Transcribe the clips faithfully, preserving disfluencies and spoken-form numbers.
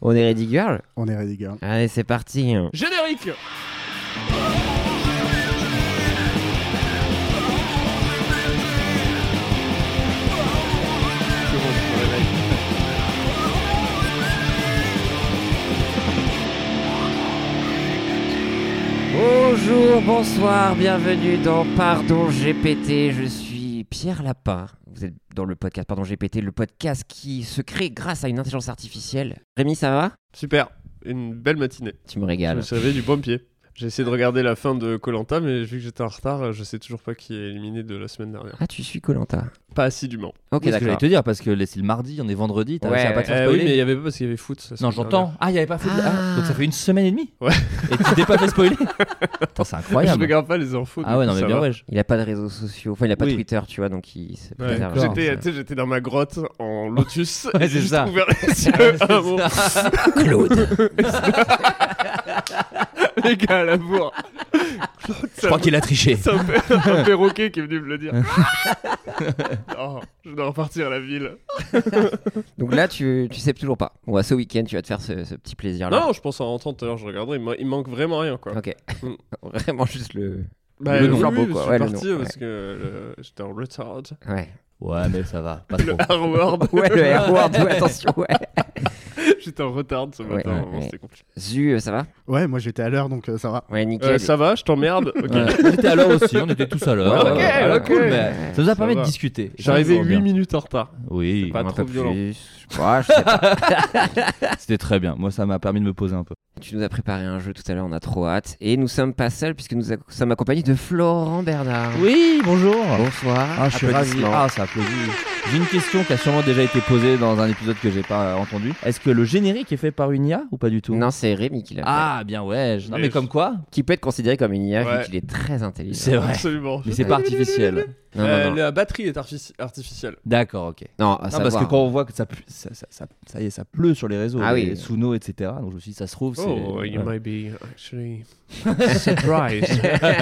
On est ready, girl? On est ready, girl. Allez, c'est parti. Générique. Bonjour, bonsoir, bienvenue dans Pardon G P T. Je suis Pierre Lapin. Vous êtes dans le podcast Pardon G P T, le podcast qui se crée grâce à une intelligence artificielle. Rémi, ça va? Super, une belle matinée. Tu me Je régales. me suis réveillé du bon pied. J'ai essayé de regarder la fin de Koh-Lanta, mais vu que j'étais en retard, je sais toujours pas qui est éliminé de la semaine dernière. Ah, tu suis Koh-Lanta. Pas assidûment. Ok, Oui, ce que j'allais d'accord. te dire, parce que c'est le mardi, on est vendredi, t'as Ouais, réussi à pas ouais. te faire Euh, spoiler. oui, mais il y avait pas parce qu'il y avait foot. ça, Non, c'est j'entends. Ah, il y avait pas foot. Ah. Ah, donc ça fait une semaine et demie. Ouais. Et tu t'es pas fait spoiler. Attends, c'est dernière. Je incroyable. regarde pas les infos. Ah donc ouais, non, mais ça bien va. ouais. Il a pas de réseaux sociaux, enfin il a pas Oui. de Twitter, tu vois, donc il se Ouais, préserve. D'accord. J'étais, tu sais, j'étais dans ma grotte en lotus. Ouais, et c'est j'ai ça. ouvert les yeux C'est un moment. ça. Claude. Les gars à la bourre. Je crois qu'il a triché. C'est un, per- un perroquet qui est venu me le dire. Non, je dois repartir à la ville. Donc là, tu, tu sais toujours pas. Bon, à ce week-end, tu vas te faire ce, ce petit plaisir-là. Non, je pense en rentrant tout à l'heure, je regarderai. Il, ma- il manque vraiment rien, quoi. Ok. Mm. Vraiment juste le. Bah, Le oui, flambeau, oui, quoi. Je suis Ouais, le parti nom, parce ouais. que euh, j'étais en retard. Ouais. Ouais, mais ça va. Pas Le trop. R-word. Ouais, le R-word, ouais, attention, ouais. J'étais en retard ce Ouais, matin, ouais, vraiment, ouais. c'était compliqué. Zu, euh, ça va? Ouais, moi j'étais à l'heure donc euh, ça va. Ouais, nickel. Euh, ça va, je t'emmerde. Ok. Ouais. On était à l'heure aussi, on était tous à l'heure. Ouais, ok, Voilà, ok. cool, mais ça nous a Ça permis de va. discuter. Et ça, J'arrivais c'est huit bien. minutes en retard. Oui, pas un trop peu violent. plus. Ouais, je sais pas. c'était très bien. Moi, ça m'a permis de me poser un peu. Tu nous as préparé un jeu tout à l'heure, on a trop hâte. Et nous sommes pas seuls puisque nous a- sommes accompagnés de Florent Bernard. Oui, bonjour. Bonsoir. Ah, je suis ravi. Applaudissements. Ah, ça applaudit. J'ai une question qui a sûrement déjà été posée dans un épisode que j'ai pas entendu. Est-ce que le générique est fait par une I A ou pas du tout? Non, c'est Rémi qui l'a fait. Ah, bien ouais. je- Non, Mais mais je- comme quoi? Qui peut être considéré comme une I A Ouais. vu qu'il est très intelligent. C'est vrai. Absolument. Mais c'est pas artificiel. Non, non, Euh, non. La batterie est artifici- artificielle. D'accord, ok. Non, à Non, savoir. parce que quand on voit que ça, pu- ça, ça, ça, ça y est, ça pleut sur les réseaux, Ah les oui. Suno, et cetera. Donc je me suis dit, ça se trouve, c'est. Oh, you Ouais. might be actually surprised.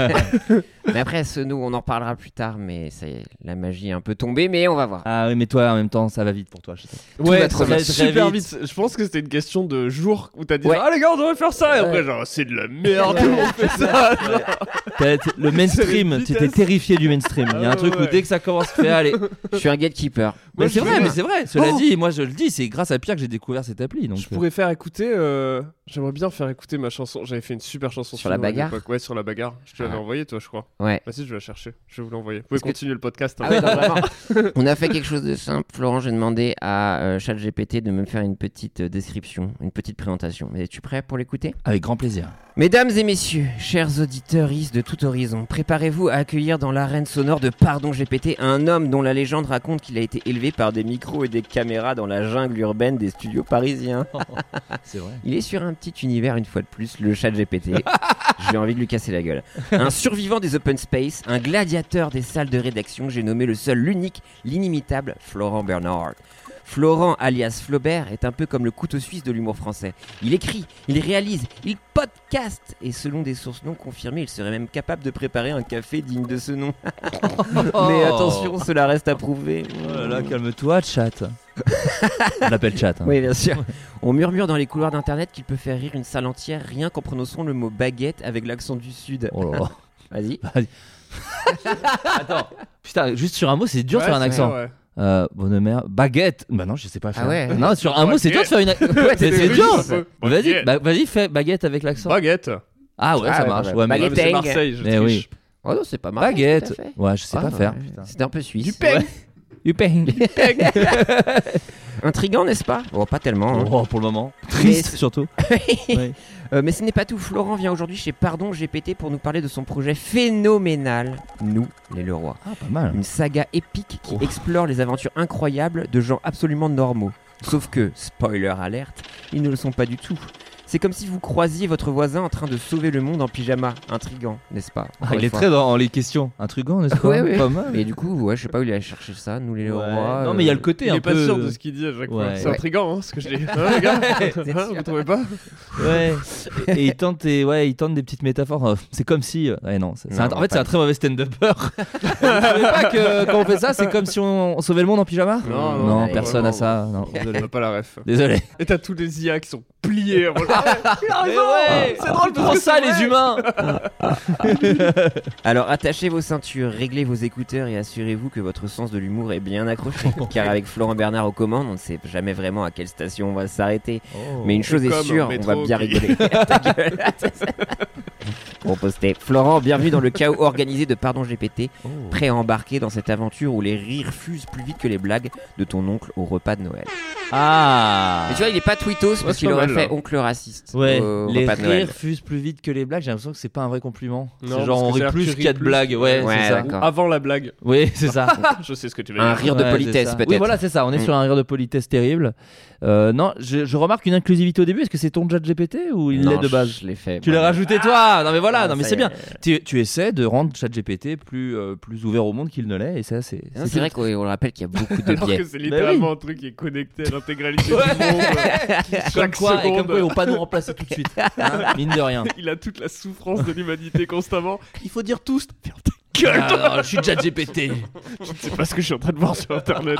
Mais après, ce nous, on en parlera plus tard, mais c'est la magie est un peu tombée, mais on va voir. Ah oui, mais toi, en même temps, ça va vite pour toi. Je sais. Ouais, va trop ça va vite. super Très vite. Je pense que c'était une question de jour où t'as dit Ouais. genre, ah les gars on devrait faire ça et après Ouais. genre c'est de la merde on fait ça genre. T'as- t'as- Le mainstream, C'est tu la étais vitesse. terrifié du mainstream. Il y a un Ah truc où ouais. dès que ça commence, tu fais allez. Je suis un gatekeeper. Mais Moi, c'est je vrai, voulais- mais c'est vrai. Cela Oh. dit, moi je le dis, c'est grâce à Pierre que j'ai découvert cette appli. Donc, Je euh, pourrais faire écouter euh, j'aimerais bien faire écouter ma chanson. J'avais fait une super chanson Sur la nous, à bagarre l'époque. Ouais, sur la bagarre. Je te l'avais Ah. envoyé toi je crois. Ouais. Vas-y, je vais la chercher. Je vais vous l'envoyer. Vous pouvez Est-ce que- continuer le podcast. hein. Ah ouais, non, vraiment. On a fait quelque chose de simple. Florent, j'ai demandé à euh, ChatGPT de me faire une petite euh, description, une petite présentation. Es-tu prêt pour l'écouter? Avec grand plaisir. Mesdames et messieurs, chers auditeurs de tout horizon, préparez-vous à accueillir dans l'arène sonore de Pardon G P T un homme dont la légende raconte qu'il a été élevé par des micros et des caméras dans la jungle urbaine des studios parisiens. C'est vrai. Il est sur un petit univers une fois de plus, le chat G P T. J'ai envie de lui casser la gueule. Un survivant des open space, un gladiateur des salles de rédaction, j'ai nommé le seul, l'unique, l'inimitable Florent Bernard. Florent, alias Flaubert, est un peu comme le couteau suisse de l'humour français. Il écrit, il réalise, il podcaste, et selon des sources non confirmées, il serait même capable de préparer un café digne de ce nom. Mais attention, cela reste à prouver. Oh là là, calme-toi, chat. On l'appelle chat. hein. Oui, bien sûr. On murmure dans les couloirs d'internet qu'il peut faire rire une salle entière rien qu'en prononçant le mot baguette avec l'accent du sud. Oh là là. Vas-y. Attends. Putain, juste sur un mot, c'est dur de Ouais, faire un c'est accent. ça, ouais. Euh, bonne mère, baguette. Bah non, je sais pas faire. Ah ouais. Non, sur un mot, c'est dur de faire une. Ouais, c'est c'est c'est russe, dur. un peu. Vas-y, Baguette. bah, vas-y, fais baguette avec l'accent. Baguette. Ah ouais, Ah ça ouais, marche. ouais. Ouais, mais Baguette. Ouais, mais c'est Teng. Marseille, je Mais triche. oui. Oh non, c'est pas mal. Baguette. Ouais, je sais pas faire. Putain. C'était un peu suisse. Du peng. Du pain. Intriguant, n'est-ce pas? Bon, pas tellement. hein. Oh, pour le moment. Triste Mais- surtout. Oui. Euh, mais ce n'est pas tout. Florent vient aujourd'hui chez Pardon G P T pour nous parler de son projet phénoménal, Nous, les Leroy. Ah, pas mal. Une saga épique qui Oh. explore les aventures incroyables de gens absolument normaux. Sauf que, spoiler alerte, ils ne le sont pas du tout. C'est comme si vous croisiez votre voisin en train de sauver le monde en pyjama. Intriguant, n'est-ce pas? Ah, il est très dans les questions. Intriguant, n'est-ce pas? Ouais, ouais. Pas mal. Et du coup, ouais, je sais pas où il allait chercher ça, nous les Ouais. rois. Non, mais il y a le côté Il un est peu. pas sûr de ce qu'il dit à chaque fois. Ouais. C'est Ouais. intriguant, hein, ce que je dis. Hein, les gars Vous êtes Hein, sûr Vous trouvez pas? Ouais. Et il tente, des... ouais, il tente des petites métaphores. Euh, C'est comme si. euh, Ouais, non. c'est- c'est Non, un- non, En fait, pas c'est un très mauvais stand-upper. Vous trouvez pas que quand on fait ça, c'est comme si on, on sauvait le monde en pyjama? Non, non, non, ouais, personne a vraiment. ça. Non. On n'a pas la ref. Désolé. Et t'as tous les I A qui sont pliés. avant le- Mais ouais, c'est drôle pour ça, les humains. Alors attachez vos ceintures, réglez vos écouteurs et assurez-vous que votre sens de l'humour est bien accroché. Car avec Florent Bernard aux commandes, on ne sait jamais vraiment à quelle station on va s'arrêter. Mais une chose est comme sûre, au on métro, va bien qui- rigoler. Ta gueule. Bon posté. Florent, bienvenue dans le chaos organisé de Pardon G P T, prêt à embarquer dans cette aventure où les rires fusent plus vite que les blagues de ton oncle au repas de Noël. Ah. Mais tu vois, il est pas tweetos Ouais, parce c'est qu'il pas aurait mal, fait là. oncle raciste Ouais, au les repas de Noël. rires fusent plus vite que les blagues. J'ai l'impression que c'est pas un vrai compliment. Non, C'est parce genre que on rit c'est-à-dire plus que tu qu'il y a ris de blagues. Ouais, Ouais, c'est ça. d'accord. Avant la blague. Oui, c'est ça. Je sais ce que tu veux Un dire. rire de Ouais, politesse c'est ça. peut-être. Oui, voilà, c'est ça. On est Mm. sur un rire de politesse terrible. Euh, non, je, je remarque une inclusivité au début. Est-ce que c'est ton chat G P T ou il Non, l'est de base? je l'ai fait. Tu l'as moi. rajouté toi. Non mais voilà, Ah, non mais ça c'est y bien. est. Tu, tu essaies de rendre ChatGPT plus euh, plus ouvert au monde qu'il ne l'est et ça c'est. Non, C'est vrai qu'on on le rappelle qu'il y a beaucoup de Alors biais. que c'est littéralement un truc qui est connecté à l'intégralité Ouais. du monde. Comme Chaque quoi, et seconde. comme quoi ils vont pas nous remplacer tout de suite. Hein, mine de rien. Il a toute la souffrance de l'humanité constamment. Il faut dire tous. Ferme ta gueule. Ah, non, je suis ChatGPT. Je ne sais pas ce que je suis en train de voir sur internet.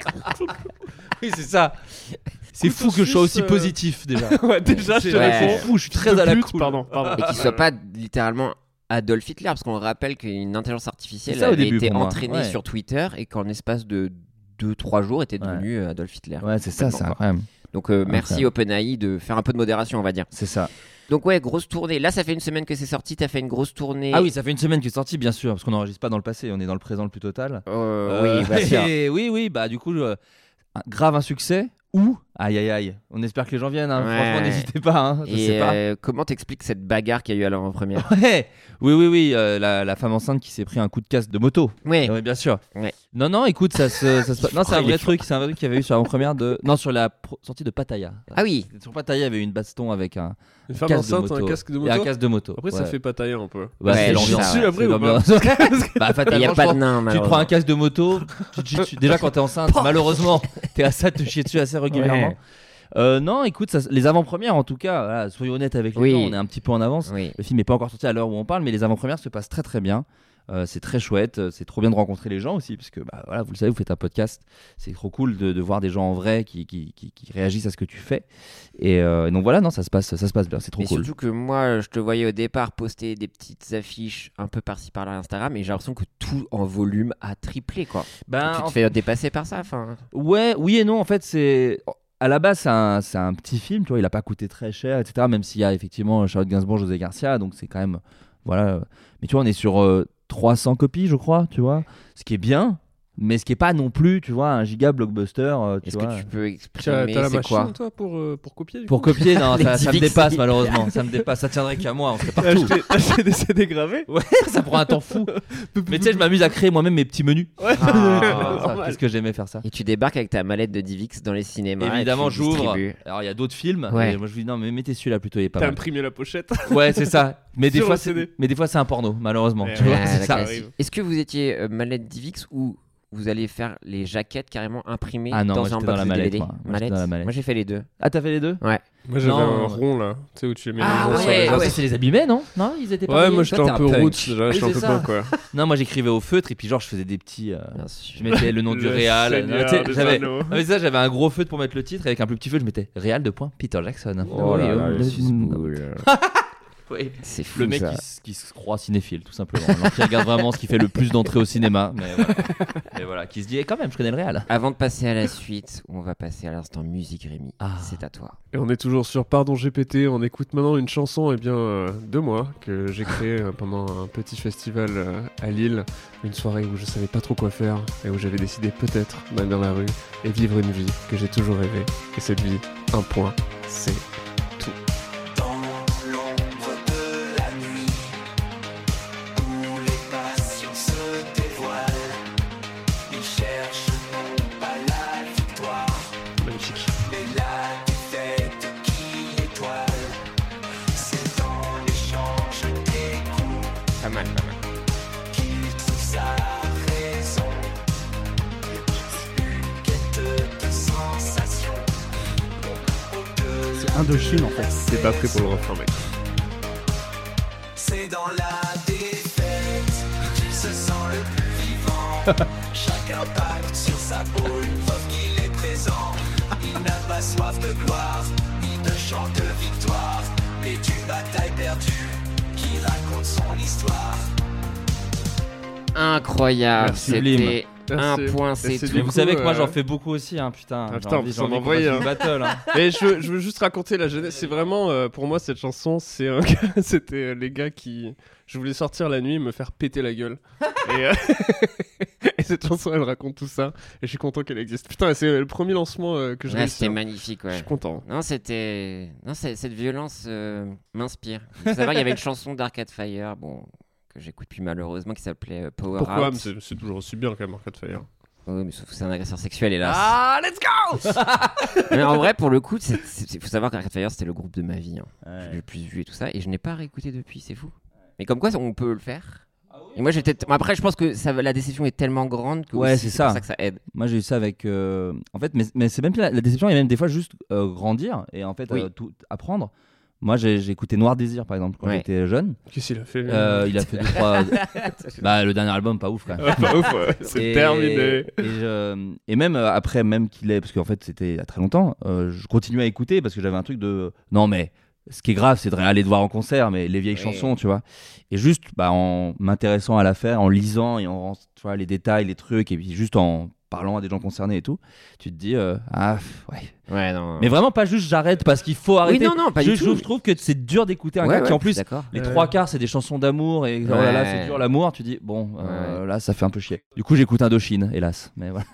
Oui c'est ça. C'est fou que je sois aussi Euh, positif déjà. Ouais, déjà, je te Ouais. réponds. C'est fou, je suis très à la Pute, cool. Pardon, pardon. Et qu'il soit pas littéralement Adolf Hitler, parce qu'on rappelle qu'une intelligence artificielle C'est ça au avait début été pour moi, entraînée ouais. sur Twitter et qu'en l'espace de deux trois jours était Ouais. devenu euh, Adolf Hitler. Ouais c'est ça, c'est Complètement, incroyable. Donc euh, merci Incroyable. OpenAI de faire un peu de modération, on va dire. C'est ça. Donc ouais, grosse tournée. Là, ça fait une semaine que c'est sorti. T'as fait une grosse tournée. Ah oui, ça fait une semaine qu'il est sorti, bien sûr, parce qu'on n'enregistre pas dans le passé, on est dans le présent le plus total. Euh, Euh, oui, bien sûr. et oui, oui, bah du coup, euh, un- grave un succès. Ou aïe aïe aïe. On espère que les gens viennent. Hein. Ouais. Franchement, n'hésitez pas. Hein. Je Et sais pas. euh, comment t'expliques cette bagarre qu'il y a eu à l'avant-première? Ouais. Oui, oui, oui. euh, la, la femme enceinte qui s'est pris un coup de casse de moto. Ouais. Oui, bien sûr. Ouais. Non, non, écoute, ça se. Ça se... Non, c'est un Il est vrai fort. truc. C'est un vrai truc qu'il y avait eu sur la première de. Non, sur la pro- sortie de Pattaya. Ah oui. Sur Pattaya, il y avait eu une baston avec un Une femme casque de enceinte, moto. un casque de Et moto. un casque de moto. Après, ça Ouais. fait patailler un peu. Bah, Ouais, c'est je l'ambiance. suis dessus après C'est ou pas l'ambiance. Bah, Il fatalement, n'y a je pas de pense, nain, tu te prends un malheureusement. casque de moto, tu, tu- tu- déjà quand t'es enceinte, malheureusement, t'es à ça de te chier dessus assez régulièrement. Ouais. Euh, non, écoute, ça- les avant-premières en tout cas, voilà, soyons honnêtes avec les Oui. gens, on est un petit peu en avance. Oui. Le film n'est pas encore sorti à l'heure où on parle, mais les avant-premières se passent très très bien. Euh, c'est très chouette, euh, c'est trop bien de rencontrer les gens aussi, parce que bah, voilà, vous le savez, vous faites un podcast, c'est trop cool de, de voir des gens en vrai qui, qui, qui, qui réagissent à ce que tu fais. Et euh, donc voilà, non, ça se passe, ça se passe bien, c'est trop Mais cool. surtout que moi, je te voyais au départ poster des petites affiches un peu par-ci par-là à Instagram, et j'ai l'impression que tout en volume a triplé, quoi. Ben, tu te en fais dépasser par ça, enfin. Ouais, oui et non, en fait, c'est. À la base, c'est un, c'est un petit film, tu vois, il a pas coûté très cher, et cetera. Même s'il y a effectivement Charlotte Gainsbourg, José Garcia, donc c'est quand même. Voilà. Mais tu vois, on est sur euh, trois cents copies, je crois, tu vois. Ce qui est bien, mais ce qui est pas non plus, tu vois, un giga blockbuster. euh, tu Est-ce vois. que tu peux T'as exprimer t'as la c'est machine, quoi? toi, pour, euh, pour copier du Pour coup copier, non, ça, Les ça me Divix. dépasse malheureusement. Ça me dépasse, ça tiendrait qu'à moi, on serait T'as partout. acheté, t'as acheté des C D gravés Ouais, ça prend un temps fou. Mais tu sais, je m'amuse à créer moi-même mes petits menus. Ouais, Ah, ça, normal. Qu'est-ce que j'aimais faire ça. Et tu débarques avec ta mallette de Divix dans les cinémas. et Évidemment, tu j'ouvre. distribues. Alors, il y a d'autres films. Ouais. Et moi, je dis non, mais mettez celui-là plutôt, il est pas T'as mal. imprimé la pochette. Ouais, c'est ça. Mais des Sur fois, le C D. c'est, mais des fois, c'est un porno, malheureusement. Ouais, Tu ouais. vois, Ah, c'est ça. d'accord. arrive. Est-ce que vous étiez euh, mallette Divix ou vous allez faire les jaquettes carrément imprimées Ah non, dans moi, un j'étais box dans la de mallette, D V D? moi. Moi, j'étais dans la mallette. Moi j'ai fait les deux. Ah, t'as fait les deux? Ouais. Moi, j'avais Non. un rond là, tu sais, où tu les mets Ah les uns sur ouais, les ah autres. ouais. Ça, c'est les abîmés, non? Non, ils étaient pas Ouais, abîmés. moi j'étais Toi, un t'es peu un punk. roots, déjà, je suis un Oui, peu c'est punk ça. quoi. Non, moi j'écrivais au feutre et puis genre je faisais des petits. euh, Bien sûr. Je mettais le nom du Le réal. Seigneur Non, tu sais, des j'avais. Anneaux. Ah, mais ça, j'avais un gros feutre pour mettre le titre et avec un plus petit feutre, je mettais réal de point Peter Jackson. Oh là là, le- le susboule. Oui. C'est fou Le mec ça. qui, s- qui se croit cinéphile, tout simplement. Alors, qui regarde vraiment ce qui fait le plus d'entrées au cinéma. Mais voilà. Et voilà, qui se dit, eh, quand même, je connais le réal. Avant de passer à la suite, on va passer à l'instant musique Rémi. Ah. C'est à toi. Et on est toujours sur Pardon G P T, on écoute maintenant une chanson eh bien, euh, de moi que j'ai créée euh, pendant un petit festival euh, à Lille, une soirée où je savais pas trop quoi faire et où j'avais décidé peut-être d'aller dans la rue et vivre une vie que j'ai toujours rêvé. Et cette vie, un point, c'est tout. Dans l'ombre de la nuit, où les passions se dévoilent, ils cherchent non pas la victoire, Magnifique. mais la défaite qui étoile. Indochine en fait. T'es pas prêt pour le refrain, mec. C'est dans la défaite qu'il se sent le plus vivant. Chaque impact sur sa peau, une preuve qu'il est présent. Il n'a pas soif de gloire, ni de chant de victoire, mais d'une bataille perdue qui raconte son histoire. Incroyable, Merci, c'était Merci. un point, Et c'est c'est tout. Mais du vous coup, savez que moi euh, j'en fais beaucoup aussi, hein, putain. Ah, J'ai putain, envie- vous j'ai envie m'en qu'on envoyez, fasse une hein. battle, hein. Et je veux, je veux juste raconter la genèse. C'est vraiment, euh, pour moi, cette chanson, c'est un gars- c'était euh, les gars qui. Je voulais sortir la nuit et me faire péter la gueule. et, euh, et cette chanson, elle raconte tout ça. Et je suis content qu'elle existe. Putain, c'est le premier lancement euh, que je Ouais, réussis. c'était hein. magnifique, Je ouais. suis content. Non, c'était. Non, c'est- cette violence euh, m'inspire. Il faut savoir qu'il y avait une chanson d'Arcade Fire, bon, que j'écoute plus malheureusement, qui s'appelait euh, Power Pourquoi Out. mais c'est, c'est toujours aussi bien quand même, Arcade Fire. Oui, mais sauf que c'est un agresseur sexuel, hélas. Ah, let's go. Mais en vrai, pour le coup, il faut savoir qu'Arcade Fire, c'était le groupe de ma vie. Hein. Ouais. J'ai le plus vu et tout ça. Et je n'ai pas réécouté depuis, c'est fou. Mais comme quoi, ça, on peut le faire. Et moi, j'étais. Bon, après, je pense que ça, la déception est tellement grande que Ouais, aussi, c'est c'est ça. pour ça que ça aide. Moi j'ai eu ça avec. euh, En fait, mais, mais c'est même plus la, la déception, il y a même des fois juste euh, grandir et en fait Oui. euh, tout apprendre. Moi j'ai, j'ai écouté Noir Désir par exemple quand Ouais. j'étais jeune. Qu'est-ce qu'il a fait lui Euh, il a fait deux trois. Bah le dernier album pas ouf quand même. Ouais, pas ouf, ouais. C'est Et- terminé. Et, je- et même euh, après, même qu'il est, parce qu'en fait c'était il y a très longtemps, euh, je continuais à écouter parce que j'avais un truc de non mais ce qui est grave c'est de aller te voir en concert, mais les vieilles Oui. chansons, tu vois. Et juste bah, en m'intéressant à l'affaire, en lisant et en tu vois les détails, les trucs, et puis juste en parlant à des gens concernés et tout, tu te dis euh, ah pff, ouais. Ouais, non. Mais vraiment pas juste j'arrête parce qu'il faut oui, arrêter. non, non, pas je, du tout. je trouve que c'est dur d'écouter un Ouais, gars qui ouais, en plus d'accord. les Euh. trois quarts c'est des chansons d'amour et oh là là Ouais. c'est dur l'amour, tu dis bon euh, Ouais. là ça fait un peu chier. Du coup j'écoute Indochine hélas, mais voilà.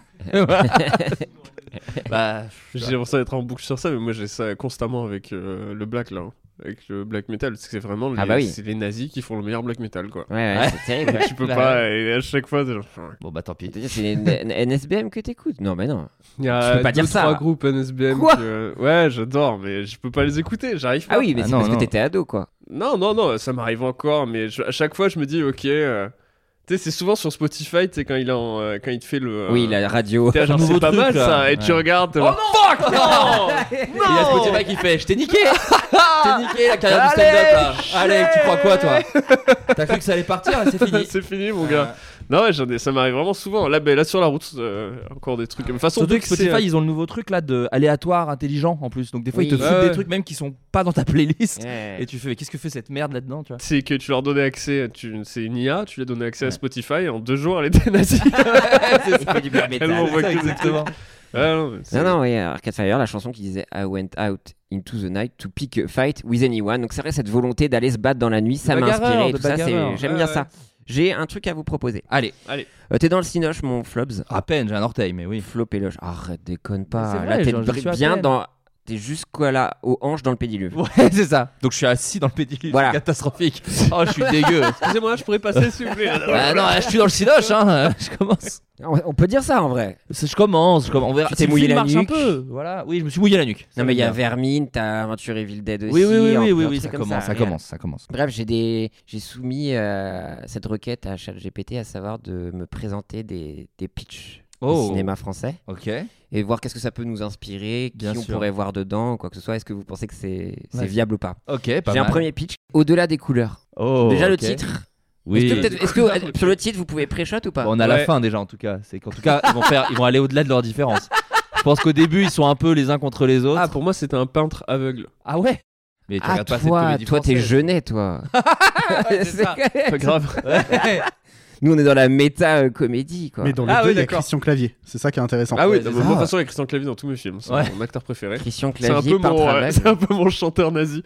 Bah J'ai l'impression d'être en boucle sur ça, mais moi j'ai ça constamment avec euh, le black là. hein. Avec le black metal, parce que c'est vraiment les, Ah bah oui. c'est les nazis qui font le meilleur black metal quoi. Ouais, ouais, Ouais. c'est terrible. Tu peux Bah pas, et à chaque fois, c'est genre, bon bah tant pis. C'est-à-dire, c'est une N S B M que t'écoutes. Non, mais non. il y a Tu peux pas deux, dire ça. trois groupes N S B M. Quoi que, euh, Ouais, j'adore, mais je peux pas les écouter, j'arrive pas. Ah oui, mais Ah c'est non, parce non. que t'étais ado, quoi. Non, non, non, ça m'arrive encore, mais je- à chaque fois je me dis, ok. euh, Tu sais, c'est souvent sur Spotify, tu sais, quand il est en, euh, quand il te fait le. euh, Oui, la radio. t'es genre, nouveau c'est pas truc, mal là. ça, et Ouais. tu regardes. t'es Oh genre, non fuck non. Il y a Spotify qui fait je t'ai niqué. Je t'ai niqué la carrière du stand-up là. Allez, tu crois quoi toi? T'as cru que ça allait partir? C'est fini. C'est fini, mon gars. Non, ouais, j'en ai, ça m'arrive vraiment souvent. Là, ben, là sur la route, euh, encore des trucs. De toute façon, Surtout dès que que c'est, Spotify euh, ils ont le nouveau truc là de aléatoire intelligent en plus, donc des fois ils te Oui. foutent Ouais, des ouais. trucs même qui sont pas dans ta playlist Ouais. et tu fais mais qu'est-ce que fait cette merde là-dedans, tu vois? c'est que tu leur donnais accès, tu, c'est une I A, tu lui as donné accès à Ouais. Spotify, et en deux jours, elle était nazie. Il fait du black metal. Tellement C'est voit ça, que des exactement. Ah, non, mais c'est- Non, non, oui, Arcade Fire, la chanson qui disait I went out into the night to pick a fight with anyone. Donc c'est vrai, cette volonté d'aller se battre dans la nuit, ça m'a bagarreur, inspiré. de Tout ça, c'est... bagarreur. J'aime Ouais, bien ouais. ça. J'ai un truc à vous proposer. Allez, Euh, t'es dans le cinoche, mon Flobs. à peine j'ai un orteil, mais oui. Flop et loge. Arrête, déconne Mais pas. c'est vrai, Là, t'es j'en- j'y suis à bien peine. dans. T'es jusqu'à là, aux hanches dans le pédiluve. Ouais, c'est ça. Donc je suis assis dans le pédiluve, Voilà. c'est catastrophique. Oh, je suis dégueu. Excusez-moi, je pourrais passer s'il vous plaît. Ah non, je suis dans le cinoche, hein. Je commence. On on peut dire ça en vrai. C'est- Je commence, je commence. On verra. Tu Si t'es le mouillé film la marche nuque. un peu. Voilà. Oui, je me suis mouillé la nuque. Ça Non, mais il y a va bien. Vermine, t'as Aventure Evil Dead aussi. Oui, oui, oui, un oui, peu oui, un oui, truc ça comme commence, ça rien. commence, ça commence. Bref, j'ai des, j'ai soumis euh, cette requête à ChatGPT, à savoir de me présenter des, des pitchs Oh. du cinéma français Ok. et voir qu'est-ce que ça peut nous inspirer, qui Bien on sûr. pourrait voir dedans, quoi que ce soit. Est-ce que vous pensez que c'est c'est Ouais. viable ou pas? Ok, pas J'ai un mal. premier pitch. Au-delà des couleurs. Oh, Déjà le ok. titre. Oui. Est-ce que, peut-être- est-ce que euh, sur le titre vous pouvez pré-shot ou pas? Bon, on a la Ouais. fin déjà en tout cas. C'est qu'en tout cas ils vont faire, ils vont aller au-delà de leurs différences. Je pense qu'au début ils sont un peu les uns contre les autres. Ah, pour moi, c'était un peintre aveugle. Ah ouais. Mais tu Ah, regardes pas cette toi, comédie toi t'es française. jeunet, toi. Ouais, c'est ça. Pas grave. Ouais. Nous on est dans la méta-comédie, quoi. Mais dans les Ah deux, oui, il y a d'accord. Christian Clavier. C'est ça qui est intéressant. Ah oui, Ouais, de c'est toute ça. façon, il y a Christian Clavier dans tous mes films. C'est Ouais. mon acteur préféré. Christian C'est un, Clavier, peu peintre mon, euh, aveugle. c'est un peu mon chanteur nazi.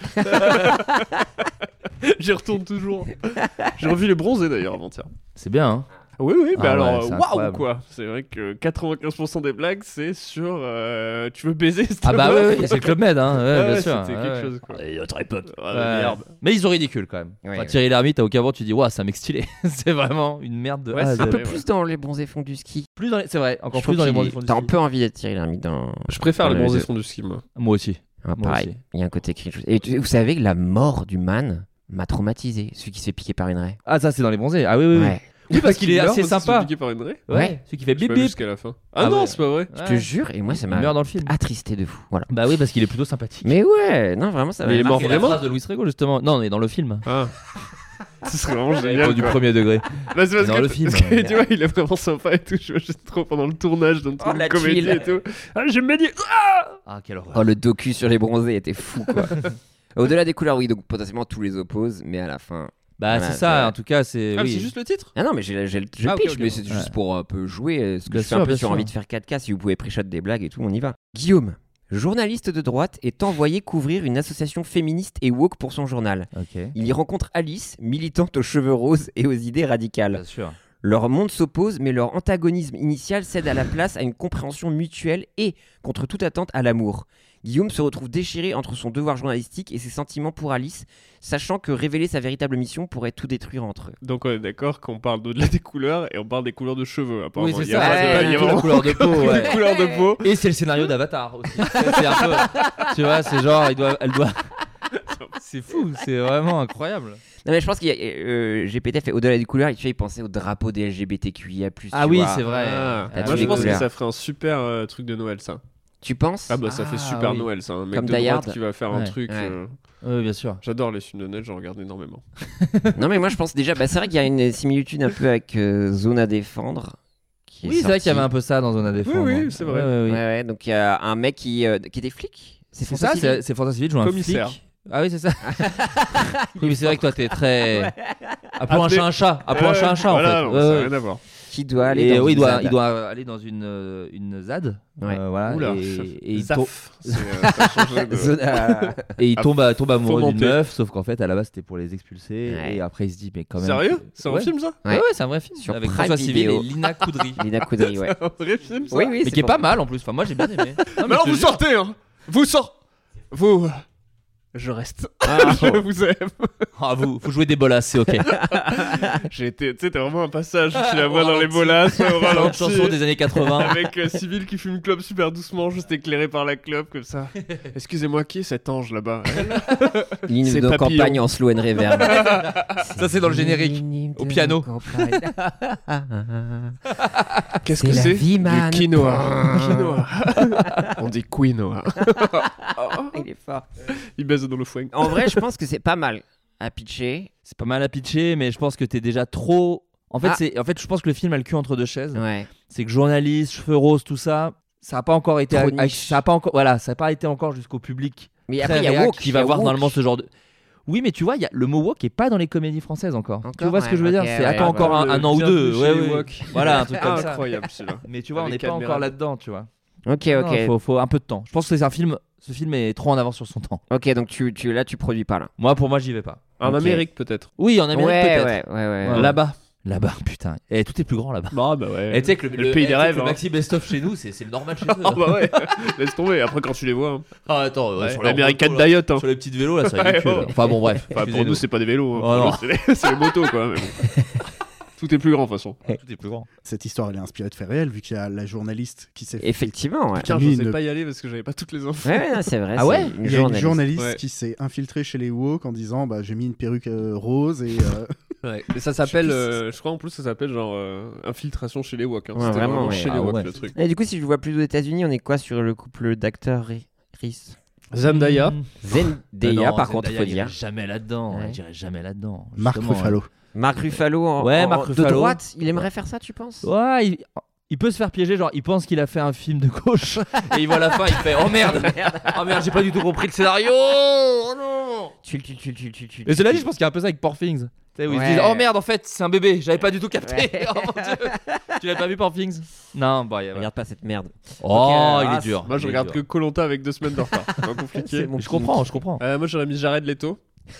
J'y retourne toujours. J'ai revu Les Bronzés d'ailleurs avant-hier. C'est bien. Hein. Oui, oui, mais Ah alors, ouais, euh, c'est waouh incroyable. quoi. C'est vrai que quatre-vingt-quinze pour cent des blagues, c'est sur euh, tu veux baiser cette Ah bah meuf. oui, oui, c'est le Club Med, hein. Ouais, Ouais, bien ouais, sûr. c'était Ouais, quelque ouais. chose quoi. Et notre époque. Ah, la Ouais. merde. Mais ils sont ridicules quand même. Ouais, Enfin, ouais. Thierry Lhermitte, à aucun moment tu dis, waouh, c'est un mec stylé. C'est vraiment une merde de Ouais, A à c'est Z. Un peu ouais, plus dans les bronzés fonds du ski. Plus dans les... C'est vrai, encore Je plus trouve dans les qu'il- bons fonds du T'as un ski. peu envie d'être Thierry Lhermitte dans. Je préfère Dans Les les Bronzés deux. fond du ski, moi. Moi aussi. Ah, Moi pareil. aussi. Il y a un côté quelque chose. Et tu- vous savez que la mort du man m'a traumatisé. Celui qui se fait piquer par une raie. Ah, ça c'est dans les bronzés. Ah oui, oui, oui. Ouais. Oui, parce qu'il est meurt assez parce qu'il se fait sympa. piquer par une raie. Ouais, Ouais. celui qui fait J'ai bip pas vu bip. jusqu'à la fin. Ah, Ah non, ouais. c'est pas vrai. Je te jure, et moi ça Il m'a meurt dans le film. attristé de fou. Voilà. Bah oui, parce qu'il est plutôt sympathique. Mais ouais, non, vraiment, ça Mais m'a il est mort marqué. C'est la vraiment phrase de Louis Rego justement. Non, on est dans le film. Ah. Ce serait vraiment génial. Du quoi. premier degré. Bah, c'est parce Dans que, le film, parce que, ouais. tu vois, il est vraiment sympa et tout. Je vois juste trop pendant le tournage d'un truc la de comédie tuile. et tout. Ah, j'aime bien dire. Ah, quelle horreur. Oh, le docu sur les bronzés était fou, quoi. Au-delà des couleurs, oui, donc potentiellement tous les opposent, mais à la fin. Bah, Voilà, c'est ça, ouais. en tout cas, c'est. Ah, mais oui. c'est juste le titre. Ah non, mais j'ai j'ai le j'ai Ah, le ok, pitch, ok. mais c'est Ouais. juste pour un peu jouer. euh, Ce que Bien je fais sûr, un peu bien sur sûr. envie de faire quatre K, si vous pouvez pré-shot des blagues et tout, on y va. Guillaume, journaliste de droite, est envoyé couvrir une association féministe et woke pour son journal. Ok. Il y rencontre Alice, militante aux cheveux roses et aux idées radicales. Bien sûr. Leur monde s'oppose, mais leur antagonisme initial cède à la place à une compréhension mutuelle et, contre toute attente, à l'amour. Guillaume se retrouve déchiré entre son devoir journalistique et ses sentiments pour Alice, sachant que révéler sa véritable mission pourrait tout détruire entre eux. Donc, on est d'accord qu'on parle d'au-delà des couleurs et on parle des couleurs de cheveux. Apparemment. Oui, c'est Il y a ça. pas- ouais, c'est pas- il y a ouais, la vraiment couleur de peau, ouais. des couleurs de peau. Et c'est le scénario d'Avatar aussi. C'est un peu. Tu vois, c'est genre, il doit, elle doit. C'est fou, c'est vraiment incroyable. Non mais je pense qu'il y a euh, G P T fait au-delà des couleurs, il fait penser au drapeau des L G B T Q I A plus. Ah tu oui, vois. c'est vrai. Ah. T'as Moi, tous je les pense que couleurs. ça ferait un super euh, truc de Noël, ça. Tu penses? Ah, bah, ça fait Ah, super oui. Noël, ça. Un mec Comme de Die droite Hard. qui va faire un Ouais. truc. Ouais. euh, Oui, bien sûr. J'adore les films de Noël, j'en regarde énormément. Non mais moi je pense déjà, bah, c'est vrai qu'il y a une similitude un peu avec euh, Zone à défendre. Qui est Oui, c'est vrai qu'il y avait sorti. un peu ça dans Zone à défendre. oui, c'est vrai. Ouais, ouais, oui. Ouais, ouais, donc il y a un mec qui, euh, qui était flic. C'est François ça, Civil c'est c'est François Civil joue un Commissaire. flic. Ah oui, c'est ça. Oui, mais c'est vrai que toi, t'es très. Appelons un Appelez- chat un chat. Appelons un chat un chat, voilà, en non, fait. ça Ouais, n'a ouais. rien à voir. qui doit aller Et dans oui, il une doit, ZAD. il doit aller dans une, euh, une ZAD. Ouais. Euh, voilà. Oula. Et, et il, tombe- Zaf. C'est, euh, ça a changé de- Zone à- et il Ah, tombe, à- tombe amoureux d'une fomenter. meuf, sauf qu'en fait, à la base, c'était pour les expulser. Ouais. Et après, il se dit, mais quand même. Sérieux C'est un Ouais. film, ça Ouais, Ouais. ouais, c'est un vrai film. Sur avec Prime François Civil Video. et Lina Koudry. Lina Koudry, ouais. Un vrai film, ça Oui, oui, mais c'est qui est pour- pas mal en plus. Enfin, moi, j'ai bien aimé. Non, Mais alors, je te vous jure. sortez, hein Vous sortez Vous... Je reste. Ah, Je vous aime. Ah, vous, faut jouer des bolas, c'est ok. J'ai été... Tu sais, t'as vraiment un passage, tu la Au vois dans les ralenti. bolas, au Une ralenti. chanson des années quatre-vingts. Avec euh, Civil qui fume une clope super doucement, juste éclairé par la clope, comme ça. Excusez-moi, qui est cet ange là-bas Ligne C'est de Papillon. campagne en slow and reverb. Ça, c'est dans le générique. Ligne au de piano. campagne. Qu'est-ce C'est que la c'est vie, man. Du quinoa. Quinoa. On dit quinoa. Il est fort. Il baise dans le foin. En vrai, je pense que c'est pas mal à pitcher. C'est pas mal à pitcher, mais je pense que t'es déjà trop. En fait, Ah. c'est, en fait, je pense que le film a le cul entre deux chaises. Ouais. C'est que journaliste, cheveux roses, tout ça, ça a pas encore été, Trop à- niche. ça a pas encore, voilà, ça a pas été encore jusqu'au public. Mais très après, il y a réac woke. qui il y va a voir woke. normalement ce genre de. Oui, mais tu vois, il y a le mot woke est pas dans les comédies françaises encore. tu Encore, vois ce que ouais, je veux dire ok, C'est ouais, attends ouais, encore un, le un an ou bienvenue deux. chez Ouais, les ouais. woke. Voilà, un truc comme ça. Incroyable celui-là. Mais tu vois, on Avec n'est pas Admiral. encore là-dedans, tu vois. Ok, Non, ok. faut, faut un peu de temps. Je pense que c'est un film. Ce film est trop en avance sur son temps. Ok, donc tu, tu, là, tu produis pas là. Moi, pour moi, j'y vais pas. En Ok. Amérique peut-être. Oui, en Amérique ouais, peut-être. ouais, ouais, ouais. Ouais. Là-bas. Là-bas, putain. Et tout est plus grand là-bas. Bah bah ouais. Et tu sais que le, Le pays des eh, tu sais rêves, que Le hein. maxi best-of chez nous, c'est c'est le normal chez eux. Ah bah ouais. Laisse tomber. Après quand tu les vois. hein. Ah, attends, ouais, Ouais, sur leur L'American moto, là, Diet. Hein. sur les petites vélos là, c'est Ouais, ridicule. ouais. Enfin bon, bref. Enfin, pour excusez-nous. nous c'est pas des vélos. hein. Oh, non. C'est les, c'est les motos quoi. Mais bon. Tout est plus grand de toute façon. Tout est plus grand. Cette histoire, elle est inspirée de faits réels, vu qu'il y a la journaliste qui s'est fait. Effectivement, ouais. Tiens, Lui, je sais ne- pas y aller parce que j'avais pas toutes les infos. Ouais, ouais, non, c'est vrai. Ah c'est ouais une Il y a une journaliste. journaliste Ouais. qui s'est infiltrée chez les woke en disant bah, j'ai mis une perruque euh, rose et. euh, Ouais. Mais ça s'appelle, Je sais plus euh, je crois en plus ça s'appelle genre euh, infiltration chez les woke. Hein. Ouais, C'était vraiment, vraiment ouais. chez Ah les woke ouais. le truc. Et du coup, si je vois plus aux États-Unis, on est quoi sur le couple d'acteurs Ri- Rhys Zendaya. Mmh. Zendaya, Mais non, par contre, Zendaya, faut il dire. irait jamais là-dedans. Ouais. Je dirais jamais là-dedans. Marc justement, Ruffalo. Marc Ruffalo, en, Ouais, en- Marc de Ruffalo. droite, il aimerait faire ça, tu penses Ouais, Ouais, il... il peut se faire piéger. Genre, il pense qu'il a fait un film de gauche et il voit la fin, il fait oh merde, oh merde, j'ai pas du tout compris le scénario. Oh non. Tu, tu, tu, tu, tu, tu, Et cela dit, tu- je pense qu'il y a un peu ça avec Poor Things. Tu sais, où ils Ouais. se disent oh merde, en fait, c'est un bébé. J'avais pas du tout capté. Ouais. Oh mon dieu. Tu l'avais pas vu Poor Things? Non, bah. y a- Regarde pas cette merde. Oh, Ok, il ah, est dur. Moi je il est regarde que dur. Koh-Lanta avec deux semaines de retard. C'est pas C'est compliqué. mon Je comprends, je comprends. Euh, moi j'aurais mis Jared Leto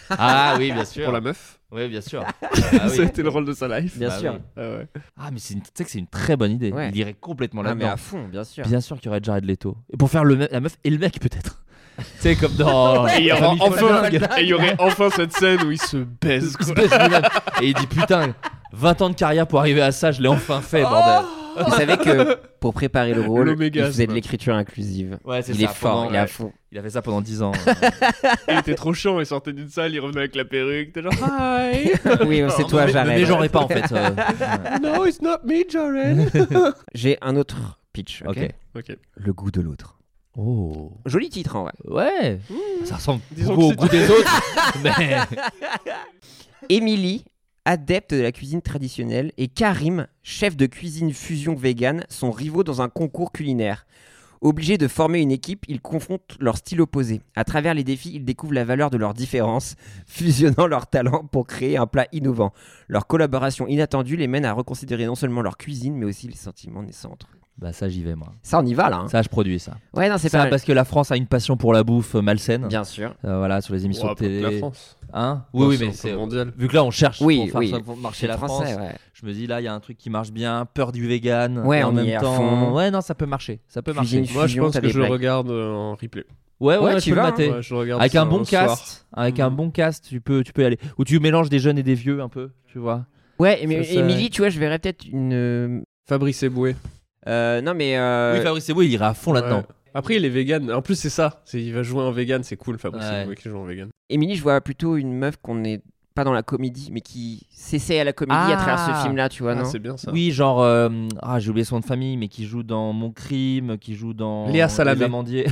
Ah oui, bien sûr. pour la meuf. Oui, bien sûr. Ah, oui. C'était le rôle de sa life. Bien Bah sûr. oui. Ah ouais. Ah, mais c'est une- tu sais que c'est une très bonne idée. Ouais. Il irait complètement Ah, mais là-dedans. à fond, bien sûr. Bien sûr qu'il y aurait Jared Leto. Et pour faire le me- la meuf et le mec, peut-être. Tu sais, comme dans. Et il y aura Famille enfin, Folle. et il y aurait enfin cette scène où il se baise. Il se baisse lui-même. Et il dit putain, vingt ans de carrière pour arriver à ça, je l'ai enfin fait, bordel. Vous savez que pour préparer le rôle, il L'omégasme. faisait de l'écriture inclusive. Ouais, c'est Il ça, est fort, pendant- il est à ouais. fond. Il a fait ça pendant dix ans. Il était trop chiant, il sortait d'une salle, il revenait avec la perruque, t'es genre hi. Oui, c'est toi, Ne j'arrête. mégenrez pas en fait. euh. No, it's not me, Jaren. J'ai un autre pitch. ok Ok. Ok. Le goût de l'autre. Oh. Joli titre en vrai. Ouais. Ça ressemble Disons beaucoup au que goût des autres. Mais Émilie, adepte de la cuisine traditionnelle, et Karim, chef de cuisine fusion vegan, sont rivaux dans un concours culinaire. Obligés de former une équipe, ils confrontent leurs styles opposés. À travers les défis, ils découvrent la valeur de leurs différences, fusionnant leurs talents pour créer un plat innovant. Leur collaboration inattendue les mène à reconsidérer non seulement leur cuisine, mais aussi les sentiments naissants entre eux. bah ça j'y vais moi. Ça, on y va là. Hein. Ça je produis ça. Ouais, non, c'est Ça pas mal. parce que la France a une passion pour la bouffe euh, malsaine. Bien sûr. Euh, voilà sur les émissions Ouais, de pas que télé. la France. Hein Non, Oui oui c'est mais un c'est peu mondial. vu que là on cherche Oui, pour faire oui. ça, pour marcher la Français, France. ouais. Je me dis là il y a un truc qui marche bien, peur du vegan. Ouais, et en on y même est à temps. fond. Ouais non ça peut marcher, ça peut Cuisine marcher. Moi, je Fusion, pense t'as que des je le blagues. regarde euh, en replay. Ouais ouais, Ouais, ouais, tu je peux vas, le mater. Ouais, je regarde Avec ça un bon soir. cast, avec Mm. un bon cast, tu peux tu peux y aller. Ou tu mélanges des jeunes et des vieux un peu, tu vois. Ouais, mais Ça, ça- Émilie, tu vois, je verrais peut-être une. euh, Fabrice Eboué. euh, non, mais. euh, Oui Fabrice Eboué il ira à fond là-dedans. Ouais. Après, il est vegan. En plus, c'est ça. C'est, il va jouer en vegan. C'est cool, Fabrice Ouais. Eboué qui joue en vegan. Émilie, je vois plutôt une meuf qu'on n'est pas dans la comédie, mais qui s'essaie à la comédie à Ah. travers ce film-là, tu vois, Ah, non c'est bien ça. Oui, genre, euh, ah, j'ai oublié son nom de famille, mais qui joue dans Mon Crime, qui joue dans Léa Salamé. Les Amandiers.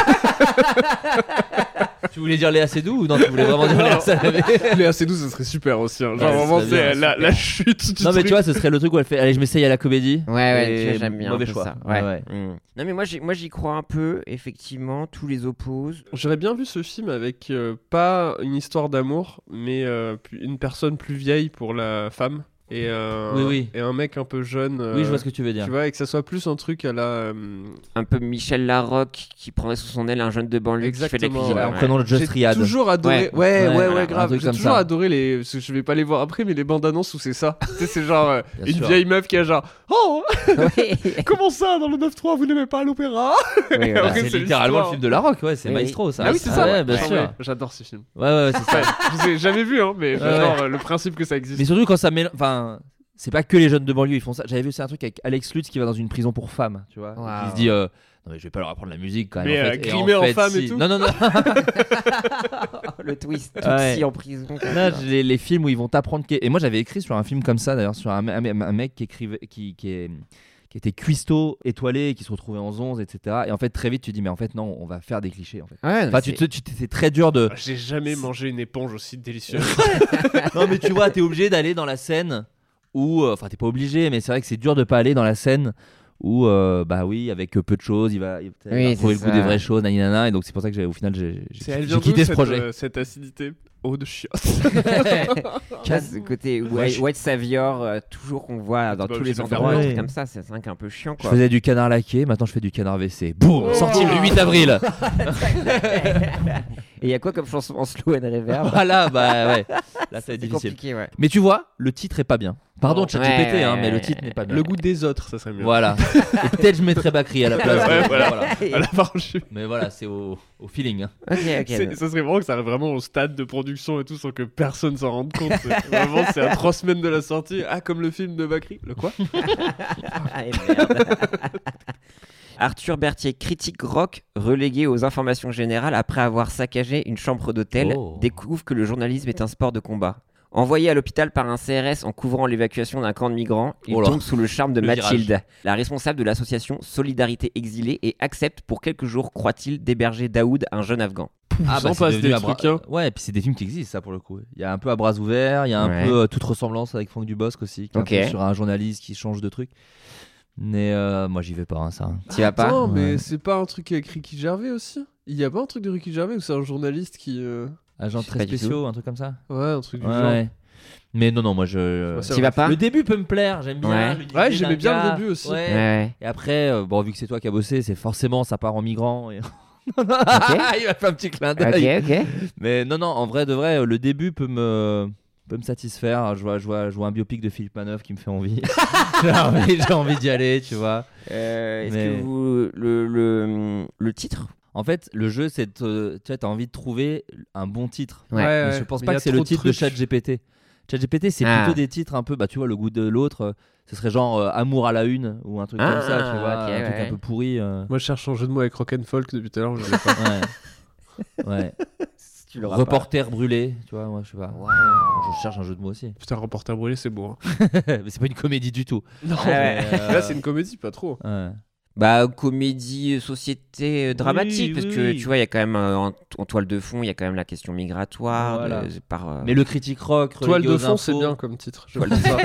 Tu voulais dire Léa Seydoux ou non? Tu voulais vraiment dire Léa Salamé? Léa Seydoux, ça serait super aussi. hein. Genre, Ouais, vraiment, ça serait c'est bien, la, super. la chute du Non, mais truc. tu vois, ce serait le truc où elle fait allez, je m'essaye à la comédie. Ouais, ouais, Et tu vois, j'aime bien. mauvais un peu choix. ça. Ouais, Ouais. ouais. Mm. Non, mais moi, j'y, moi, j'y crois un peu, effectivement, tous les opposent. J'aurais bien vu ce film avec euh, pas une histoire d'amour, mais euh, plus- une personne plus vieille pour la femme et, euh, Oui, oui. et un mec un peu jeune. euh, Oui, je vois ce que tu veux dire. Tu vois, et que ça soit plus un truc à la. euh, Un peu Michel Larocque qui prendrait sous son aile un jeune de banlieue qui fait de la Exactement, cuisine. ouais, en Ouais. prenant le Just J'ai Triad. toujours adoré. Ouais. Ouais, ouais, Ouais, ouais, voilà, un grave. truc J'ai comme toujours ça. adoré les. Parce que je vais pas les voir après, mais les bandes annonces où c'est ça. Tu sais, c'est genre euh, Bien une sûr. vieille meuf qui a genre Oh, Ouais. comment ça dans le neuf trois vous n'aimez pas l'opéra? Oui, voilà. Après, C'est c'est littéralement le l'histoire. film de la rock, ouais, c'est Oui. Maestro ça. Ah oui, c'est ça. Ouais, bien Ah sûr. ouais, j'adore ce film. Ouais, ouais, c'est ça. Ouais, je l'ai jamais vu, hein, mais Ouais, j'adore ouais. euh, le principe que ça existe. Mais surtout quand ça mélange. Enfin, c'est pas que les jeunes de banlieue, ils font ça. J'avais vu, c'est un truc avec Alex Lutz qui va dans une prison pour femmes, tu vois. Waouh. Il se dit, euh, non, mais je vais pas leur apprendre la musique quand même. Mais, en euh, fait. Et grimer en fait, femme et si. tout Non, non, non. Le twist, tout Ouais. si en prison. comme Non, ça. les, les films où ils vont t'apprendre. qu'est- Et moi, j'avais écrit sur un film comme ça, d'ailleurs, sur un, un- un mec qui écrivait, qui, qui, est, qui était cuistot, étoilé, qui se retrouvait en onze, et cetera. Et en fait, très vite, tu dis, mais en fait, non, on va faire des clichés. En fait. Ouais, Enfin, tu, te- tu, t'es- c'est très dur de. Ah, J'ai jamais mangé une éponge aussi délicieuse. Non, mais tu vois, t'es obligé d'aller dans la scène où. euh, Enfin, t'es pas obligé, mais c'est vrai que c'est dur de pas aller dans la scène où, euh, bah oui, avec euh, peu de choses, il va, il va peut-être Oui, trouver c'est le goût ça. des vraies choses, nanana. Et donc, c'est pour ça que j'ai, au final, j'ai, j'ai- C'est elle j'ai vient quitté d'où, ce cette, projet. euh, cette acidité. Eau de chiotte. Là, ce côté white, white savior, euh, toujours qu'on voit dans pas tous obligé les de le faire endroits, un ouais. truc comme ça, c'est vrai qu'un peu chiant Je quoi. faisais du canard laqué, maintenant je fais du canard W C. Boum, Oh. sorti le huit avril. Et il y a quoi comme chanson en slow and reverb? Voilà, bah ouais. Là, ça va être C'est difficile. compliqué, ouais. Mais tu vois, le titre est pas bien. Pardon, Non. ChatGPT, Ouais, hein, ouais, mais le ouais. titre n'est pas bien. Le goût des autres, ça serait mieux. Voilà. Et peut-être je mettrais Bakri à la place. Ouais, de- voilà. voilà. À la marche. Mais voilà, c'est au, au feeling. hein. Ok, ok. C'est- Ça serait vraiment que ça arrive vraiment au stade de production et tout sans que personne s'en rende compte. C'est- Vraiment, c'est à trois semaines de la sortie. Ah, comme le film de Bakri. Le quoi? Ah, et merde. Arthur Berthier, critique rock, relégué aux informations générales après avoir saccagé une chambre d'hôtel, Oh. découvre que le journalisme est un sport de combat. Envoyé à l'hôpital par un C R S en couvrant l'évacuation d'un camp de migrants, il Oh là. tombe sous le charme de Le Mathilde, la responsable de l'association Solidarité Exilée, et accepte pour quelques jours, croit-il, d'héberger Daoud, un jeune Afghan. Ah, bah, j'en c'est passe devenu des à bras- trucs, hein. Ouais, et puis c'est des films qui existent, ça pour le coup. Il y a un peu à bras ouverts, il y a un Ouais. peu euh, toute ressemblance avec Franck Dubosc aussi, qui est un Ok. peu sur un journaliste qui change de truc. Mais euh, moi j'y vais pas, hein, ça. T'y vas pas? Attends, mais Ouais. c'est pas un truc avec Ricky Gervais aussi? Il y a pas un truc de Ricky Gervais où c'est un journaliste qui. euh, Agent Je sais très pas du spéciaux, un truc comme ça. Ouais, un truc du Ouais. genre. Mais non, non, moi je. Moi, c'est T'y vas pas? Le début peut me plaire, j'aime bien. Ouais. l'unité Ouais, j'aimais d'un bien le gars. début aussi. Ouais. Ouais, ouais. Et après, euh, bon, vu que c'est toi qui as bossé, c'est forcément ça part en migrant. Et... Il m'a fait un petit clin d'œil. Ok, ok. Mais non, non, en vrai de vrai, euh, le début peut me peut me satisfaire. Je vois, je vois, je vois un biopic de Philippe Manœuvre qui me fait envie. j'ai envie, j'ai envie d'y aller, tu vois. Euh, Est-ce Mais- que vous. Le, le, le titre? En fait, le jeu, c'est de te- tu vois, t'as envie de trouver un bon titre. Ouais. Mais je pense mais pas il y que a c'est le trop de titre de trucs. ChatGPT. ChatGPT, c'est Ah. plutôt des titres un peu, bah tu vois, le goût de l'autre. euh, Ce serait genre euh, Amour à la une ou un truc Ah, comme ça, tu vois, ok, un truc ouais. un peu pourri. euh, Moi, je cherche un jeu de mots avec rock and folk depuis tout à l'heure. Je l'ai pas. Ouais. ouais. Tu l'auras pas. Reporter brûlé, tu vois, moi je sais pas. Wow. Je cherche un jeu de mots aussi. Putain, reporter brûlé, c'est beau. Hein. Mais c'est pas une comédie du tout. Non, Ouais, ouais. Mais, euh, là, c'est une comédie, pas trop. ouais. Bah, comédie, euh, société euh, dramatique, Oui, parce oui, que oui. tu vois, il y a quand même euh, en, en toile de fond, il y a quand même la question migratoire. Voilà. de- par, euh, Mais le critique rock, Toile relégué de aux fond, c'est infos. bien comme titre. Je Toile vois ça.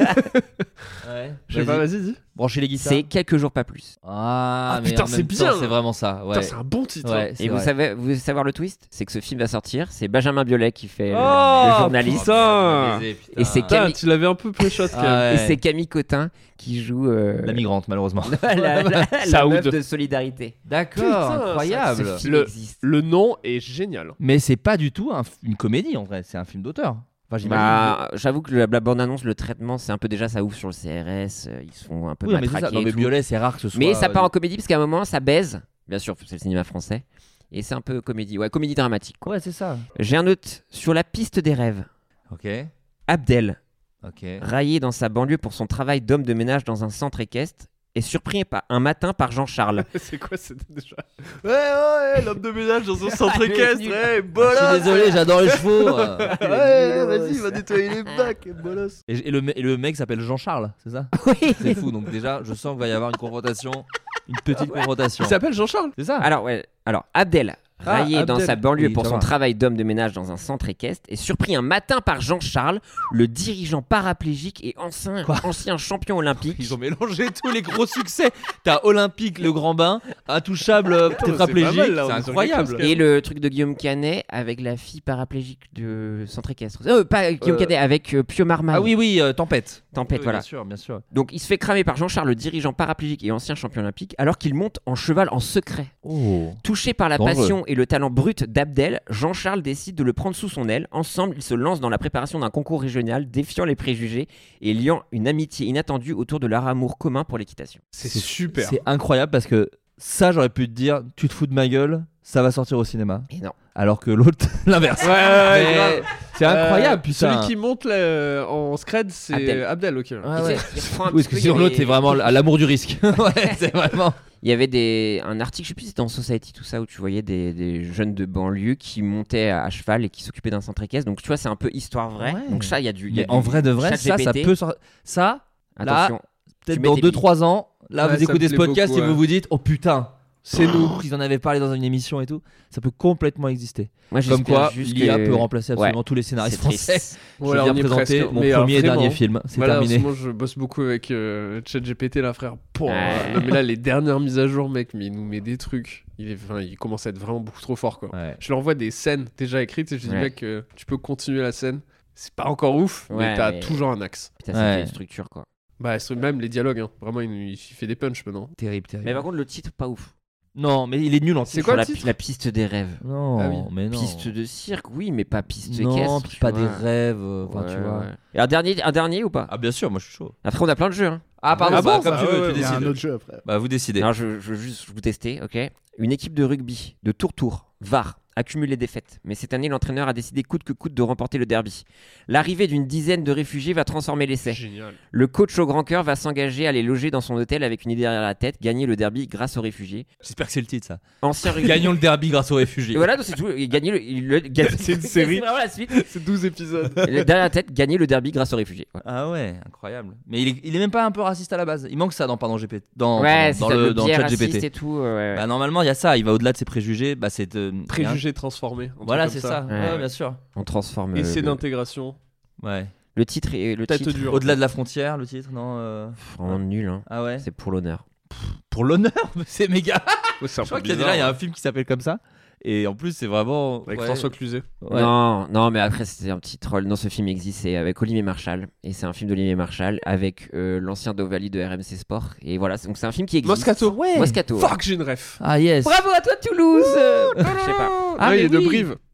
Ouais. Je sais pas, Vas-y. vas-y, dis. Branchez les guitares. c'est quelques jours pas plus. Ah, Ah, mais putain, en c'est même temps, bien. C'est vraiment ça. Ouais. Putain, c'est un bon titre. Ouais, c'est Et vous vrai. savez, vous savez savoir le twist, c'est que ce film va sortir, c'est Benjamin Biolay qui fait euh, Oh, le journaliste. putain. Et c'est Putain, Camille, tu l'avais un peu pré-shot quand même. Ah et ouais. c'est Camille Cotin qui joue euh, La migrante, malheureusement. la, la, la, la Saoud. meuf de Solidarité. D'accord, Putain, incroyable. Ce film Le- existe. Le nom est génial. Mais c'est pas du tout un f- une comédie en vrai, c'est un film d'auteur. Enfin, j'imagine. Bah, j'avoue que la, la bande-annonce, le traitement, c'est un peu déjà, ça ouvre sur le C R S, euh, ils sont un peu oui, mais c'est ça. matraqués Non, et mais tout. Biolay, c'est rare que ce soit. Mais ça part euh, en comédie parce qu'à un moment, ça baise. Bien sûr, c'est le cinéma français. Et c'est un peu comédie, ouais, comédie dramatique, quoi. Ouais, c'est ça. J'ai un autre sur la piste des rêves. Ok. Abdel, Ok. raillé dans sa banlieue pour son travail d'homme de ménage dans un centre équestre, est surpris par, un matin par Jean-Charles. C'est quoi, c'était déjà Ouais, ouais, l'homme de ménage dans son centre Ah, mais équestre. nul. Ouais, Je bolos. suis désolé, j'adore les chevaux. Ouais, vas-y, va nettoyer les bacs, bolos. Et, et le, me- et le mec s'appelle Jean-Charles, c'est ça? Oui. C'est fou. Donc déjà, je sens qu'il va y avoir une confrontation, une petite confrontation. Il s'appelle Jean-Charles. C'est ça? Alors, ouais, alors Abdel, Ah, raillé dans Abdel. sa banlieue Oui, pour ça son va. travail d'homme de ménage dans un centre équestre, est surpris un matin par Jean-Charles, le dirigeant paraplégique et ancien, Quoi ancien champion olympique. Ils ont mélangé tous les gros succès. T'as Olympique, le grand bain, intouchable, euh, tétraplégique. pas mal, là, on C'est est sur incroyable. quelque chose, Et le truc de Guillaume Canet avec la fille paraplégique de centre équestre. Euh, pas Guillaume Euh, Canet, avec euh, Pio Marmaille. Ah oui, oui, euh, Tempête. Tempête, Oui, voilà. Bien sûr, bien sûr. Donc il se fait cramer par Jean-Charles, le dirigeant paraplégique et ancien champion olympique, alors qu'il monte en cheval en secret. Oh. Touché par la Dangereux. passion et le talent brut d'Abdel, Jean-Charles décide de le prendre sous son aile. Ensemble, ils se lancent dans la préparation d'un concours régional, défiant les préjugés et liant une amitié inattendue autour de leur amour commun pour l'équitation. C'est super. C'est incroyable parce que ça, j'aurais pu te dire, tu te fous de ma gueule, ça va sortir au cinéma. Et non. Alors que l'autre, l'inverse. Ouais, ouais, ouais, Mais grave. c'est incroyable, Euh, putain. Celui qui monte là, en scred, c'est Abdel. Abdel, ok. Ah Il ouais. fait- il reprend un Oui, petit parce que peu, il y sinon avait- l'autre, c'est vraiment à l'amour du risque. Ouais, c'est vraiment. Il y avait des, un article, je sais plus si c'était dans Society, tout ça, où tu voyais des, des jeunes de banlieue qui montaient à, à cheval et qui s'occupaient d'un centre équestre. Donc tu vois, c'est un peu histoire vraie. Ouais. Donc ça, il y a du. il y a Mais en du vrai de vrai, ça, ça ChatGPT. peut sortir. Ça, là, Attention. peut-être Tu dans mets tes deux billes. trois ans, là, Ouais, vous ça écoutez me ce plaît podcast beaucoup, et vous ouais. vous dites, oh putain, C'est nous. ils en avaient parlé dans une émission et tout. Ça peut complètement exister. Moi, Comme j'espère quoi, juste l'I A que- peut remplacer absolument Ouais. tous les scénaristes C'est triste. français. Voilà, je on viens y est présenter presque. mon Mais, alors, premier et vraiment, dernier film. C'est Voilà, en terminé. ce moment, je bosse beaucoup avec euh, ChatGPT, là, frère. Pouah, Ouais. Non, mais là, les dernières mises à jour, mec, mais il nous met des trucs. Il, est, enfin, il commence à être vraiment beaucoup trop fort, quoi. Ouais. Je leur envoie des scènes déjà écrites et je dis, Ouais. mec, euh, tu peux continuer la scène. C'est pas encore ouf, mais Ouais, t'as mais- toujours un axe. Putain, ça Ouais. fait une structure, quoi. Bah, c'est même les dialogues, hein. Vraiment, il, il fait des punchs maintenant. Terrible, terrible. Mais par contre, le titre, pas ouf. Non, mais il est nul en C'est titre. quoi Sur le la, titre la piste des rêves. Non, Ah oui. mais non. Piste de cirque, oui, mais pas piste non, équestre. puis tu pas vois. des rêves. euh, Enfin, Ouais, tu vois. ouais. Et un dernier, un dernier ou pas? Ah, bien sûr, moi je suis chaud. Après, on a plein de jeux. Hein. Ah, pardon, Ah bah, bon, comme ça, tu veux, ouais, tu Il y a un décides. autre jeu après. Bah, vous décidez. Alors, je, je veux juste vous tester, ok? Une équipe de rugby de Tour-Tour, V A R, accumule les défaites. Mais cette année, l'entraîneur a décidé coûte que coûte de remporter le derby. L'arrivée d'une dizaine de réfugiés va transformer l'essai. Génial. Le coach au grand cœur va s'engager à les loger dans son hôtel avec une idée derrière la tête, gagner le derby grâce aux réfugiés. J'espère que c'est le titre, ça. Ancien rugby. Gagnons le derby grâce aux réfugiés. Et voilà, donc c'est tout. Et Gagner le, il- le- ga- C'est une série. C'est vraiment la suite. C'est douze épisodes. Et derrière la tête, gagner le derby grâce aux réfugiés. Voilà. Ah ouais, incroyable. Mais il est, il est même pas un peu raciste à la base. Il manque ça dans pardon G P T. Dans, Ouais, pardon, c'est dans ça, le, le dans biais chat raciste G P T. et tout. ouais, ouais. Bah, normalement, il y a ça. Il va au-delà de ses préjugés. Bah, c'est. euh, Préjugés transformés. un truc Voilà, comme c'est ça. Ouais, Ouais, ouais. bien sûr. On transforme. euh, Essai le, d'intégration. Ouais. le titre est le Tête titre. dure. Au-delà de la frontière, le titre, non euh, Vraiment nul. Hein. Ah ouais. C'est pour l'honneur. Pour l'honneur, mais c'est méga. Ouais, c'est un Je crois peu qu'il y a bizarre, déjà il y a hein. un film qui s'appelle comme ça. Et en plus, c'est vraiment. Avec ouais. François Cluzet. Ouais. Non, non, mais après c'était un petit troll. Non, ce film existe, c'est avec Olivier Marchal et c'est un film d'Olivier Marchal avec euh, l'ancien Dovali de R M C Sport et voilà. Donc c'est un film qui existe. Moscato. Ouais. Moscato. ouais. Fuck, j'ai une ref. Ah yes. Bravo à toi Toulouse. Je sais pas. Ah, Ouais, il mais est de oui. Brive.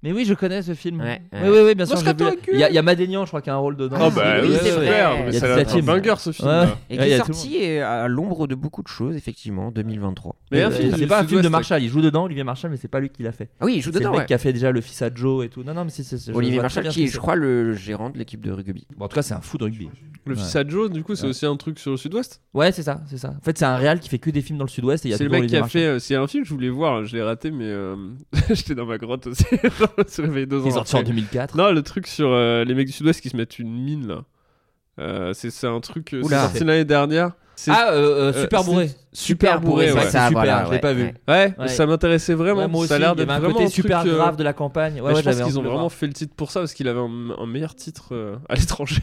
Mais oui, je connais ce film. Ouais, Oui, ouais. oui, oui, bien sûr. Moscato j'ai vu- à cul. Il y a, il y a Madénian, je crois, qui a un rôle dedans. Oh bah oui, oui, c'est c'est vrai. super. Il y Mais a ça toute a la l'air un team. banger ce film. Ouais. là. Et Ouais, qui il y est a tout le sorti euh, à l'ombre de beaucoup de choses, effectivement, deux mille vingt-trois. Mais un Euh, film c'est du pas un film de Sud-Ouest, Marshall, il joue dedans, Olivier Marshall, mais c'est pas lui qui l'a fait. Ah oui, il joue C'est dedans, le mec ouais. qui a fait déjà le fils à Joe et tout. Non, non, mais c'est. c'est- c'est- je Olivier vois très Marshall, bien qui est, ce je que crois, le gérant de l'équipe de rugby. c'est. Bon, en tout cas, c'est un fou de rugby. Le Ouais. fils à Joe, du coup, c'est Ouais. aussi un truc sur le Sud-Ouest. Ouais, c'est ça, c'est ça. En fait, c'est un réal qui fait que des films dans le Sud-Ouest et il y a C'est le toujours mec qui Olivier a Marshall. fait. euh, C'est un film que je voulais voir, je l'ai raté, mais euh, j'étais dans ma grotte aussi. Je me suis réveillé deux Il est ans sorti en après. deux mille quatre. Non, le truc sur euh, les mecs du Sud-Ouest qui se mettent une mine là. Euh, c'est c'est un truc. euh, C'est Oula. sorti l'année dernière. C'est- Ah, euh, euh, euh, Super c'est- bourré. Super bourré, c'est ouais. vrai que Ça, c'est super, voilà, je l'ai ouais, pas vu. ouais. Ouais, Ouais. ça m'intéressait vraiment. Ouais, moi aussi, ça a l'air il y d'être avait un vraiment côté un truc, super euh, grave de la campagne. Ouais, mais ouais, je pense j'avais envie qu'ils ont de le vraiment voir. fait le titre pour ça parce qu'il avait un, un meilleur titre euh, à l'étranger.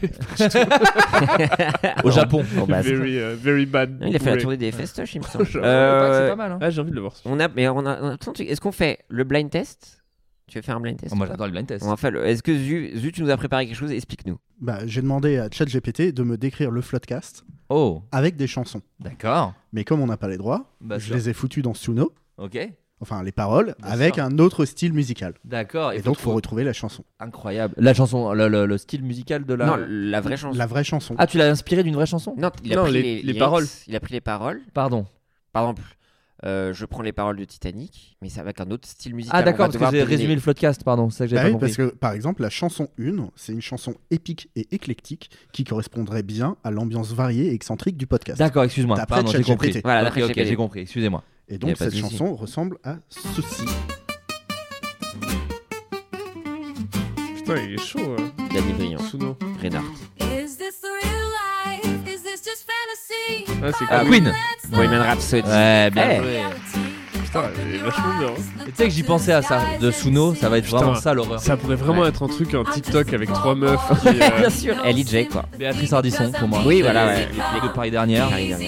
Au Japon. Bon, bah, c'est- very, euh, very bad. Il a fait la bourré. tournée des festoches, il me semble. Genre, Euh, C'est pas mal. Hein. Ah, j'ai envie de le voir. On a, mais on a, on a plein de trucs. Est-ce qu'on fait le blind test? Tu veux faire un blind test? Oh, moi, ou pas j'adore les blind tests. On va faire le- Est-ce que Zu, Zu, tu nous as préparé quelque chose? Explique-nous. Bah, j'ai demandé à ChatGPT de me décrire le Floodcast Oh, avec des chansons. d'accord. Mais comme on n'a pas les droits, Bah, je sûr. les ai foutus dans Suno, Ok. enfin les paroles, Bien avec sûr. un autre style musical. D'accord. Et il donc, faut il faut retrouver la chanson. Incroyable. La chanson, le, le- le style musical de la. Non, la vraie chanson. La vraie chanson. Ah, tu l'as inspiré d'une vraie chanson? Non, il a Non, pris les- les, les lyrics, paroles. Il a pris les paroles. Pardon. Par exemple, euh, je prends les paroles de Titanic, mais c'est avec un autre style musical. Ah, On d'accord, va parce que devoir j'ai deviner. résumé le floodcast, pardon. C'est ça que j'avais Bah pas oui, compris. parce que par exemple, la chanson un, c'est une chanson épique et éclectique qui correspondrait bien à l'ambiance variée et excentrique du podcast. D'accord, excuse-moi. D'après Pardon, j'ai ChatGPT. compris. Voilà, Ok, d'après ok, ChatGPT. j'ai compris. Excusez-moi. Et Y a donc, pas de cette souci. chanson ressemble à ceci. Putain, il est chaud. hein. Danny Briand, Suno. Reinhardt. Is this the real life? Is this just fantasy? Ah, c'est Ah, cool. Queen. Let's Bohemian Rhapsody. Ouais, bien Eh. joué. Putain, il est vachement bien. hein. Et tu sais que j'y pensais à ça. De Suno, ça va être Putain. vraiment ça l'horreur. Ça pourrait vraiment Ouais. être un truc, un TikTok avec trois meufs. qui, euh, Bien sûr. Ellie J, quoi. Béatrice Ardisson pour moi. Oui, voilà, Les- ouais. Les deux de Paris dernière. Paris dernière.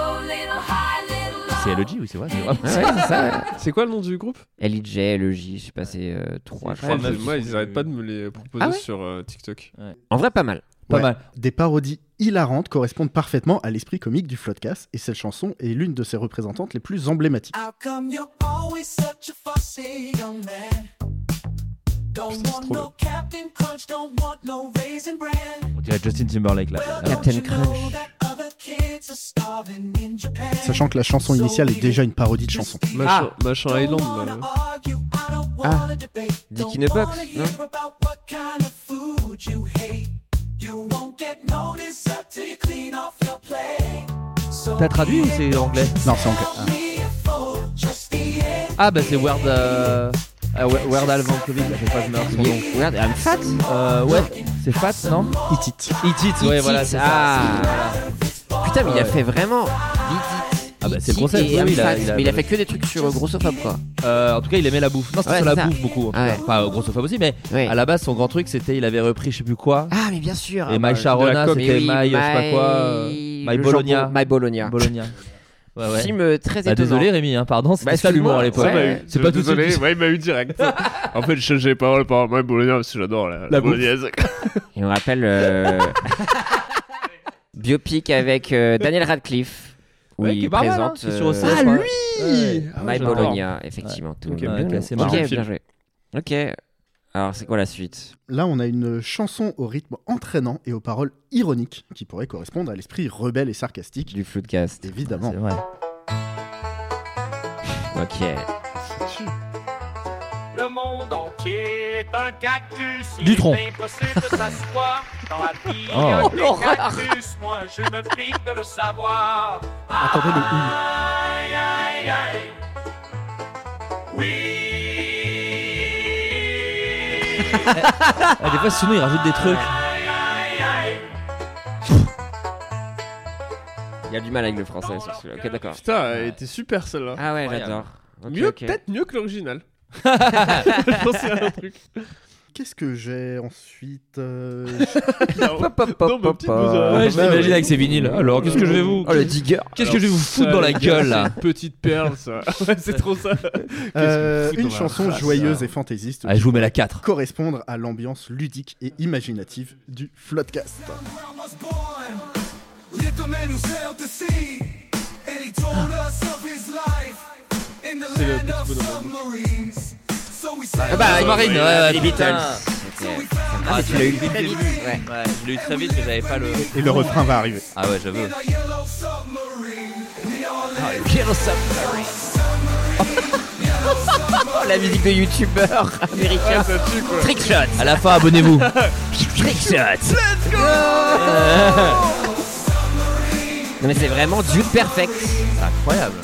C'est L G, oui, c'est vrai. c'est vraiment Ouais, ça. ouais, c'est ça. ouais. C'est quoi le nom du groupe? Ellie J, le J, je sais pas, c'est euh, trois. je Ouais, crois. mais moi, ils arrêtent pas de me les proposer Ah ouais sur euh, TikTok. En vrai, pas mal. Pas Ouais. mal. Des parodies hilarantes correspondent parfaitement à l'esprit comique du Floodcast et cette chanson est l'une de ses représentantes les plus emblématiques. How come you're always such a fussy young man? Don't Putain, c'est want trop no Captain Crunch, don't want no Raisin Bran. On dirait Justin Timberlake là. Well, Captain don't you know Crunch. that other kids are starving in Japan? Sachant que la chanson initiale est déjà une parodie de chanson. Machin, machin Don't Island, wanna là. argue, I don't Ah. wanna debate. Dick Don't in a Box, wanna non? hear about what kind of food you hate. You won't get noticed until you clean off your plate. So T'as traduit ou c'est anglais? Non, c'est anglais. Ah. me a fool, just the end. Ah bah c'est Weird. Euh... Ah, We- Weird Al Yankovic, je sais pas, je me rappelle son nom. Regarde, I'm fat. Euh, ouais, c'est Fat, non? Hit It. Eat It, ouais, voilà, c'est Ah. ça. Putain, mais il a Ouais. fait vraiment. Beat It, Ah bah, c'est Eat le concept, It et oui, I'm oui, il a- fat. il a- Mais il a fait que des trucs sur euh, grossophobe, quoi. Euh, en tout cas, il aimait la bouffe. Non, c'était Ouais, sur c'est la ça. bouffe beaucoup. En tout Ah cas. ouais. Enfin, grossophobe aussi, mais Ouais. à la base, son grand truc, c'était il avait repris je sais plus quoi. Ah, mais bien sûr. Et Ah, My bah, Sharona, coque. c'était mais oui, My, je sais pas quoi. euh, My- My le Bologna. jambon, My Bologna. Bologna. Ouais, ouais. Film euh, très Bah, étonnant. désolé Rémi, hein, pardon, c'était Bah, ça l'humour à l'époque. excuse-moi, ouais. C'est pas tout de Désolé, suite. ouais, il m'a eu direct. En fait, je changeais les paroles par moi bolognaise parce que j'adore la, La bouffe. bolognaise. Et on rappelle euh, biopic avec euh, Daniel Radcliffe où Ouais, qui est il pas mal, hein, présente qui est sur O C S, euh, je Ah, crois. lui Ouais. Ah, My j'adore. Bologna, effectivement. Tout Ok, bien, ok, bien. c'est Ok, marrant. bien joué. Ok. Alors, c'est quoi la suite? Là, on a une chanson au rythme entraînant et aux paroles ironiques qui pourrait correspondre à l'esprit rebelle et sarcastique, Du Floodcast. évidemment. C'est vrai. Ok. Le monde entier est un cactus. Il Dutronc. est impossible de s'asseoir dans la vie Oh. des cactus. Moi, je me pique de le savoir. Attendez le ou. Aïe, aïe, aïe. Oui. Ah, des fois, sinon, il rajoute des trucs. Aïe, aïe, aïe. Il y a du mal avec le français sur celui-là. Ok, d'accord. Putain, elle était super celle-là. Ah ouais, Incroyable. j'adore. Ok, mieux, ok. peut-être mieux que l'original. Je pensais à un truc. Qu'est-ce que j'ai ensuite euh, Non, Pop, pop, pop, non, ma pop, petite pop. bouse à- Ouais, je bah, l'imagine ouais. avec ses vinyles. Alors, qu'est-ce que je vais vous. Oh, le digger. Qu'est-ce que je vais vous foutre dans la Ça, gueule c'est là? une petite perle, ça. Ouais, c'est trop ça. euh, fout Une dans la chanson race, joyeuse ça. et fantaisiste Allez, je vous mets la quatre. correspondre à l'ambiance ludique et imaginative du Floodcast. Brown was born, little man who sailed the sea, and he told us of his life in the C'est le land petit of bonhomme. submarines. Ah bah, Submarine, oui, ouais, ouais, les putain. Beatles. Ok. Ah, mais tu l'as eu vite, vite. Ouais. Ouais, je l'ai eu très vite, mais j'avais pas le. Et le refrain va arriver. Ah ouais, j'avoue. Oh, la musique de youtubeur américain. Trick shot. À la fin, abonnez-vous. Trick shot. Non mais c'est vraiment Dude Perfect. C'est incroyable.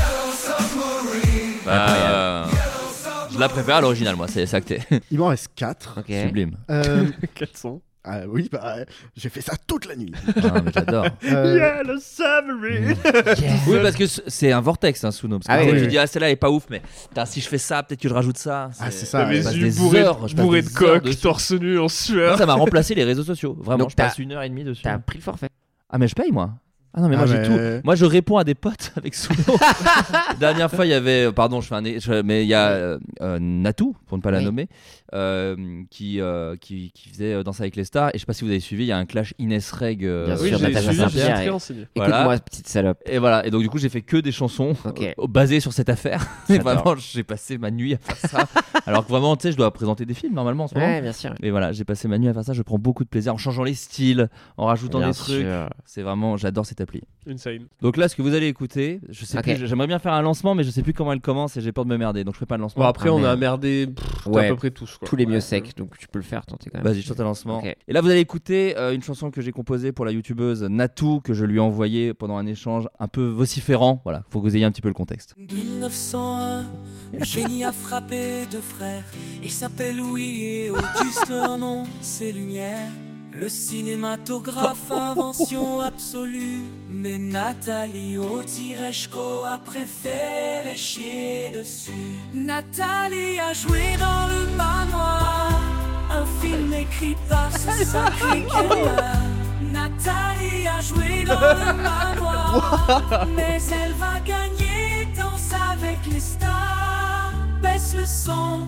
Bah, euh, je la préfère à l'original, moi, c'est c'est acté. Il m'en reste quatre. Ok. Sublime. Euh, Quels sont ah oui, bah, j'ai fait ça toute la nuit. Ah, mais j'adore. Euh, Yellow Submarine. Oui, parce que c- c'est un vortex, hein, Suno. Parce que Ah tu sais, oui, tu oui. dis, ah, celle-là elle est pas ouf, mais putain, si je fais ça, peut-être que je rajoute ça. Ah, c'est ça. T'as ouais. les passe yeux des bourrés, heures, je passe bourrés des de heures coque, dessus. torse nu en Moi, sueur. ça m'a remplacé les réseaux sociaux. Vraiment, Donc, je passe t'as- une heure et demie dessus. T'as pris le forfait. Ah, mais je paye, moi. Ah non, mais moi Ah, j'ai mais- tout. Moi je réponds à des potes avec Suno. Dernière fois, il y avait. Pardon, je fais un. é- je- Mais il y a euh, euh, Natou, pour ne pas la Oui. nommer, euh, qui, euh, qui, qui faisait euh, Danser avec les stars. Et je sais pas si vous avez suivi, il y a un clash Inès Reg. euh, Bien Oui, sûr, j'ai Natacha suivi, je suis Saint-Pierre très et- renseigné. Voilà. Écoute-moi, petite salope. Et voilà, et donc du coup j'ai fait que des chansons Ok. euh, basées sur cette affaire. Et J'adore. vraiment j'ai passé ma nuit à faire ça. Alors que vraiment tu sais je dois présenter des films normalement en ce moment. Ouais, bien sûr. Et voilà, j'ai passé ma nuit à faire ça, je prends beaucoup de plaisir en changeant les styles, en rajoutant Bien des trucs. sûr. C'est vraiment, j'adore cette appli. Insane. Donc là ce que vous allez écouter, je sais Ok. plus, j'aimerais bien faire un lancement mais je sais plus comment elle commence et j'ai peur de me merder donc je fais pas de lancement. Bon, après, Ah, on a merde. merdé pff, Ouais. à peu près tous. Quoi. Tous les mieux Ouais. secs, donc tu peux le faire, tenter quand même. Vas-y, je chante un lancement. Ok. Et là, vous allez écouter euh, une chanson que j'ai composée pour la youtubeuse Natou, que je lui ai envoyée pendant un échange un peu vociférant. Voilà, faut que vous ayez un petit peu le contexte. mille neuf cent un, le génie a frappé deux frères. Ils s'appellent Louis et Auguste, leur nom c'est Lumière. Le cinématographe, invention absolue. Mais Nathalie Otireshko a préféré chier dessus. Nathalie a joué dans le manoir, un film écrit par ce sacré gaillard. Nathalie a joué dans le manoir, mais elle va gagner Danse avec les stars. Baisse le son,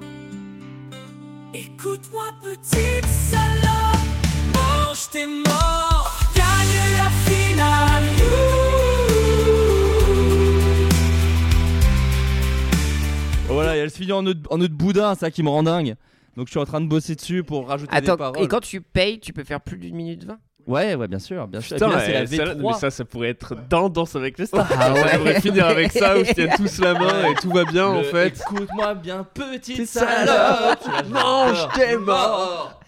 écoute-moi petite salope, mange tes morts, gagne la finale. Voilà, et elle se finit en nœud de- en nœud de boudin, ça qui me rend dingue. Donc je suis en train de bosser dessus pour rajouter des Attends, paroles. et quand tu payes, tu peux faire plus d'une minute vingt? Ouais, ouais, bien sûr, bien sûr. Et Putain, puis là, c'est la eh, celle-là- V trois. mais ça, ça pourrait être dans Danse avec les stars. Ah ouais. Ça pourrait finir avec ça où ils se tiennent tous la main et tout va bien en Le fait. Écoute-moi bien, petite Petite salope, salope, mange tes morts.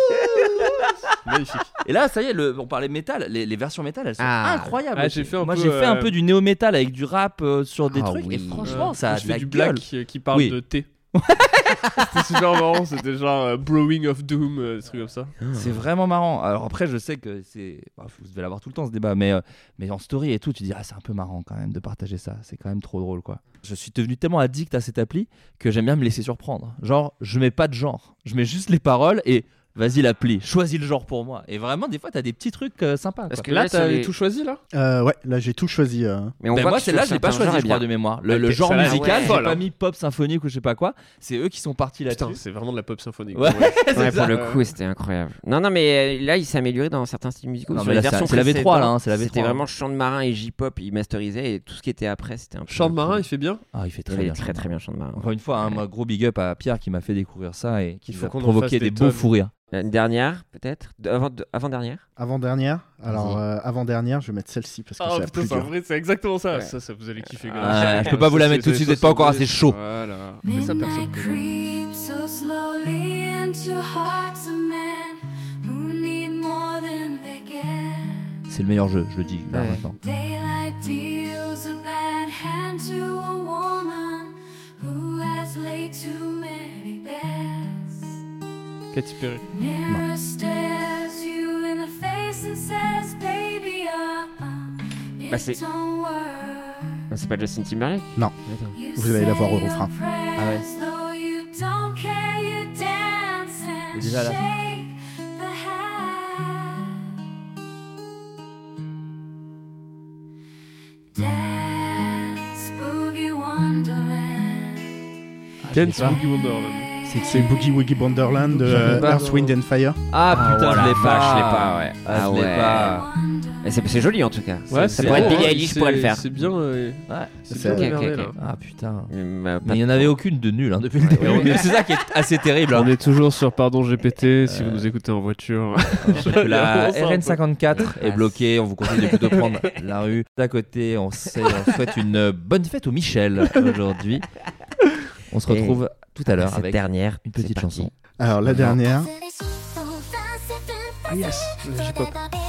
Magnifique. Et là, ça y est, le, on parlait métal, les, les versions métal, elles sont Ah. incroyables. Ah, aussi. j'ai fait un Moi, peu, j'ai fait un euh, peu du néo-métal avec du rap euh, sur des Ah trucs, et oui. franchement, Euh, ça a je de fais la du gueule. black euh, qui parle Oui. de thé. C'était super marrant, c'était genre euh, Brewing of Doom, euh, des trucs comme ça. C'est vraiment marrant. Alors après, je sais que c'est, bah, vous devez l'avoir tout le temps ce débat, mais euh, mais en story et tout, tu dis ah c'est un peu marrant quand même de partager ça. C'est quand même trop drôle quoi. Je suis devenu tellement addict à cette appli que j'aime bien me laisser surprendre. Genre, je mets pas de genre, je mets juste les paroles et vas-y l'appli, choisis le genre pour moi. Et vraiment, des fois, t'as des petits trucs euh, sympas. Parce quoi. que Là, là, t'as c'est les- tout choisi là Euh, ouais, là j'ai tout choisi. euh. Mais on Ben voit moi, que celle-là, sur je l'ai pas certains choisi, genres, je est crois, bien. de mémoire. Le, Ok, le genre celle-là, musical, ouais. j'ai Folle, pas hein. mis pop symphonique ou je sais pas quoi. C'est eux qui sont partis Putain, là-dessus. c'est vraiment de la pop symphonique. Ouais, c'est Ouais, ça. pour le coup, c'était incroyable. Non, non, mais euh, là, il s'est amélioré dans certains styles musicaux. Non, Sur mais les là, versions c'est la V trois, là, hein, c'est la V trois, C'était hein. vraiment chant de marin et J-pop, il masterisait et tout ce qui était après, c'était un peu. Chant de marin, il fait bien. Ah, il fait Très, très bien. très, très bien, chant de marin. Encore une fois, hein, moi, gros big up à Pierre qui m'a fait découvrir ça et qui Il faut m'a qu'on en provoqué fasse des des beaux tonnes. fous rires. Une dernière, peut-être De- avant, de- Avant-dernière Avant-dernière. Alors, Vas-y. euh, avant-dernière, je vais mettre celle-ci parce que Ah c'est la putain, plus c'est en dure. vrai, c'est exactement ça. Ouais. Ça, ça vous allez kiffer. Ah, gars. je peux pas vous la Ça, mettre tout de c'est- suite, vous ça, êtes pas c'est encore vrai. assez chaud. Voilà. Mais ça, personne. Midnight creeps so slowly into hearts of men who need more than they get. C'est le meilleur jeu, je le dis là Ouais. maintenant. Daylight deals a bad hand to a woman who has laid too many bets. Katy Perry. Mirror stares you in the face and says, baby, uh, uh, Bah, it c'est- don't work. Non, c'est pas Justin Timberlake Non. Attends. You Vous allez la voir au say refrain. your prayers, Ah ouais. though you don't care, you dance and Déjà à la fin. shake the hand. Dance, boogie wonderland. Dance pas. Boogie Wonderland. C'est Boogie Woogie Wonderland de J'avais euh, pas. Earth, Wind and Fire. Ah putain, oh je la l'ai pas. vache, je l'ai pas, ouais. Ah, Ah je l'ai ouais. pas. Wonderland. Et C'est c'est joli en tout cas. Ouais, ça c'est pourrait être bon, Billie hein, Eilish c'est- pourrait le faire. C'est bien. euh, Ouais. C'est C'est- bien ok, regardé, ok, là. ok. Ah putain. Hum, bah, pas Mais il n'y en avait aucune de nulle hein, depuis le début. on est- C'est ça qui est assez terrible. On hein. est toujours sur Pardon G P T si Euh. vous nous écoutez en voiture. La On s'en R N cinquante-quatre est Ah, bloquée. On vous conseille de plutôt prendre la rue d'à côté. On, sait- on souhaite une bonne fête au Michel aujourd'hui. On se Et retrouve tout à l'heure cette avec dernière une petite c'est parti. chanson. Alors la dernière, Ah yes, le J-pop.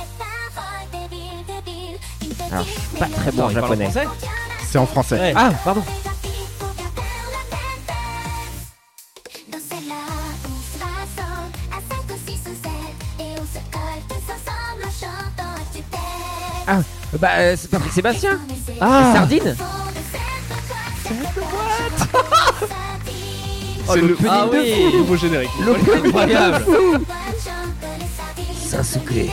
Alors, je suis pas très bon en Attends, il parle japonais. français c'est en français. Ouais. Ah, pardon. Ah, bah, euh, c'est Patrick Sébastien. Ah. Sardine. C'est le Ah opening de oui. fou, nouveau générique. Incroyable. Sasuke.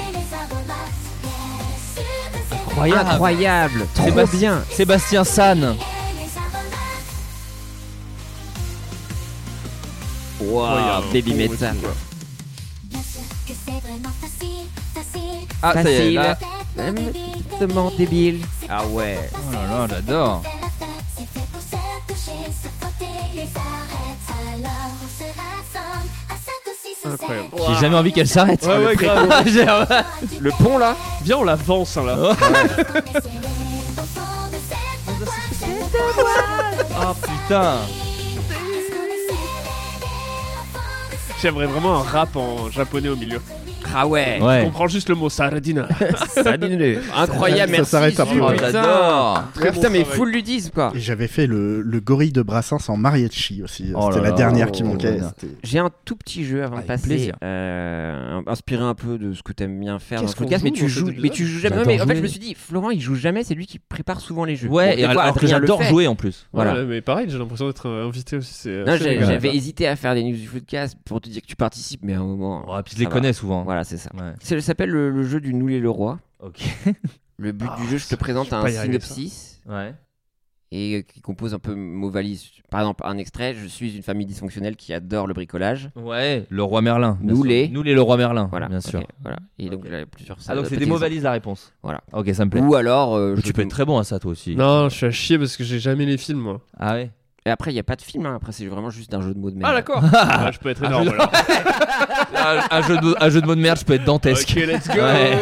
Incroyable. Incroyable. Trop Sébastien- bien. Sébastien San. Wow, Incroyable. Baby Oh, Metal. ouais. Ah, ça y est, Facile. là. Exactement débile. Ah ouais. Oh là là, j'adore. Incroyable. J'ai jamais envie qu'elle s'arrête. Ouais, ouais, grave. J'ai- Le pont là. Viens, on l'avance hein, là. Oh putain. J'aimerais vraiment un rap en japonais au milieu. Ah ouais. On Ouais. prend juste le mot Sardina. Incroyable, Ça merci. s'arrête après. Stu, Oh, putain. j'adore. Très Putain, bon mais travail. full ludisme quoi. Et j'avais fait le, le gorille de Brassens en mariachi aussi. Oh C'était là la là. dernière qui Oh, manquait. voilà. C'était- J'ai un tout petit jeu avant Avec de passer, plaisir. euh, un- inspiré un peu de ce que t'aimes bien faire dans Qu'est-ce ce qu'on podcast, mais joue tu dans joues, cet mais tu joues jamais. Non, J'adore mais en fait, jouer. je me suis dit, Florent, il joue jamais, c'est lui qui prépare souvent les jeux. Ouais, Bon, et des fois, alors que Adrien le j'adore fait. jouer en plus. Voilà. Ouais, mais pareil, j'ai l'impression d'être euh, invité aussi. C'est Non, assez j'ai- rigolo. j'avais hésité à faire des news du podcast pour te dire que tu participes, mais à un moment. Ouais, puis je les ça va. connais souvent. Voilà, c'est ça. Ouais. Ça s'appelle le, le jeu du Nous et le Roi. Ok. Le but Ah, du jeu, je te ça, présente je vais un pas y arriver, synopsis Ouais. et euh, qui compose un peu mot valise. Par exemple, un extrait, je suis une famille dysfonctionnelle qui adore le bricolage. Ouais, le roi Merlin. bien Nous sûr. les- Nous les le roi Merlin. Voilà, bien ok, sûr. voilà. Et donc, Ok. j'avais plusieurs Ah donc c'est des petits mots exemples. valises la réponse. Voilà. Ok, ça me plaît. Ou alors, euh, Mais je tu peux te- être très bon à ça toi aussi. Non, je suis à chier parce que j'ai jamais les films moi. Ah ouais. Et après, il n'y a pas de film, hein. Après, c'est vraiment juste un jeu de mots de merde. Ah d'accord. Ah, je peux être énorme alors. un, un jeu de, un jeu de mots de merde, je peux être dantesque. Ok, let's go. Ouais.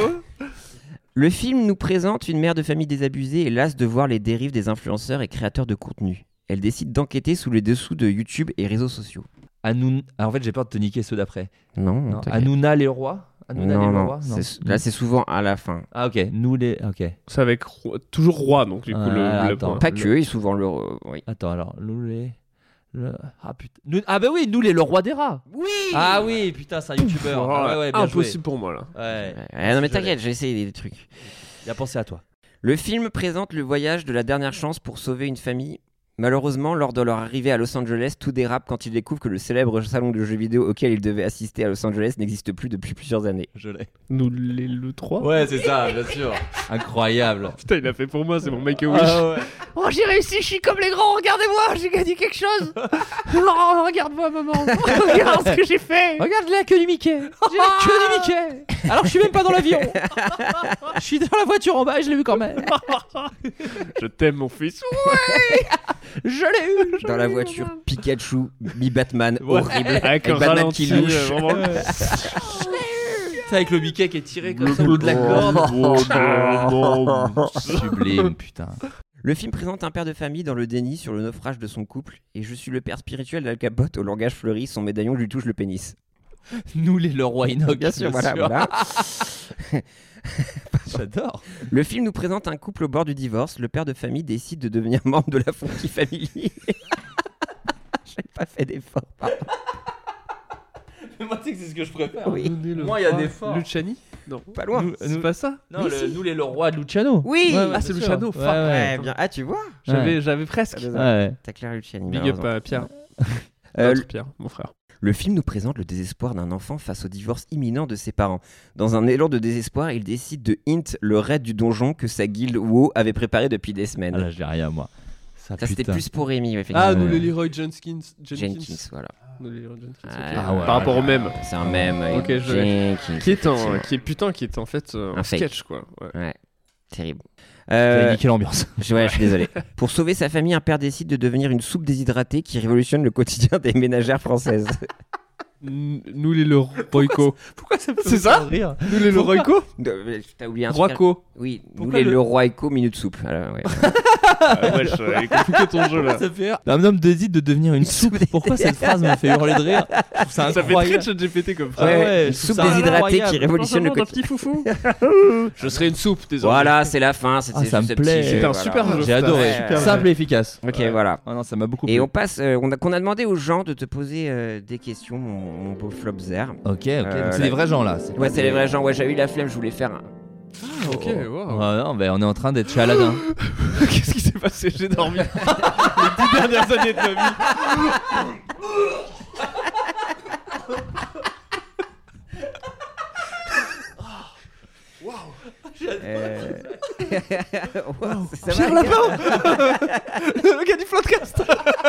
Le film nous présente une mère de famille désabusée et lasse de voir les dérives des influenceurs et créateurs de contenu. Elle décide d'enquêter sous les dessous de YouTube et réseaux sociaux. Anoun... Ah, en fait, j'ai peur de te niquer ceux d'après. Non, Non. t'inquiète. Hanouna les rois. Hanouna non, les non. rois. c'est- Là, c'est souvent à la fin. Ah ok. Nous les. Ok. C'est avec roi- toujours roi donc du coup Ah, le, le attends. point. Pas le- que, et souvent le. Oui. Attends alors. Nous les. le- Ah putain. Nous- Ah bah oui, nous les le roi des rats. Oui Ah oui, putain, c'est un youtubeur. Oh, Ah ouais, ouais, bien joué. impossible pour moi là. Ouais. Non, mais t'inquiète, j'ai essayé des trucs. Il a pensé à toi. Le film présente le voyage de la dernière chance pour sauver une famille. Malheureusement, lors de leur arrivée à Los Angeles, tout dérape quand ils découvrent que le célèbre salon de jeux vidéo auquel ils devaient assister à Los Angeles n'existe plus depuis plusieurs années. Je l'ai. Nous les le trois. Ouais, c'est ça, bien sûr. Incroyable. Putain, il a fait pour moi, c'est mon make a wish. Ah ouais. Oh, j'ai réussi, je suis comme les grands, regardez-moi, j'ai gagné quelque chose. Oh, regarde-moi, maman, regarde ce que j'ai fait. Regarde, j'ai la queue du Mickey. J'ai la queue du Mickey. Alors que je suis même pas dans l'avion. Je suis dans la voiture en bas et je l'ai vu quand même. Je t'aime mon fils. Je l'ai eu. Dans la voiture, Pikachu, mi-Batman, Ouais. horrible, Avec avec un Batman ralenti, qui louche. euh, vraiment. C'est avec le Mickey qui est tiré comme ça au bout de la corde. Oh, Sublime, putain. Le film présente un père de famille dans le déni sur le naufrage de son couple et je suis le père spirituel d'Al Capote au langage fleuri, son médaillon lui touche le pénis. Nous les le roi Inox. Bien sûr, voilà, voilà. J'adore. Le film nous présente un couple au bord du divorce. Le père de famille décide de devenir membre de la Funky Family. J'ai pas fait d'effort. pardon. Mais moi, tu sais que c'est ce que je préfère. Oui. Moi, il y a des forts. Luciani. Non. Pas loin. Nous- C'est pas ça. Non, Oui, le- si. nous les le roi de Luciano. Oui. Ouais, ouais, Ah, c'est bien Luciano, sûr. fuck. Ouais, ouais. Ouais, bien. Ah, tu vois. J'avais, j'avais presque. Ah, désolé. Ouais. T'as Claire Luciani. Big up malheureusement. à Pierre. Euh, Notre Pierre, mon frère. Le film nous présente le désespoir d'un enfant face au divorce imminent de ses parents. Dans un élan de désespoir, il décide de hint le raid du donjon que sa guilde WoW avait préparé depuis des semaines. Ah là, j'ai rien, moi. Ça, Ça, c'était putain. plus pour Rémi, effectivement. Ah, nous ouais. les Leroy Jenkins. Jenkins, voilà. Nous les Little Giants Kids, ok. Ah ouais. Par rapport au même. C'est un mème. avec Ok, je l'ai. Jenkins, Qui est en, effectivement. qui est putain, qui est en fait euh, Un un fake. sketch quoi. Ouais. Ouais, terrible. Vous avez Euh, niqué l'ambiance. je, ouais, je suis désolé. Pour sauver sa famille, un père décide de devenir une soupe déshydratée qui révolutionne le quotidien des ménagères françaises. N- Nous les le Royco. Pourquoi ça me C'est ça rire Nous les le Royco. T'as oublié un truc. Royco. Oui, nous Pourquoi les le- le roi Eco minute soupe. Alors, ouais. Ah, wesh, il est compliqué ton jeu là. Ça fait rire. Un homme décide de devenir une soupe. Pourquoi cette phrase me fait hurler de rire? Je trouve ça Ça fait incroyable. très ChatGPT comme Ah phrase. ouais, une je trouve soupe ça déshydratée incroyable. qui révolutionne le Un quotidien. petit foufou. Je serai une soupe désormais. Voilà, c'est la fin. C'était Ah, ça juste me ce petit plaît. jeu, C'était un voilà. super jeu. J'ai adoré. Ouais, Super simple et efficace. Ok, Ouais. voilà. Ah non, ça m'a beaucoup Et plu. on passe, euh, on, a, qu'on a demandé aux gens de te poser euh, des questions, mon, mon beau Flopzer. Ok, ok. Euh, Donc c'est la- des vrais gens là. Ouais, c'est les vrais gens. Ouais, j'avais eu la flemme, je voulais faire un. Ok, wow. Ah non, ben on est en train d'être chez Aladdin. Qu'est-ce qui s'est passé? J'ai dormi les dix dernières années de ma vie. Euh... wow, ça Pierre va, Lapin. Le gars du Floodcast.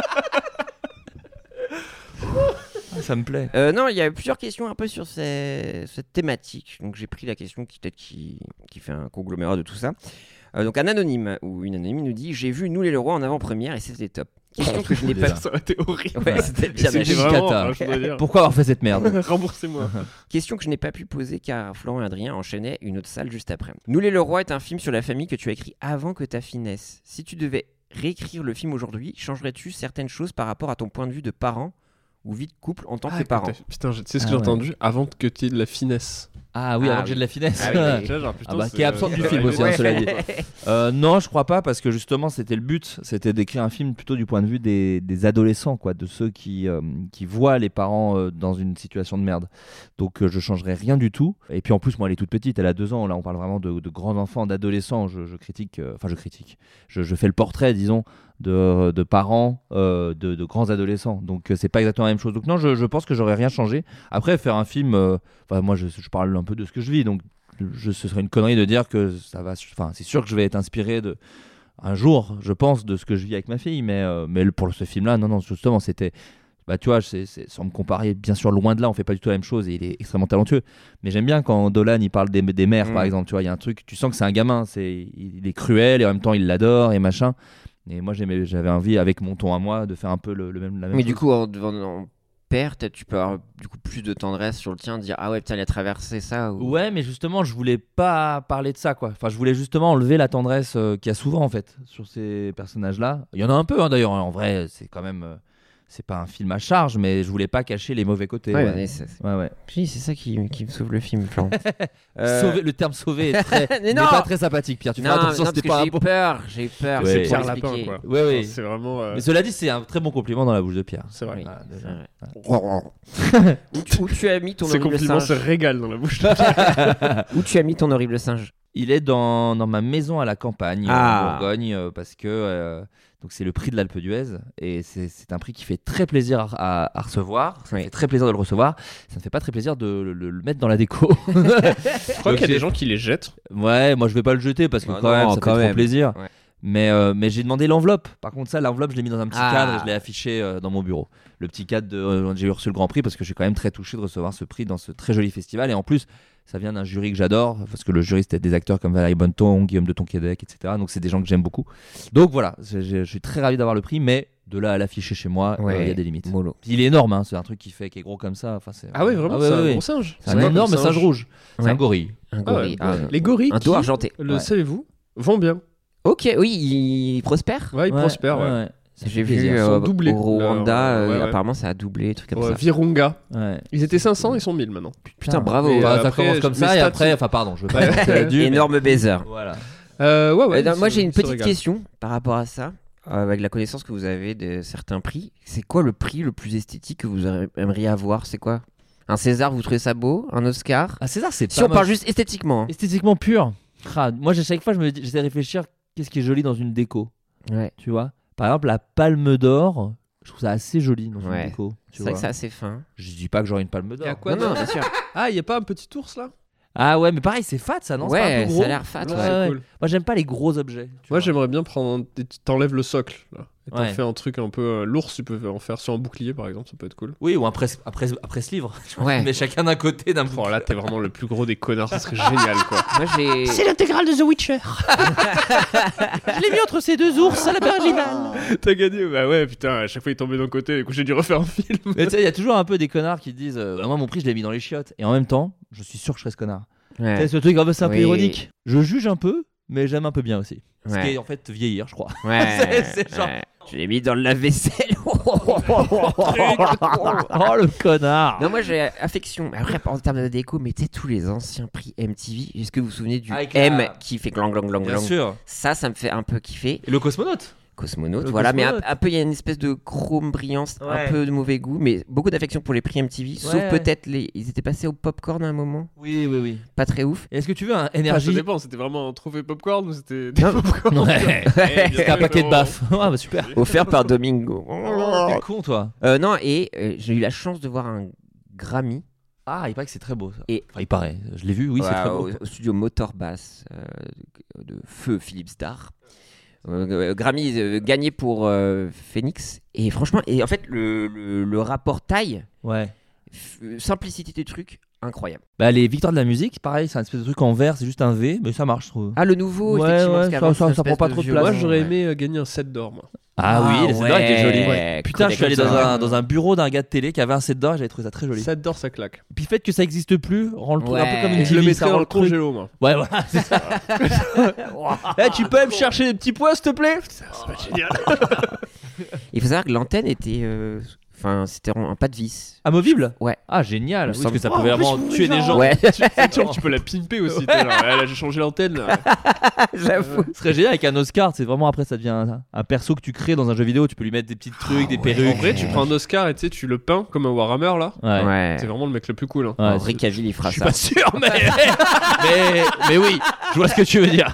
Ah, ça me plaît. Euh, non, il y a plusieurs questions un peu sur ces- cette thématique. Donc j'ai pris la question qui peut-être qui, qui fait un conglomérat de tout ça. Euh, donc un anonyme ou une anonyme nous dit: j'ai vu Nous les Leroy en avant-première et c'était top. Question que je n'ai pas. Déjà. Ça aurait été horrible. Ouais, c'était bien. C'était agi. vraiment, cata. enfin, je dois dire. Pourquoi avoir fait cette merde? Remboursez-moi. Question que je n'ai pas pu poser car Florent et Adrien enchaînaient une autre salle juste après. Nous les Leroy est un film sur la famille que tu as écrit avant que ta fille naisse. Si tu devais réécrire le film aujourd'hui, changerais-tu certaines choses par rapport à ton point de vue de parent ou vie de couple en tant Ah, que parent? putain, Putain, je- tu sais ce que Ah j'ai ouais. entendu avant que tu aies de la finesse. Ah oui, Ah avant que j'ai oui. de la finesse. Ah oui, oui. Tu vois, genre, putain, Ah bah, c'est- qui est absente du c'est- film aussi, hein, Ouais. cela dit. Euh, non, je crois pas, parce que justement, c'était le but, c'était d'écrire un film plutôt du point de vue des, des adolescents, quoi, de ceux qui, euh, qui voient les parents euh, dans une situation de merde. Donc, euh, je changerais rien du tout. Et puis en plus, moi, elle est toute petite, elle a deux ans. Là, on parle vraiment de, de grands enfants, d'adolescents. Je, je critique, euh, enfin, je critique. Je, je fais le portrait, disons, de, de parents, euh, de, de grands adolescents. Donc, euh, c'est pas exactement la même chose. Donc, non, je, je pense que j'aurais rien changé. Après, faire un film, euh, enfin, moi, je, je parle un peu de ce que je vis, donc. Je, ce serait une connerie de dire que ça va. Enfin, c'est sûr que je vais être inspiré de un jour, je pense, de ce que je vis avec ma fille, mais euh, mais le- pour ce film-là, non, non, justement, c'était. Bah, tu vois, c'est, c'est, sans me comparer, bien sûr, loin de là, on fait pas du tout la même chose et il est extrêmement talentueux. Mais j'aime bien quand Dolan il parle des, des mères, Mm. par exemple. Tu vois, il y a un truc, tu sens que c'est un gamin, c'est, il est cruel et en même temps il l'adore et machin. Et moi, j'aimais, j'avais envie, avec mon ton à moi, de faire un peu le, le même. La même Mais chose. du coup, en, en- en père, peut-être tu peux avoir du coup plus de tendresse sur le tien, dire ah ouais putain il a traversé ça. Ou... Ouais, mais justement, je voulais pas parler de ça, quoi. Enfin, je voulais justement enlever la tendresse euh, qu'il y a souvent, en fait, sur ces personnages-là. Il y en a un peu, hein, d'ailleurs. En vrai, c'est quand même... euh, c'est pas un film à charge, mais je voulais pas cacher les mauvais côtés. Ouais, Ouais, mais c'est, c'est... ouais. ouais. Puis, c'est ça qui, qui me sauve le film, Florent. Euh, Sauver, le terme sauver est très, Mais n'est non pas très sympathique, Pierre. Tu non, feras attention, non, c'était parce que pas un j'ai bon... peur, j'ai peur. Ouais. c'est C'est pour Pierre Lapin, expliquer. quoi. Ouais, ouais. C'est vraiment. euh, Mais cela dit, c'est un très bon compliment dans la bouche de Pierre. C'est vrai. Oui, Voilà, c'est déjà. vrai. où, tu, où tu as mis ton Ces horrible compliments se singe régalent dans la bouche. Où tu as mis ton horrible singe? Il est dans, dans ma maison à la campagne, Ah. en Bourgogne, euh, parce que euh, donc c'est le prix de l'Alpe d'Huez et c'est, c'est un prix qui fait très plaisir à, à- à recevoir. Ça me Oui. fait très plaisir de le recevoir. Ça ne fait pas très plaisir de le, le- le mettre dans la déco. Je crois qu'il y a des gens qui les jettent. Ouais, moi je vais pas le jeter parce que Ah quand non, même ça quand fait même. trop plaisir. Ouais. Mais, euh, mais j'ai demandé l'enveloppe. Par contre, ça, l'enveloppe, je l'ai mis dans un petit Ah. cadre et je l'ai affiché euh, dans mon bureau. Le petit cadre de. euh, j'ai reçu le grand prix parce que je suis quand même très touché de recevoir ce prix dans ce très joli festival. Et en plus, ça vient d'un jury que j'adore parce que le jury, c'était des acteurs comme Valérie Bonneton, Guillaume de Tonquédec, et cetera. Donc, c'est des gens que j'aime beaucoup. Donc, voilà, je, je- je suis très ravi d'avoir le prix, mais de là à l'afficher chez moi, euh, il Ouais, y a des limites. mollo. Puis il est énorme, hein, c'est un truc qui, fait, qui est gros comme ça. Enfin, c'est, Ah ouais, vraiment, ouais, c'est ouais, un ouais. gros singe. C'est un quoi énorme comme singe rouge. C'est Ouais. un gorille. Un Ah ouais. gorille. Ah, Les gorilles, un qui, dos argenté. le Ouais. savez-vous, vont bien. Ok, oui, il prospère. Ouais, ils Ouais, prospèrent. Ouais. ouais, ouais. Ça J'ai fait vu plaisir. Ils sont euh, doublés, au Rwanda, là, euh, ouais, ouais. apparemment ça a doublé, des trucs comme Ouais, ça. Virunga. Ouais. Ils étaient cinq cents, ils sont mille maintenant. Putain, bravo. Mais, Enfin, euh, ça après, commence comme mes ça et stats, après, enfin pardon, je veux pas être Ouais. dur, mais- Énorme baiser. Voilà. Euh, ouais, ouais. Euh, non, moi ils j'ai se- une ils se petite régalent. question par rapport à ça, euh, avec la connaissance que vous avez de certains prix. C'est quoi le prix le plus esthétique que vous aurez- aimeriez avoir? C'est quoi? Un César, vous trouvez ça beau? Un Oscar? Ah César, c'est Si pas on parle moche. juste esthétiquement. hein. Esthétiquement pur. Ah, moi, à chaque fois, je me dis- j'essaie de réfléchir qu'est-ce qui est joli dans une déco. Ouais. Tu vois. Par exemple, la Palme d'Or, je trouve ça assez joli dans Ouais. une déco. Tu C'est vrai vois. que c'est assez fin. Je dis pas que j'aurais une Palme d'Or. Y a quoi non, non, dedans bien sûr. Ah, il y a pas un petit ours là? Ah ouais, mais pareil, c'est fat ça, non? C'est pas un Ouais, peu ça gros a l'air fat. Ouais, ouais. c'est ouais. cool. Moi, j'aime pas les gros objets. tu Moi, vois. j'aimerais bien prendre. un- T'enlèves le socle là. Et t'en Ouais. fais un truc un peu euh, l'ours, tu peux en faire sur un bouclier par exemple, ça peut être cool. Oui, ou un presse, un presse, un presse-livre. Ouais. Mais chacun d'un côté d'un Oh, là, t'es vraiment le plus gros des connards, ça serait génial quoi. Moi j'ai. l'intégrale de The Witcher. Je l'ai mis entre ces deux ours à la berlinale. T'as gagné, bah ouais, putain, à chaque fois il tombait d'un côté, du coup j'ai dû refaire un film. Mais tu sais, il y a toujours un peu des connards qui te disent euh, bah, moi, mon prix, je l'ai mis dans les chiottes. Et en même temps, je suis sûr que je serais ce connard. Ouais. Tu sais, ce truc, un peu, c'est un peu Oui. ironique. Je juge un peu, mais j'aime un peu bien aussi. Ce Ouais. qui est en fait vieillir, je crois. Ouais. C'est- c'est genre- ouais. Je l'ai mis dans le lave-vaisselle. Oh le connard. Non, moi j'ai affection. Après, pas en termes de déco, mais tu sais, tous les anciens prix M T V. Est-ce que vous vous souvenez du Avec M la- qui fait glang, glang, glang, Bien glang sûr. Ça, ça me fait un peu kiffer. Et le cosmonaute. Cosmonaute, Le voilà. cosmonaute. Mais un, un peu, il y a une espèce de chrome brillance, Ouais. un peu de mauvais goût, mais beaucoup d'affection pour les prix M T V. Sauf Ouais. peut-être les. Ils étaient passés au popcorn à un moment. Oui, oui, oui. Pas très ouf. Et est-ce que tu veux un Ah, ça énergie dépend, c'était vraiment un trophée popcorn ou c'était des Non. popcorn. Ouais. Eh, bien C'était un fait, paquet de frérot. baffes. Ah bah super. Offert par Domingo. Oh, t'es con toi. Euh, non, et euh, j'ai eu la chance de voir un Grammy. Ah, il paraît que c'est très beau ça. Et- Enfin, il paraît. Je l'ai vu, oui, c'est Voilà, très beau. au, au studio Motor Bass euh, de, de Feu Philippe Starr. Euh, euh, Grammy euh, gagné pour euh, Phoenix. Et franchement, et en fait, le, le, le rapport taille, Ouais. f- simplicité du truc, incroyable. Bah les victoires de la musique, pareil, c'est un espèce de truc en vert, c'est juste un V, mais ça marche, je trouve. Ah, le nouveau, Ouais, effectivement. ouais, parce qu'avant, ça- ça- c'était ça une prend pas espèce trop de violon, Moi place. j'aurais ouais. aimé euh, gagner un set d'or moi. Ah, oui, les set d'or étaient jolis. ouais. Putain, je suis allé dans Collection. un, dans un bureau d'un gars de télé qui avait un set d'or, j'avais trouvé ça très joli. Set d'or ça claque. Puis le fait que ça existe plus rend le truc un peu Ouais. comme une Et je le T V, mettrais ça rend dans le truc- congélo moi. Ouais, voilà, c'est ça. Eh, tu peux aller me chercher des petits pois, s'il te plaît? Il faut savoir que l'antenne était. euh, Enfin, c'était en, en pas de vis. Amovible? Ouais. Ah, génial. Il me Oui, parce que ça semble. pouvait Oh, en plus, vraiment vous tuer pouvez des gens. Ouais, Tiens, tu peux la pimper aussi. t'es là, ouais, là j'ai changé l'antenne. là. j'avoue. Ce serait génial avec un Oscar, c'est vraiment après ça devient un, un perso que tu crées dans un jeu vidéo, tu peux lui mettre des petits trucs, des ouais. perruques. En vrai, tu prends un Oscar et tu sais, tu le peins comme un Warhammer là. Ouais. Ouais. C'est vraiment le mec le plus cool. Hein. Ouais, Henri Cavill, il fera Je suis ça. pas sûr, mais... mais mais oui, je vois ce que tu veux dire.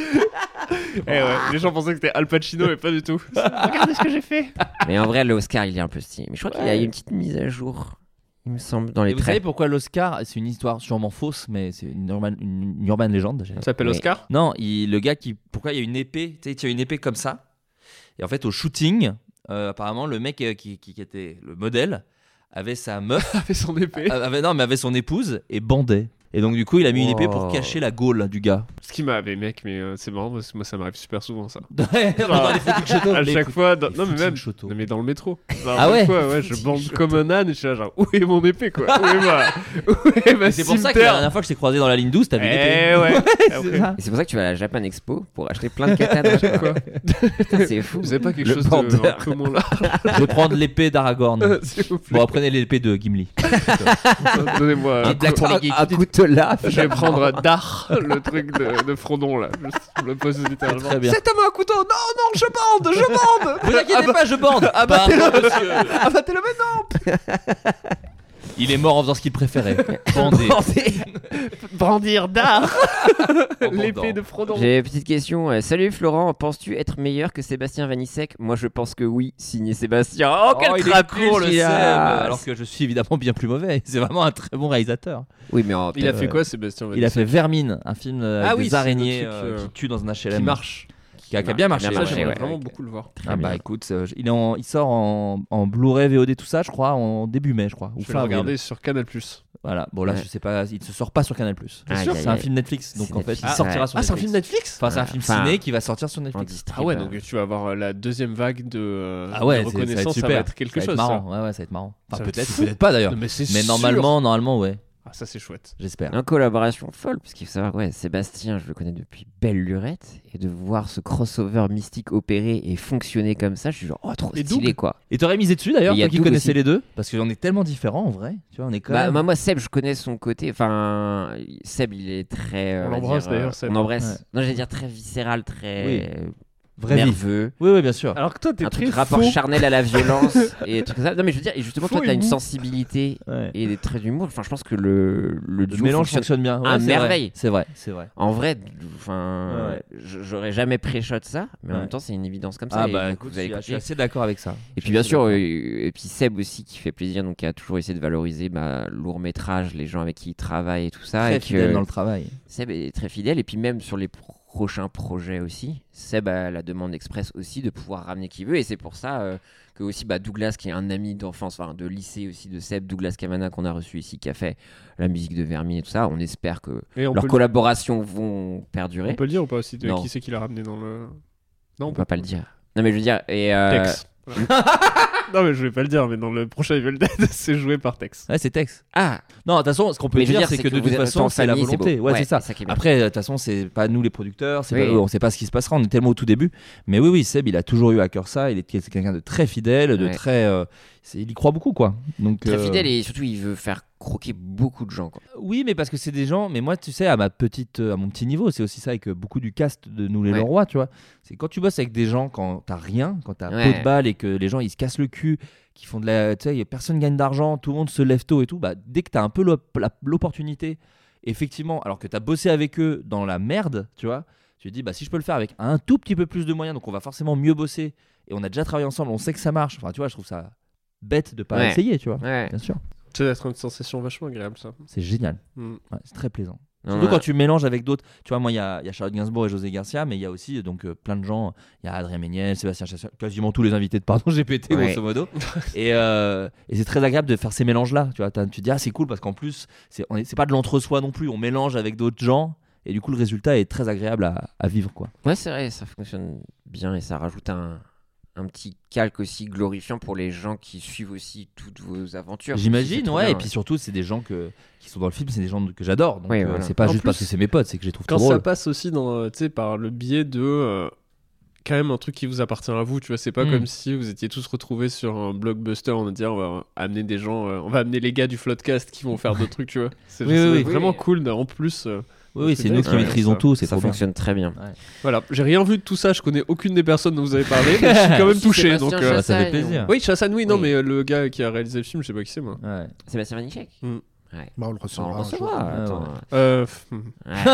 Eh ouais, les gens pensaient que c'était Al Pacino et pas du tout. Regardez ce que j'ai fait. Mais en vrai, l'Oscar, il est un peu stylé. Mais je crois qu'il y a eu une petite mise à jour, il me semble, dans les Et vous savez traits. pourquoi l'Oscar, c'est une histoire sûrement fausse, mais c'est une urban, une, une urban légende. j'ai- Ça s'appelle Oui. Oscar. Non, il- le gars qui, pourquoi il y a une épée, tu sais, tu as une épée comme ça. Et en fait, au shooting, euh, apparemment, le mec euh, qui, qui, qui était le modèle avait sa meuf, Avec son épée. avait, non, mais avait son épouse et bandait. Et donc du coup, il a mis une épée pour Oh. cacher la gaule du gars. Ce qui m'a. Mais mec, mais euh, c'est marrant parce que moi ça m'arrive super souvent ça. dans les footings châteaux. À Les chaque fou- fois, dans- les non mais footings même. châteaux. Non, mais dans le métro. Genre, Ah une ouais. fois, ouais, je Footings bande châteaux. comme un âne et je suis là genre où est mon épée quoi. Où est ma. Où est ma C'est pour ça que la cimetière dernière fois que je t'ai croisé dans la ligne douze, t'as vu l'épée. Eh ouais. C'est Après, ça. Et c'est pour ça que tu vas à la Japan Expo pour acheter plein de katanas. quoi. quoi. Putain, c'est fou. Vous avez pas quelque Le chose de border. un peu moins là Je vais prendre l'épée d'Aragorn. s'il vous plaît. Bon, prenez l'épée de Gimli. Donnez-moi. Un, un coup- pour les un- geeks. un couteau là. Je vais prendre Dar, le truc de, de Frodon là. Je le pose littéralement. Très bien. C'est à moi un couteau. Non, non, je bande, je bande. Vous inquiétez pas, je bande. Abattez-le. Pardon, monsieur. Abattez-le maintenant. Il est mort en faisant ce qu'il préférait. Bander. Brandir Dar. En bandant. L'épée de Frodon. J'ai une petite question. Euh, salut Florent, penses-tu être meilleur que Sébastien Vanissek? Moi je pense que oui, signé Sébastien. Oh, Oh, quel il est crapule court, le il Seb, a. alors que je suis évidemment bien plus mauvais. C'est vraiment un très bon réalisateur. Oui, mais en- Il a peut-être, fait euh, quoi, Sébastien Il a fait Vermine, un film euh, avec Ah oui, des c'est le araignées truc, euh, euh, qui tuent dans un H L M. qui marche. Qui a, qui a bien marché. Bien Ça, marché, ouais. j'aimerais ouais, vraiment ouais. beaucoup le voir. très Ah bah bien. écoute, euh, il, est en- il sort en, en Blu-ray, V O D, tout ça, je crois, en début mai, je crois. Ou Je vais fin le avril. regarder sur Canal+. Voilà, bon là, Ouais. je sais pas, il ne se sort pas sur Canal+. Aïe, sûr, aïe, c'est un aïe. film Netflix, donc C'est en fait, Netflix, il sortira ouais. sur Ah, c'est un Netflix. film Netflix. Enfin, c'est un film Enfin, ciné qui va sortir sur En Netflix. distrib, Ah ouais, euh, donc tu vas avoir euh, la deuxième vague de, euh, Ah ouais, de c'est- ça va être reconnaissance, ça va super. être quelque ça va chose. être ça. marrant, ouais, ouais, ça va être marrant. Ça Enfin, va être peut-être, fou. peut-être pas d'ailleurs. Non, mais c'est Mais sûr. normalement, normalement, ouais, Ah, ça c'est chouette. j'espère. Une collaboration folle, parce qu'il faut savoir, ouais, Sébastien, je le connais depuis belle lurette, et de voir ce crossover mystique opérer et fonctionner comme ça, je suis genre, oh, trop Et stylé Doug quoi. Et t'aurais misé dessus d'ailleurs, Il y a toi qui Doug connaissais aussi. les deux, parce qu'on est tellement différents en vrai. Tu vois, on est quand Bah, même. moi, moi, Seb, je connais son côté, enfin, Seb, il est très. euh, On va l'embrasse, dire, euh, d'ailleurs, Seb. On embrasse. Ouais. Non, j'allais dire très viscéral, très. Oui. euh, Vraie vie. nerveux. Oui, oui, bien sûr. Alors que toi, t'es Un très truc rapport faux. charnel à la violence et des trucs comme ça. Non, mais je veux dire, et justement, Faux toi, t'as et une mou. sensibilité Ouais. et des traits d'humour. Enfin, je pense que le, le Le duo mélange fonctionne fonctionne bien. Ouais, à c'est merveille. vrai. C'est vrai, c'est vrai. En vrai, enfin, Ouais, ouais. je- j'aurais jamais pré-shot ça, mais en Ouais. même temps, c'est une évidence comme ça. Ah et bah donc, écoute, vous je allez suis, je suis écouter. assez d'accord avec ça. Et Je puis suis bien assez sûr, d'accord. euh, et puis Seb aussi qui fait plaisir, donc qui a toujours essayé de valoriser bah, lourd métrage, les gens avec qui il travaille et tout ça. Très et que fidèle dans le travail. Seb est très fidèle, et puis même sur les prochain projet aussi. Seb a la demande express aussi de pouvoir ramener qui veut, et c'est pour ça euh, que aussi bah, Douglas, qui est un ami d'enfance, enfin de lycée aussi de Seb, Douglas Cavana qu'on a reçu ici, qui a fait la musique de Vermi et tout ça, on espère que Et on leurs peut le- collaborations vont perdurer. On peut le dire ou pas aussi de Non. qui c'est qui l'a ramené dans le. Non, On va pas le dire. Non mais je veux dire, et euh, Tex. Non, mais je vais pas le dire, mais dans le prochain Evil Dead, c'est joué par Tex. Ouais, c'est Tex. ah, Non, de toute façon, ce qu'on peut Mais je veux dire, dire, c'est c'est que que de vous toute êtes façon, en c'est la famille, c'est volonté. beau. Ouais, Ouais, c'est ça. c'est ça qui est bien. Après, de toute façon, c'est pas nous les producteurs, c'est Oui. pas- on sait pas ce qui se passera, on est tellement au tout début. Mais oui, oui, Seb, il a toujours eu à cœur ça. Il est c'est quelqu'un de très fidèle, de Ouais. très. euh, c'est- il y croit beaucoup, quoi. Donc, très euh, fidèle, et surtout il veut faire croquer beaucoup de gens, quoi. Oui, mais parce que c'est des gens. Mais moi, tu sais, à ma petite, à mon petit niveau, c'est aussi ça avec beaucoup du cast de Nous les Ouais. Leroy, tu vois. C'est quand tu bosses avec des gens quand t'as rien, quand t'as Ouais. peu de balles et que les gens ils se cassent le cul, qui font de la, tu sais, y a- personne gagne d'argent, tout le monde se lève tôt et tout. Bah, dès que t'as un peu l'op- la- l'opportunité, effectivement, alors que t'as bossé avec eux dans la merde, tu vois, tu te dis, bah si je peux le faire avec un tout petit peu plus de moyens, donc on va forcément mieux bosser. Et on a déjà travaillé ensemble, on sait que ça marche. Enfin, tu vois, je trouve ça bête de pas Ouais. essayer, tu vois. Ouais. Bien sûr, Ça doit être une sensation vachement agréable, ça. c'est génial. Mm. Ouais, c'est très plaisant. Non, Surtout non, quand tu mélanges avec d'autres. Tu vois, moi, il y a, il y a Charlotte Gainsbourg et José Garcia, mais il y a aussi donc euh, plein de gens. Il y a Adrien Méniel, Sébastien Chassagne, quasiment tous les invités de Pardon G P T, Ouais. grosso modo. et euh, et c'est très agréable de faire ces mélanges-là. Tu vois, t'as- tu te dis, ah, c'est cool parce qu'en plus, c'est, on est, c'est pas de l'entre-soi non plus. On mélange avec d'autres gens. Et du coup, le résultat est très agréable à, à vivre, quoi. Ouais, c'est vrai, ça fonctionne bien, et ça rajoute un, un petit calque aussi glorifiant pour les gens qui suivent aussi toutes vos aventures. J'imagine, C'est trop ouais. bien, Et puis surtout, c'est des gens que, qui sont dans le film, c'est des gens que j'adore. Donc, Oui, euh, voilà. c'est pas En juste plus, parce que c'est mes potes, c'est que je les trouve Quand trop ça drôles. passe aussi dans, euh, tu sais, par le biais de euh, quand même un truc qui vous appartient à vous, tu vois, c'est pas Mm. comme si vous étiez tous retrouvés sur un blockbuster, on va dire, on va amener des gens, euh, on va amener les gars du Floodcast qui vont faire d'autres trucs, tu vois. C'est Oui, c'est oui, oui. vraiment Oui. cool, en plus. euh, Oui, oui, c'est nous qui Ouais, maîtrisons ça- tout, c'est ça trop bien. fonctionne très bien. Voilà, j'ai rien vu de tout ça, je connais aucune des personnes dont vous avez parlé, mais je suis quand même touché. Sébastien Donc, euh, Ça, ça fait Chassagne, plaisir. Oui, Chassagne, oui, non, Oui. mais euh, le gars qui a réalisé le film, je sais pas qui c'est, moi. Ouais. Sébastien Vanitschek. Mm. Ouais. Bah, on le On recevra. le un jour. recevra. Ouais, Attends. ouais. Euh, pff, hmm.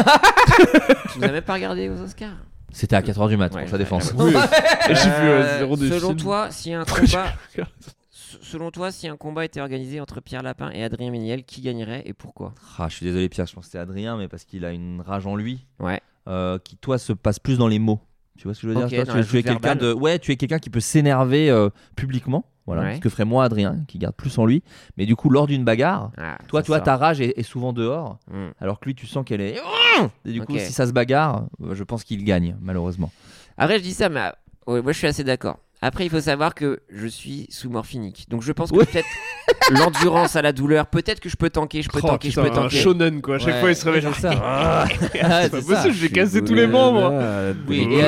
Ouais. Tu nous as même pas regardé aux Oscars. C'était à quatre heures du mat Ouais, pour sa ouais, défense. Oui, et j'ai vu euh, Euh, zéro des selon films. toi, si un Pourquoi combat, j'ai- s- selon toi, si un combat était organisé entre Pierre Lapin et Adrien Méniel, qui gagnerait et pourquoi? Ah, je suis désolé Pierre, je pense que c'est Adrien, mais parce qu'il a une rage en lui, Ouais. euh, qui toi se passe plus dans les mots. Tu vois ce que je veux Ok, dire? Toi, dans tu, la tu es joute quelqu'un verbale. de, ouais, tu es quelqu'un qui peut s'énerver euh, publiquement, voilà, Ouais. ce que ferait moi Adrien, qui garde plus en lui. Mais du coup, lors d'une bagarre, Ah, toi, ça tu vois, sort. ta rage est, est souvent dehors, Mm. alors que lui, tu sens qu'elle est. Et du coup, Ok. si ça se bagarre, euh, je pense qu'il gagne, malheureusement. Après, je dis ça, mais euh, ouais, moi, je suis assez d'accord. Après, il faut savoir que je suis sous morphinique. Donc, je pense que Ouais. peut-être l'endurance à la douleur, peut-être que je peux tanker, je peux Oh, tanker, putain, je peux un tanker. shonen, quoi. À chaque Ouais. fois, il se réveille. Ouais, genre, c'est ça. Ah, Ah, c'est pas c'est ça. possible, j'ai cassé tous les membres. Oui, et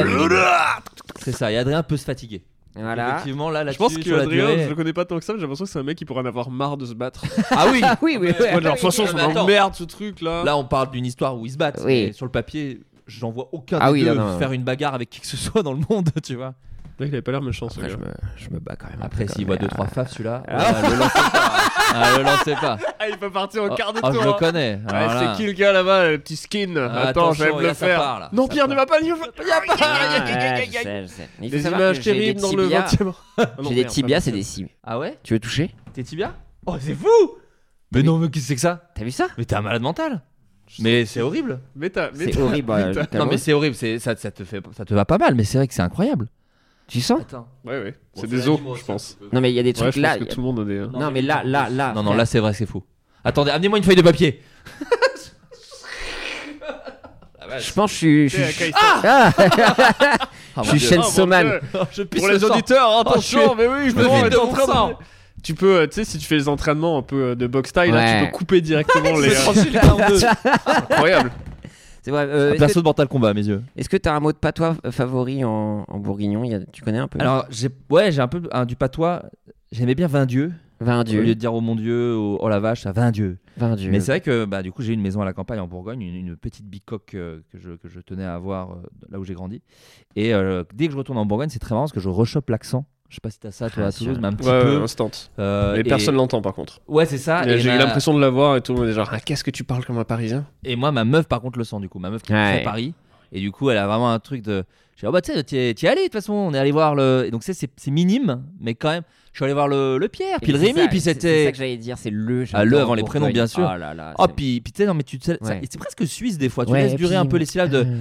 c'est ça. Et Adrien peut se fatiguer. Voilà. Effectivement, là, Je là pense sur que la Adrien, durée- je le connais pas tant que ça, mais j'ai l'impression que c'est un mec qui pourrait en avoir marre de se battre. Ah oui. Ah oui, oui, oui. Ouais, genre, de toute façon, oui, ça mais attends. m'emmerde ce truc là. Là, on parle d'une histoire où ils se battent. Oui. Mais sur le papier, j'en vois aucun Ah des oui, deux non, non. faire une bagarre avec qui que ce soit dans le monde, tu vois. Là, il avait pas l'air méchant ce Après, gars. je me, je me bats quand même. un Après, peu s'il quand voit même, deux trois euh, fafs, celui-là, Ah. ah, le lancez pas. Ah, le lancez pas. Ah, il peut partir Oh, au quart de oh, je tour. le hein. connais. Ouais, Alors là- c'est qui le gars là-bas, le petit skin? Ah, Attends, je vais attention, me là, le ça faire. part, là. Non, Ça Pierre, ne part. va pas le. Il y a pas. Ah, ouais, je sais, je sais. Mais il faut Des savoir images que j'ai des terribles dans le tibias. vingtième. J'ai des tibias, c'est des cimes. Ah ouais? Tu veux toucher? T'es tibia? Oh, c'est fou! Mais non, mais qu'est-ce que c'est que ça? T'as vu ça? Mais t'es un malade mental. Mais c'est horrible. Mais t'as. mais C'est t'as- horrible. mais euh, t'as- t'as Non, le mais droit. c'est horrible. C'est ça, ça te fait, ça te va pas mal. Mais c'est vrai que c'est incroyable. Tu sens? Attends. Ouais, ouais. C'est Bon, des fais os, l'animaux, je ça, pense. un petit peu. Non, mais il y a des Ouais, trucs je là. pense que il y a- tout le monde a des. Non, mais là, là, là. Non, non, frère. là c'est vrai, c'est fou. Attendez, amenez-moi une feuille de papier. Je pense que je suis. je T'es à suis- Kaiser. Ah Ah, Je suis Oh, mon Chainsaw Man. Dieu. je pisse Pour le les sang. auditeurs, Oh, attention, je mais oui, je me me vide rends de en mon train sang. de. Tu peux, euh, tu sais, si tu fais les entraînements un peu euh, de boxe style, là, Ouais. tu peux couper directement les. Je euh, trancher les gars en deux. Incroyable. C'est vrai. euh, Un Est-ce perso que de Mortal Kombat à mes yeux. est-ce que t'as un mot de patois euh, favori en, en bourguignon? Il y a- Tu connais un peu? Alors, j'ai ouais, j'ai un peu un, du patois. J'aimais bien vingt dieux. vingt Au lieu de dieux. dire oh mon dieu, oh, oh la vache, à vingt dieux. vingt dieux. Mais c'est vrai que bah, du coup, j'ai une maison à la campagne en Bourgogne, une, une petite bicoque euh, que, je, que je tenais à avoir euh, là où j'ai grandi. Et euh, dès que je retourne en Bourgogne, c'est très marrant parce que je rechoppe l'accent. Je sais pas si t'as ça toi Ah, à Toulouse, sûr. mais un petit Ouais, peu. ouais, instant. Euh, Mais et- personne l'entend par contre. Ouais, c'est ça. Et J'ai eu ma- l'impression de l'avoir et tout le monde est genre, ah, qu'est-ce que tu parles comme un parisien? Et moi, ma meuf, par contre, le sent du coup. Ma meuf qui est Ouais. très Paris. Et du coup, elle a vraiment un truc de. Je dis, oh bah, tu sais, t'y es t'y es allé de toute façon. On est allé voir le. Et donc, c'est, c'est c'est minime, mais quand même. Je suis allé voir le, le Pierre, puis Et le c'est Rémi, ça, puis c'est- C'est c'était. ça que j'allais dire, c'est le. Ah, le j'adore avant les prénoms, Bourgogne. bien sûr. Oh là là. Oh, c'est- puis, puis tu sais, non, mais tu sais, ça- Ouais. c'est presque suisse des fois. Tu Ouais, laisses et durer puis- un peu les syllabes de.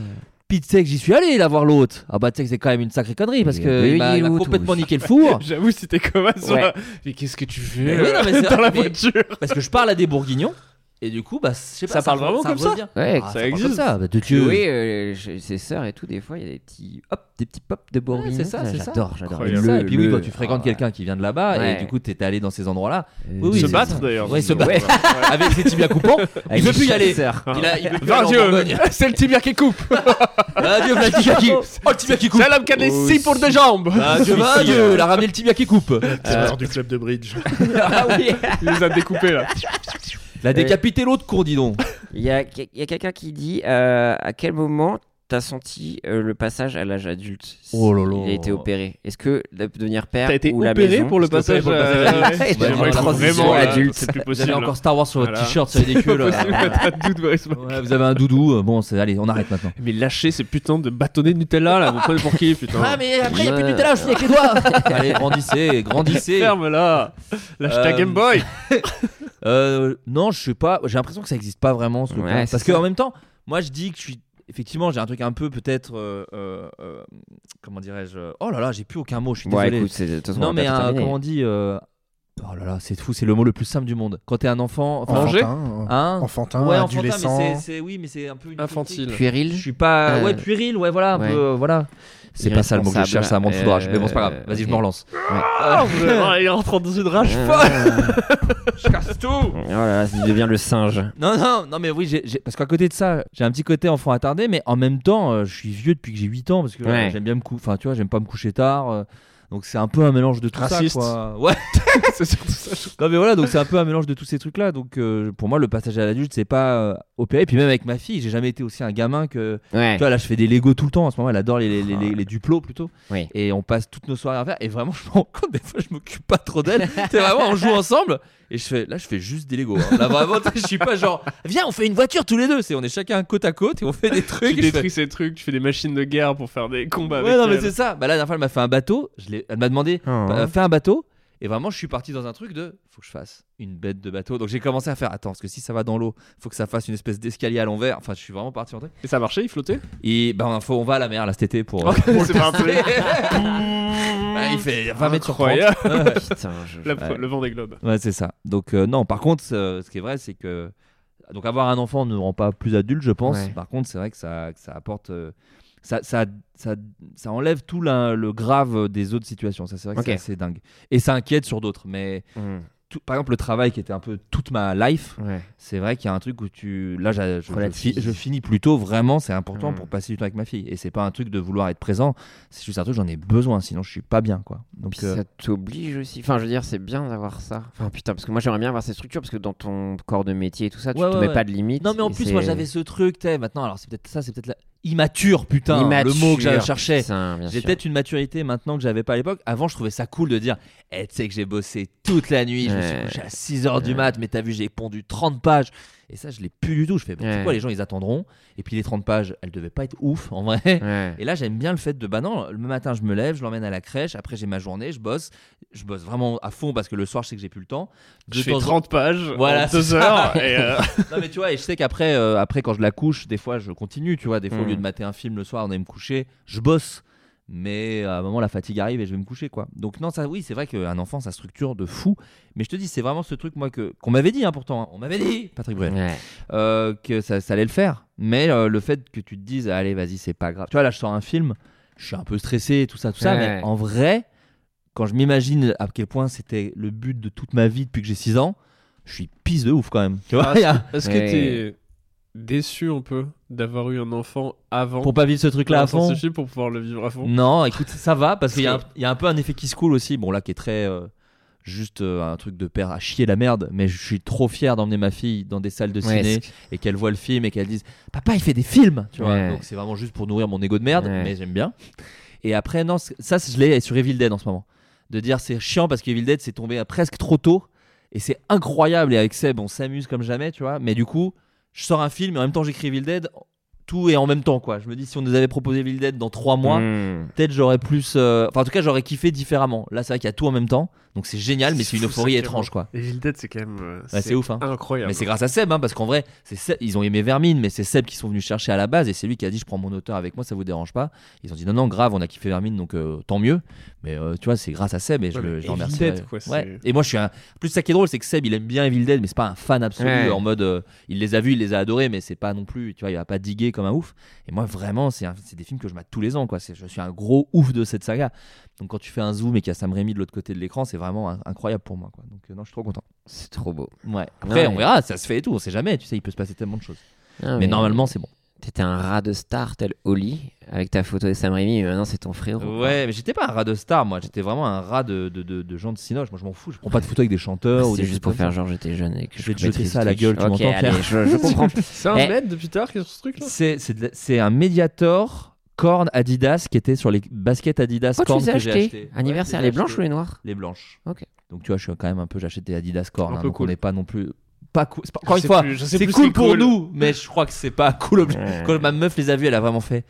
Puis tu sais que j'y suis allé là voir l'autre. Ah bah tu sais que c'est quand même une sacrée connerie parce Oui, que oui, il m'a, il m'a l'autre, complètement oui. niqué le four. J'avoue, c'était comme ça. Ouais. Mais qu'est-ce que tu fais Mais oui, non, mais c'est dans vrai, la mais- voiture? Parce que je parle à des bourguignons et du coup bah je sais pas. Ça parle vraiment comme ça revient. Ouais, Ah, ça parle existe. comme ça. Bah, de oui, Dieu. euh, je- ses sœurs et tout, des fois, il y a des petits hop, des petits pop de bourguignon. c'est ça, c'est ça. J'adore, j'adore. Incroyable. Ça, Le- et puis oui, le- quand tu fréquentes ah, quelqu'un qui vient de là-bas Ouais. et du coup t'étais allé dans ces endroits-là, euh, Oui, oui, Se c'est battre ça. d'ailleurs. Ouais, se Ouais. battre. avec ses tibias coupants, il avec veut des plus y aller. chasseurs. Il, a, il veut plus Va aller en Dieu, Bourgogne. c'est le tibia qui coupe. Adieu, le tibia qui. Oh, le tibia qui coupe. C'est l'homme qui a des Oh, scies pour deux jambes. Adieu, va, si, adieu, euh, il a ramené le tibia qui coupe. C'est l'heure du club de bridge. Ah oui. Il les a découpés là. Il a décapité l'autre cour, dis donc. Il y a, il y a quelqu'un qui dit euh, à quel moment t'as senti euh, le passage à l'âge adulte si Oh là là. il a été opéré. Est-ce que de devenir père T'as été ou la opéré maison pour le S'il te plaît, passage. pour le euh, passage. ouais. Ouais, J'aimerais la que transition vraiment, là, adulte. c'est plus Vous possible. avez encore Star Wars sur votre Voilà. t-shirt, c'est ridicule. Possible, mettre un doute, Boris. Ouais, vous avez un doudou, euh, bon, c'est, allez, on arrête maintenant. Mais lâchez ces putains de bâtonnets de Nutella là, vous prenez pour qui putain? Ah, mais après, il n'y a plus de Ouais. Nutella, je finis avec les doigts. Allez, grandissez, grandissez. Ferme là. Lâche ta Euh, Game Boy. Euh, non, je sais pas. J'ai l'impression que ça existe pas vraiment ce truc-là. Ouais, c'est Parce ça. qu'en même temps, moi je dis que je suis. Effectivement, j'ai un truc un peu peut-être. euh, euh, euh, comment dirais-je Oh là là, j'ai plus aucun mot, je suis Bon, désolé. écoute, c'est de toute façon, non, on va mais pas un- terminer. comment on dit euh, Oh là là, c'est fou, c'est le mot le plus simple du monde. Quand t'es un enfant. Enfin, Manger Enfantin, hein enfantin, Ouais, enfantin, adolescent. mais c'est, c'est- oui, mais c'est un peu une Infantile. Puéril. Je suis pas. Euh, Ouais, puéril, ouais, voilà, un ouais. peu. euh, voilà. C'est pas ça le mot que je cherche, ça monte sous rage. Mais bon, c'est pas grave. Vas-y, je me relance. Ah, vraiment, il rentre dans une rage Ouais. folle. Je casse tout. Oh là là, il devient le singe. Non, non, non, mais oui, j'ai, j'ai- parce qu'à côté de ça, j'ai un petit côté enfant attardé, mais en même temps, euh, je suis vieux depuis que j'ai huit ans, parce que euh, Ouais. j'aime bien me coucher, enfin, tu vois, j'aime pas me coucher tard. euh, donc c'est un peu un mélange de tout Raciste. ça, quoi. Ouais. C'est surtout ça. je- Non, mais voilà, donc c'est un peu un mélange de tous ces trucs-là. Donc euh, pour moi, le passage à l'adulte, c'est pas euh, opéré. Puis même avec ma fille, j'ai jamais été aussi un gamin que. Ouais. Tu vois, là, je fais des Lego tout le temps en ce moment. Elle adore les, les, les, les- les Duplo plutôt. Oui. Et on passe toutes nos soirées à faire. Et vraiment, je me rends compte, des fois, je m'occupe pas trop d'elle. C'est vraiment, on joue ensemble. Et je fais, là, je fais juste des Lego. hein. Là, vraiment, tu sais, je suis pas genre, viens, on fait une voiture tous les deux. C'est, on est chacun côte à côte et on fait des trucs. Tu Et je fais, détruis ces trucs, tu fais des machines de guerre pour faire des combats ouais, avec non, mais elle. c'est ça. Bah, là, la dernière fois, elle m'a fait un bateau. Je l'ai, elle m'a demandé, Oh. bah, fais un bateau. Et vraiment, je suis parti dans un truc de, faut que je fasse une bête de bateau. Donc, j'ai commencé à faire, attends, parce que si ça va dans l'eau, faut que ça fasse une espèce d'escalier à l'envers. Enfin, je suis vraiment parti en truc. Et ça marchait, il flottait. Et ben, faut, on va à la mer là cet été pour. Ok, c'est parti. Bah, il fait vingt mètres sur trente. Incroyable. Ouais. Putain, je- La- ouais. Le vent des globes. Ouais, c'est ça. Donc, euh, non, par contre, euh, ce qui est vrai, c'est que. Donc, avoir un enfant ne rend pas plus adulte, je pense. Ouais. Par contre, c'est vrai que ça, que ça apporte. euh, ça, ça, ça, ça enlève tout la- le grave des autres situations. Ça, c'est vrai que Ok. c'est assez dingue. Et ça inquiète sur d'autres. Mais Mm. tout- par exemple, le travail qui était un peu toute ma life, Ouais. c'est vrai qu'il y a un truc où tu. Là, j'a- je, je, Relativise. fi- je finis plus tôt, vraiment, c'est important Mm. pour passer du temps avec ma fille. Et c'est pas un truc de vouloir être présent, c'est juste un truc, j'en ai besoin, sinon je suis pas bien, quoi. Donc, Puis euh, ça t'oblige aussi. Enfin, je veux dire, c'est bien d'avoir ça. Enfin, putain, parce que moi, j'aimerais bien avoir ces structures parce que dans ton corps de métier et tout ça, tu Ouais, te ouais, mets ouais. pas de limite. Non, mais en et plus, c'est moi j'avais ce truc, t'es maintenant, alors c'est peut-être ça, c'est peut-être la immature, putain, immature, le mot que j'avais cherché. putain, bien J'ai sûr. peut-être une maturité maintenant que j'avais pas à l'époque. Avant, je trouvais ça cool de dire eh, tu sais que j'ai bossé toute la nuit, je me suis Ouais. couché à six heures du mat, mais t'as vu, j'ai pondu trente pages. Et ça, je l'ai plus du tout. Je fais bon, c'est Ouais. quoi, les gens ils attendront. Et puis les trente pages, elles devaient pas être ouf en vrai. Ouais. Et là, j'aime bien le fait de bah non, le matin, je me lève, je l'emmène à la crèche. Après, j'ai ma journée, je bosse. Je bosse vraiment à fond parce que le soir, je sais que j'ai plus le temps. De Je fais temps en- trente pages Voilà, en deux c'est ça. heures. Et euh, Non, mais tu vois, et je sais qu'après, euh, après, quand je la couche, des fois, je continue. Tu vois, des fois, au Mm. lieu de mater un film le soir, on aille me coucher, je bosse. Mais à un moment, la fatigue arrive et je vais me coucher, quoi. Donc, non, ça, oui, c'est vrai qu'un enfant, ça structure de fou. Mais je te dis, c'est vraiment ce truc, moi, que, qu'on m'avait dit, hein, pourtant. hein. On m'avait dit, Patrick Bruel, Ouais. euh, que ça, ça allait le faire. Mais euh, le fait que tu te dises, allez, vas-y, c'est pas grave. Tu vois, là, je sors un film, je suis un peu stressé, tout ça, tout ça. Ouais. Mais en vrai, quand je m'imagine à quel point c'était le but de toute ma vie depuis que j'ai six ans, je suis pisse de ouf quand même. Tu vois, Ah, il y a- est-ce que Ouais. t'es déçu un peu d'avoir eu un enfant avant pour pas vivre ce truc-là à Ça fond. suffit pour pouvoir le vivre à fond. Non, écoute, ça va parce qu'il y, a un- Parce il y a un peu un effet qui se coule aussi. Bon, là, qui est très. euh, juste euh, un truc de père à chier la merde. Mais je suis trop fier d'emmener ma fille dans des salles de Ouais, ciné c'est- et qu'elle voit le film et qu'elle dise Papa, il fait des films. Tu vois, Ouais. donc c'est vraiment juste pour nourrir mon ego de merde, Ouais. mais j'aime bien. Et après, non, c- ça, je l'ai sur Evil Dead en ce moment. De dire c'est chiant parce qu'Evil Dead, c'est tombé presque trop tôt. Et c'est incroyable. Et avec Seb, on s'amuse comme jamais, tu vois. Mais du coup, je sors un film et en même temps, j'écris Evil Dead. tout est en même temps, quoi. Je me dis, si on nous avait proposé Evil Dead dans trois mois, Mmh. peut-être j'aurais plus. euh, Enfin, en tout cas, j'aurais kiffé différemment. Là, c'est vrai qu'il y a tout en même temps, donc c'est génial, mais c'est une fou, euphorie ça, étrange, quoi. Evil Dead, c'est quand même. euh, Ouais, c'est ouf, hein. Incroyable. Mais c'est grâce à Seb, hein, parce qu'en vrai, c'est Seb- ils ont aimé Vermine, mais c'est Seb qui sont venus chercher à la base, et c'est lui qui a dit je prends mon auteur avec moi, ça vous dérange pas. Ils ont dit non, non, grave, on a kiffé Vermine, donc euh, tant mieux. Mais euh, tu vois, c'est grâce à Seb, et je Ouais, le mais je le Evil remercie. Dead, quoi, c'est- Ouais. Et moi, je suis un. Plus, ça qui est drôle, c'est que Seb, il aime bien Evil Dead, mais c'est pas un fan absolu, Ouais. en mode euh, il les a vus, il les a adorés, mais c'est pas non plus, tu vois, il va pas diguer comme un ouf. Et moi, vraiment, c'est un- c'est des films que je mate tous les ans, quoi. C'est- Je suis un gros ouf de cette saga. Donc quand tu fais un zoom et qu'il y a Sam Raimi de l'autre côté de l'écran, c'est vraiment un- incroyable pour moi, quoi. Donc euh, non, je suis trop content. C'est trop beau. Ouais. Après, Ouais. on verra, ça se fait et tout, on sait jamais, tu sais, il peut se passer tellement de choses. Ah, Mais normalement, c'est bon. T'étais un rat de star tel Oli avec ta photo de Sam Raimi, mais maintenant c'est ton frérot. quoi. Ouais, mais j'étais pas un rat de star, moi, j'étais vraiment un rat de, de, de, de gens de cinoche. Moi, je m'en fous, je prends pas de photos avec des chanteurs ou C'est des juste trucs pour comme faire ça. genre j'étais jeune et que Je vais te maîtrise jeter ça à la Twitch. gueule, tu Ok, m'entends, allez, Pierre. je, je comprends. C'est un Eh. mètre depuis tard qui est sur ce truc là. C'est, c'est, de- c'est un Mediator Korn Adidas qui était sur les baskets Adidas Pourquoi Korn tu les as que j'ai achetés acheté. Anniversaire, Ouais, les je les ai blanches ou achetés. les noires Les blanches. Ok. Donc tu vois, je suis quand même un peu, j'achète des Adidas Korn, Un hein, peu donc cool. on n'est pas non plus. Pas cool. C'est pas- Encore Je une sais fois, plus- je sais c'est plus ce cool qui est pour cool. nous, mais je crois que c'est pas cool. obje- Ouais. Quand ma meuf les a vus, elle a vraiment fait.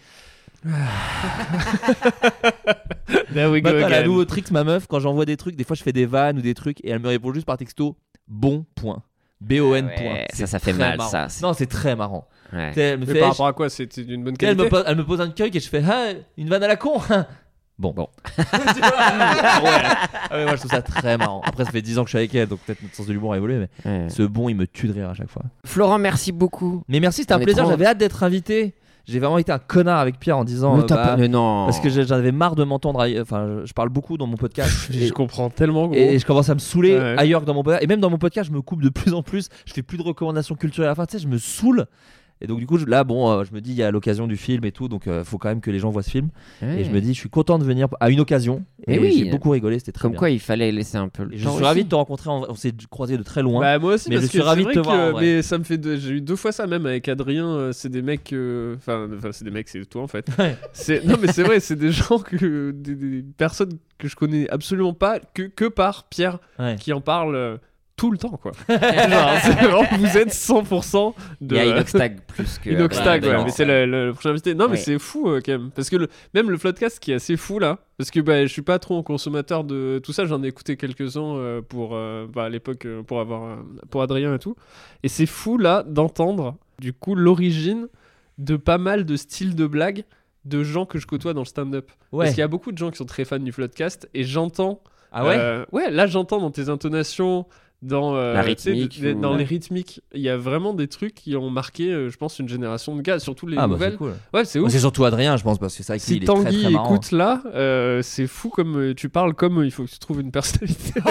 There we go Maintenant, elle a un again. nouveau trick, ma meuf, quand j'envoie des trucs, des fois je fais des vannes ou des trucs et elle me répond juste par texto bon point. B O N Ouais, point. ça, C'est ça fait très mal, marrant. ça, c'est- Non, c'est très marrant. Ouais. Tu sais, Elle me Mais fait. par rapport à quoi? C'était d'une bonne tu sais, elle, qualité. me pose, elle me pose un truc et je fais ah, une vanne à la con. Bon, bon. Tu vois ah ouais. Ah ouais, moi je trouve ça très marrant. Après, ça fait dix ans que je suis avec elle, donc peut-être notre sens de l'humour a évolué, mais Ouais. ce bon, il me tue de rire à chaque fois. Florent, merci beaucoup. Mais merci, c'était un On est plaisir. trop- J'avais hâte d'être invité. J'ai vraiment été un connard avec Pierre en disant. Ne euh, t'as bah, pas- mais non. Parce que j'ai- j'en avais marre de m'entendre. aille- Enfin, je- je parle beaucoup dans mon podcast. Je et, comprends tellement gros. et je commence à me saouler Ouais. ailleurs que dans mon podcast. Et même dans mon podcast, je me coupe de plus en plus. Je fais plus de recommandations culturelles à la fin. Tu sais, je me saoule. Et donc, du coup, je- là, bon, euh, je me dis, il y a l'occasion du film et tout. Donc, il faut quand même que les gens voient ce film. Ouais. Et je me dis, je suis content de venir à une occasion. Mais Et oui. j'ai beaucoup rigolé. C'était très Comme bien. quoi, il fallait laisser un peu le Et je temps suis ravi aussi. de te rencontrer. en- On s'est croisés de très loin. Bah moi aussi Mais parce je suis que ravi c'est de te vrai voir, que- en vrai. mais ça me fait de- j'ai eu deux fois ça même avec Adrien, euh, c'est des mecs euh, enfin enfin, c'est des mecs, c'est toi en fait. Ouais. C'est non mais c'est vrai, c'est des gens que des, des personnes que je connais absolument pas que que par Pierre Ouais. qui en parle euh, tout le temps quoi. Genre, c'est vraiment, vous êtes cent pour cent de Il y a Inoxtag plus que. Inoxtag, Ouais, ouais, non, mais c'est le, le- le prochain invité. Non, mais Ouais. c'est fou euh, quand même. Parce que le, même le Floodcast qui est assez fou là, parce que bah, je suis pas trop un consommateur de tout ça, j'en ai écouté quelques-uns euh, pour, euh, bah, à l'époque euh, pour, avoir, euh, pour Adrien et tout. Et c'est fou là d'entendre du coup l'origine de pas mal de styles de blagues de gens que je côtoie dans le stand-up. Ouais. Parce qu'il y a beaucoup de gens qui sont très fans du Floodcast et j'entends. Ah ouais euh, Ouais, là j'entends dans tes intonations. Dans, euh, La tu sais, rythmique de- ou- dans ouais. les rythmiques, il y a vraiment des trucs qui ont marqué, euh, je pense, une génération de gars, surtout les Ah, bah, nouvelles. c'est cool. Ouais, c'est Moi, ouf. c'est surtout Adrien, je pense, parce que c'est vrai que lui, Si il est très, Tanguy très marrant. écoute là, euh, c'est fou comme euh, tu parles, comme euh, il faut que tu trouves une personnalité.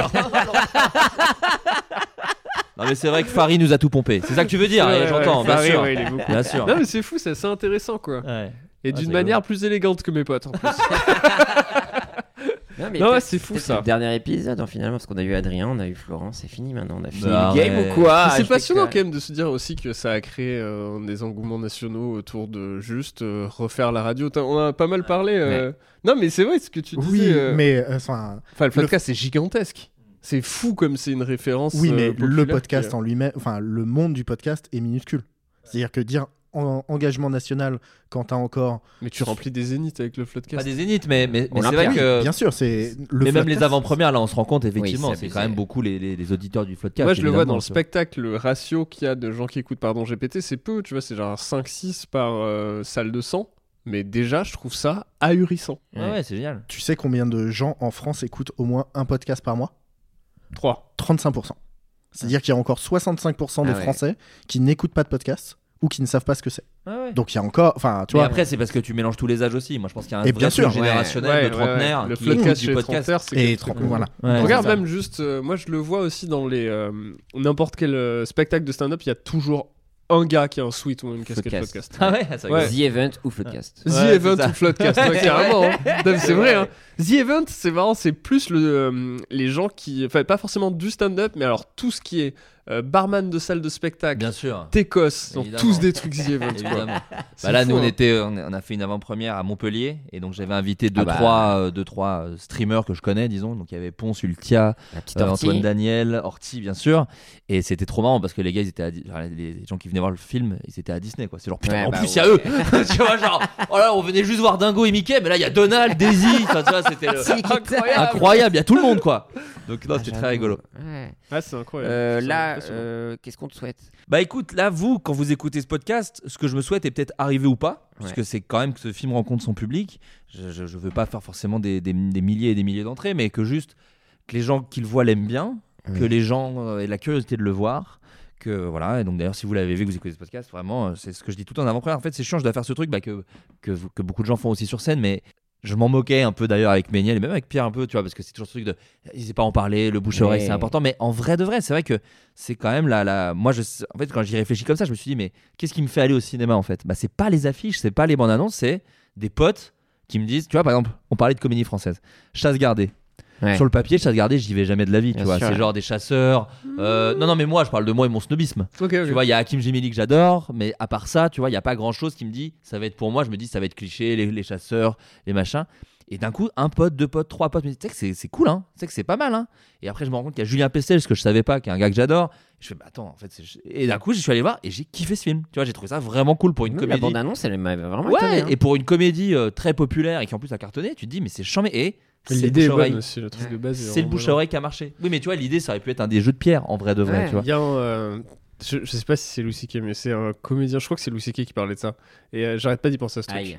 Non, mais c'est vrai que Farid nous a tout pompé. C'est ça que tu veux dire, Ouais, et ouais, j'entends, ouais, bien Farid, sûr. ouais, il est beaucoup. Bien sûr. Non, mais c'est fou, c'est assez intéressant, quoi. Ouais. Et Ah, d'une c'est manière plus élégante que mes potes, en plus. Non, mais Non, ouais, peut-être- c'est fou, peut-être ça. Le dernier épisode, hein, finalement, parce qu'on a eu Adrien, on a eu Florent, c'est fini maintenant. On a fini Bah, le game ouais. ou quoi Mais c'est Je passionnant fais que- quand même de se dire aussi que ça a créé euh, des engouements nationaux autour de juste euh, refaire la radio. T'as- On a pas mal parlé. euh, Non, mais c'est vrai ce que tu disais. Oui, euh, mais euh, enfin, Enfin, le podcast, c'est gigantesque. C'est fou comme c'est une référence. oui, mais euh, le populaire podcast qui- en lui-même, enfin, le monde du podcast est minuscule. C'est-à-dire que dire en- engagement national quand t'as encore, Mais tu remplis des zéniths avec le Pas Floodcast. des zéniths, mais, mais, mais c'est Olympia. vrai que. bien sûr, c'est le Mais même les Floodcast. avant-premières, là, on se rend compte, effectivement, Oui, c'est c'est quand même abusé. beaucoup les, les, les auditeurs du podcast. Moi, je le vois évidemment, dans le tu vois. spectacle, le ratio qu'il y a de gens qui écoutent Pardon G P T, c'est peu, tu vois, c'est genre cinq six par euh, salle de cent. Mais déjà, je trouve ça ahurissant. Ouais, ouais, c'est génial. Tu sais combien de gens en France écoutent au moins un podcast par mois? trois. trente-cinq pour cent. C'est-à-dire qu'il y a encore soixante-cinq pour cent Ah des ouais. Français qui n'écoutent pas de podcast ou qui ne savent pas ce que c'est. Ouais, ouais. Donc il y a encore, enfin, tu Mais vois, après, c'est parce que tu mélanges tous les âges aussi. Moi, je pense qu'il y a un Et vrai bien sûr, truc ouais. générationnel Ouais, de ouais, trentenaires ouais. Le qui Floodcast écoutent chez du les podcast. trentenaires, c'est et quelque chose trop- de- voilà. Ouais, Regarde c'est ça. même juste, euh, moi je le vois aussi dans les euh, n'importe quel euh, spectacle de stand-up, il y a toujours un gars qui a un sweat ou une casquette Floodcast. podcast. Ah ouais, ça Ouais. The Event ou Floodcast. The Ouais, Event c'est ça. ou Floodcast, ouais, carrément. hein. Non, mais c'est vrai. Hein. The Event, c'est marrant, c'est plus le, euh, les gens qui, enfin pas forcément du stand-up, mais alors tout ce qui est euh, barman de salle de spectacle, Bien sûr. Técos, sont Évidemment. tous des trucs The Event. quoi. Évidemment. C'est Bah là, fou, nous, on hein. était, on on a fait une avant-première à Montpellier, et donc j'avais invité deux, Ah bah. trois, euh, deux, trois euh, streamers que je connais, disons. Donc il y avait Ponce, Ultia, La petite euh, ortie. Antoine Daniel, Orti, bien sûr. Et c'était trop marrant parce que les gars, ils étaient à Di- enfin, les les gens qui venaient voir le film, ils étaient à Disney, quoi. C'est genre putain, Ouais, en bah plus il y a ouais. eux. Tu vois, genre, oh là, on venait juste voir Dingo et Mickey, mais là il y a Donald, Daisy. Enfin, tu vois, c'était le- Incroyable. incroyable. Il y a tout le monde, quoi. Donc non, Ah, c'était j'avoue. très rigolo. Ouais. Ah, c'est incroyable. Euh, C'est là, impressionnant. euh, qu'est-ce qu'on te souhaite? Bah écoute, là, vous, quand vous écoutez ce podcast, ce que je me souhaite est peut-être arriver ou pas, parce Ouais. que c'est quand même que ce film rencontre son public. Je, je, je veux pas faire forcément des, des, des milliers et des milliers d'entrées, mais que juste que les gens qui le voient l'aiment bien, Ouais. que les gens euh, aient la curiosité de le voir. Que voilà, et donc d'ailleurs, si vous l'avez vu, que vous écoutez ce podcast, vraiment, euh, c'est ce que je dis tout en avant-première. En fait, c'est chiant, je dois faire ce truc bah, que, que, vous- que beaucoup de gens font aussi sur scène, mais je m'en moquais un peu d'ailleurs avec Méniel et même avec Pierre un peu, tu vois, parce que c'est toujours ce truc de n'hésitez pas à en parler, le bouche-oreille, Ouais. c'est important, mais en vrai de vrai, c'est vrai que c'est quand même la. la... Moi, je... en fait, quand j'y réfléchis comme ça, je me suis dit, mais qu'est-ce qui me fait aller au cinéma en fait? Bah, c'est pas les affiches, c'est pas les bandes annonces, c'est des potes qui me disent, tu vois, par exemple, on parlait de comédie française, Chasse gardée. Ouais. Sur le papier, chasse gardée, j'y vais jamais de la vie, tu Bien vois. sûr. C'est genre des chasseurs. euh, Non, non, mais moi, je parle de moi et mon snobisme. Ok, ok. Tu vois, il y a Hakim Gemili que j'adore, mais à part ça, tu vois, il y a pas grand chose qui me dit ça va être pour moi. Je me dis ça va être cliché, les, les chasseurs, les machins. Et d'un coup, un pote, deux potes, trois potes me disent tu sais que c'est, c'est cool, hein, tu sais que c'est pas mal, hein. Et après, je me rends compte qu'il y a Julien Pestel, ce que je savais pas, qui est un gars que j'adore. Je fais bah attends, en fait, c'est... et d'un coup, je suis allé voir et j'ai kiffé ce film. Tu vois, j'ai trouvé ça vraiment cool pour une Même La comédie. bande-annonce, elle m'a vraiment Ouais, étonné, hein. et pour une comédie euh, très populaire et qui en plus a cartonné, tu te dis mais c'est chambé et c'est L'idée est bouche-oreille. bonne aussi, le truc de base. est C'est le vraiment bouche à malin. oreille qui a marché. Oui, mais tu vois, l'idée, ça aurait pu être un des jeux de pierre, en vrai de vrai, Ouais. tu vois. Il y a un. euh, je, je sais pas si c'est Louis C K, mais c'est un comédien, je crois que c'est Louis C K qui parlait de ça. Et euh, j'arrête pas d'y penser à ce truc. Aïe.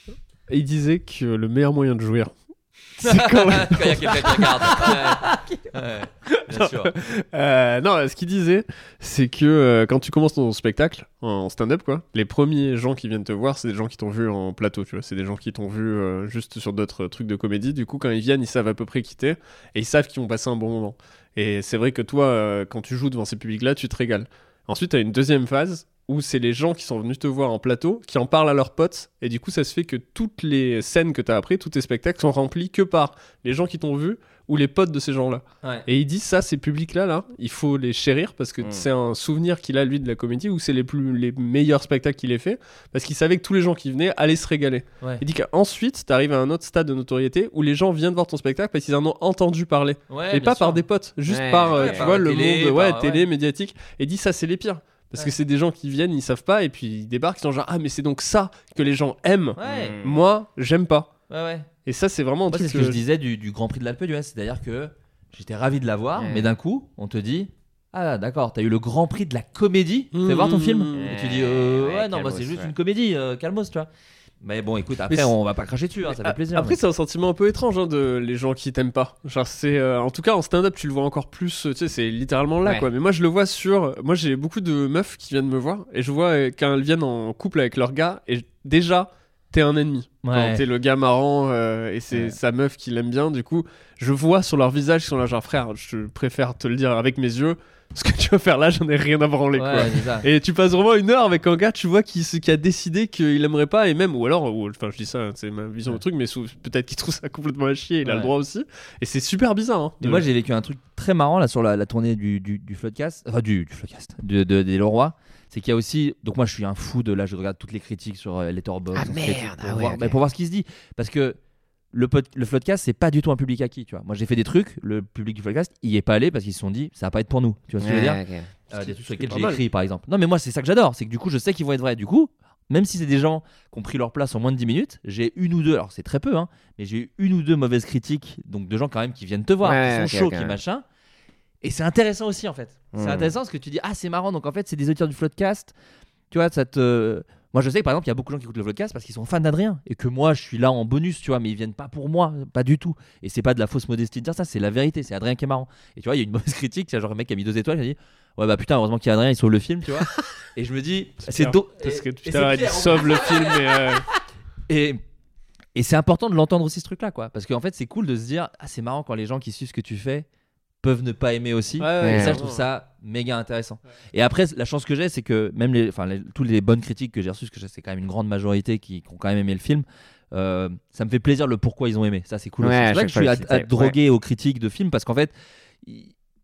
Et il disait que le meilleur moyen de jouir, c'est quand même. Quand il y a quelqu'un qui regarde. Ouais. Ouais, bien sûr. Euh, non, ce qu'il disait, c'est que euh, quand tu commences ton spectacle en stand-up, quoi, les premiers gens qui viennent te voir, c'est des gens qui t'ont vu en plateau, tu vois. C'est des gens qui t'ont vu euh, juste sur d'autres trucs de comédie. Du coup, quand ils viennent, ils savent à peu près qui t'es et ils savent qu'ils vont passer un bon moment. Et c'est vrai que toi, euh, quand tu joues devant ces publics-là, tu te régales. Ensuite, tu as une deuxième phase où c'est les gens qui sont venus te voir en plateau, qui en parlent à leurs potes, et du coup ça se fait que toutes les scènes que tu as appris, tous tes spectacles sont remplis que par les gens qui t'ont vu ou les potes de ces gens-là. Ouais. Et il dit ça, ces publics-là, là, il faut les chérir parce que Mm. c'est un souvenir qu'il a lui de la comédie où c'est les, plus, les meilleurs spectacles qu'il ait fait parce qu'il savait que tous les gens qui venaient allaient se régaler. Ouais. Il dit qu'ensuite, tu arrives à un autre stade de notoriété où les gens viennent voir ton spectacle parce qu'ils en ont entendu parler. Ouais, Et bien pas par sûr. des potes, juste Ouais, par, euh, ouais, tu par vois, la le télé, monde, ouais, par- télé, ouais. médiatique. Et il dit ça, c'est les pires. Parce Ouais. que c'est des gens qui viennent, ils savent pas, et puis ils débarquent, ils sont genre, ah, mais c'est donc ça que les gens aiment. Ouais. Mm. Moi, j'aime pas. Ouais, ouais. Et ça, c'est vraiment un Moi, c'est truc ce que je disais du, du Grand Prix de l'Alpe d'Huez. C'est-à-dire que j'étais ravi de l'avoir, Ouais. mais d'un coup, on te dit ah, d'accord, t'as eu le Grand Prix de la comédie. Fais Mmh. voir ton film. Ouais, Et tu dis euh, ouais, ouais, non, moi, c'est calmos, juste ouais. une comédie, euh, calmos, tu vois. Mais bon, écoute, après, c'est- on va pas cracher dessus, hein, ça fait plaisir. Après, c'est un sentiment un peu étrange hein, de les gens qui t'aiment pas. Genre, c'est euh, en tout cas en stand-up, tu le vois encore plus. euh, Tu sais, c'est littéralement là, Ouais. quoi. Mais moi, je le vois sur. Moi, j'ai beaucoup de meufs qui viennent me voir et je vois euh, quand elles viennent en couple avec leur gars et déjà, t'es un ennemi. Ouais. Quand t'es le gars marrant euh, et c'est Ouais. sa meuf qui l'aime bien, du coup, je vois sur leur visage qu'ils sont là, genre frère, je préfère te le dire avec mes yeux. Ce que tu vas faire là, j'en ai rien à branler, quoi. Ouais, c'est ça. Et tu passes vraiment une heure avec un gars, tu vois, qui, qui a décidé qu'il aimerait pas, et même, ou alors, ou- enfin, je dis ça, hein, c'est ma vision Ouais. du truc, mais sous- peut-être qu'il trouve ça complètement à chier, il a Ouais. le droit aussi. Et c'est super bizarre. Hein, Et de- moi, j'ai vécu un truc très marrant là sur la, la tournée du, du, du Floodcast, enfin du, du Floodcast, de, de- des Leroy. C'est qu'il y a aussi, donc moi je suis un fou de là, je regarde toutes les critiques sur euh, Letterboxd, Ah, sur merde, Facebook, pour, ah ouais, voir, ok. bah, pour voir ce qui se dit, parce que le, pod, le Floodcast c'est pas du tout un public acquis, tu vois. Moi j'ai fait des trucs, le public du Floodcast il y est pas allé parce qu'ils se sont dit ça va pas être pour nous, tu vois ce que je veux dire. Ouais, ok. Euh, des trucs sur ce qui est lesquels pas j'ai mal. écrit par exemple. Non mais moi c'est ça que j'adore, c'est que du coup je sais qu'ils vont être vrais. Du coup, même si c'est des gens qui ont pris leur place en moins de dix minutes, j'ai une ou deux, alors c'est très peu, hein, mais j'ai eu une ou deux mauvaises critiques, donc de gens quand même qui viennent te voir, Ouais, qui sont ok, chauds, ok, qui ouais. machin. Et c'est intéressant aussi en fait. C'est Mm. intéressant parce que tu dis ah c'est marrant, donc en fait c'est des auditeurs du Floodcast. Tu vois, ça te... Moi je sais que par exemple il y a beaucoup de gens qui écoutent le Floodcast parce qu'ils sont fans d'Adrien et que moi je suis là en bonus, tu vois, mais ils viennent pas pour moi, pas du tout. Et c'est pas de la fausse modestie de dire ça, c'est la vérité, c'est Adrien qui est marrant. Et tu vois, il y a une mauvaise critique, il y a genre un mec qui a mis deux étoiles, qui a dit ouais bah putain heureusement qu'il y a Adrien, il sauve le film, tu vois. Et je me dis c'est clair. do... Parce que et- tout et à l'heure, c'est elle dit clair, sauve le film, mais. euh, et, et c'est important de l'entendre aussi ce truc là quoi, parce qu'en fait c'est cool de se dire ah c'est marrant quand les gens qui suivent ce que tu fais peuvent ne pas aimer aussi. Ouais, ouais, Et ça, ouais. je trouve ça méga intéressant. Et après, la chance que j'ai, c'est que même les, enfin, les, toutes les bonnes critiques que j'ai reçues, parce que je sais, c'est quand même une grande majorité qui, qui ont quand même aimé le film, euh, ça me fait plaisir le pourquoi ils ont aimé. Ça, c'est cool. Ouais, aussi. à C'est vrai chaque que je suis fois, à, c'est- à ouais. droguer aux critiques de films parce qu'en fait, il-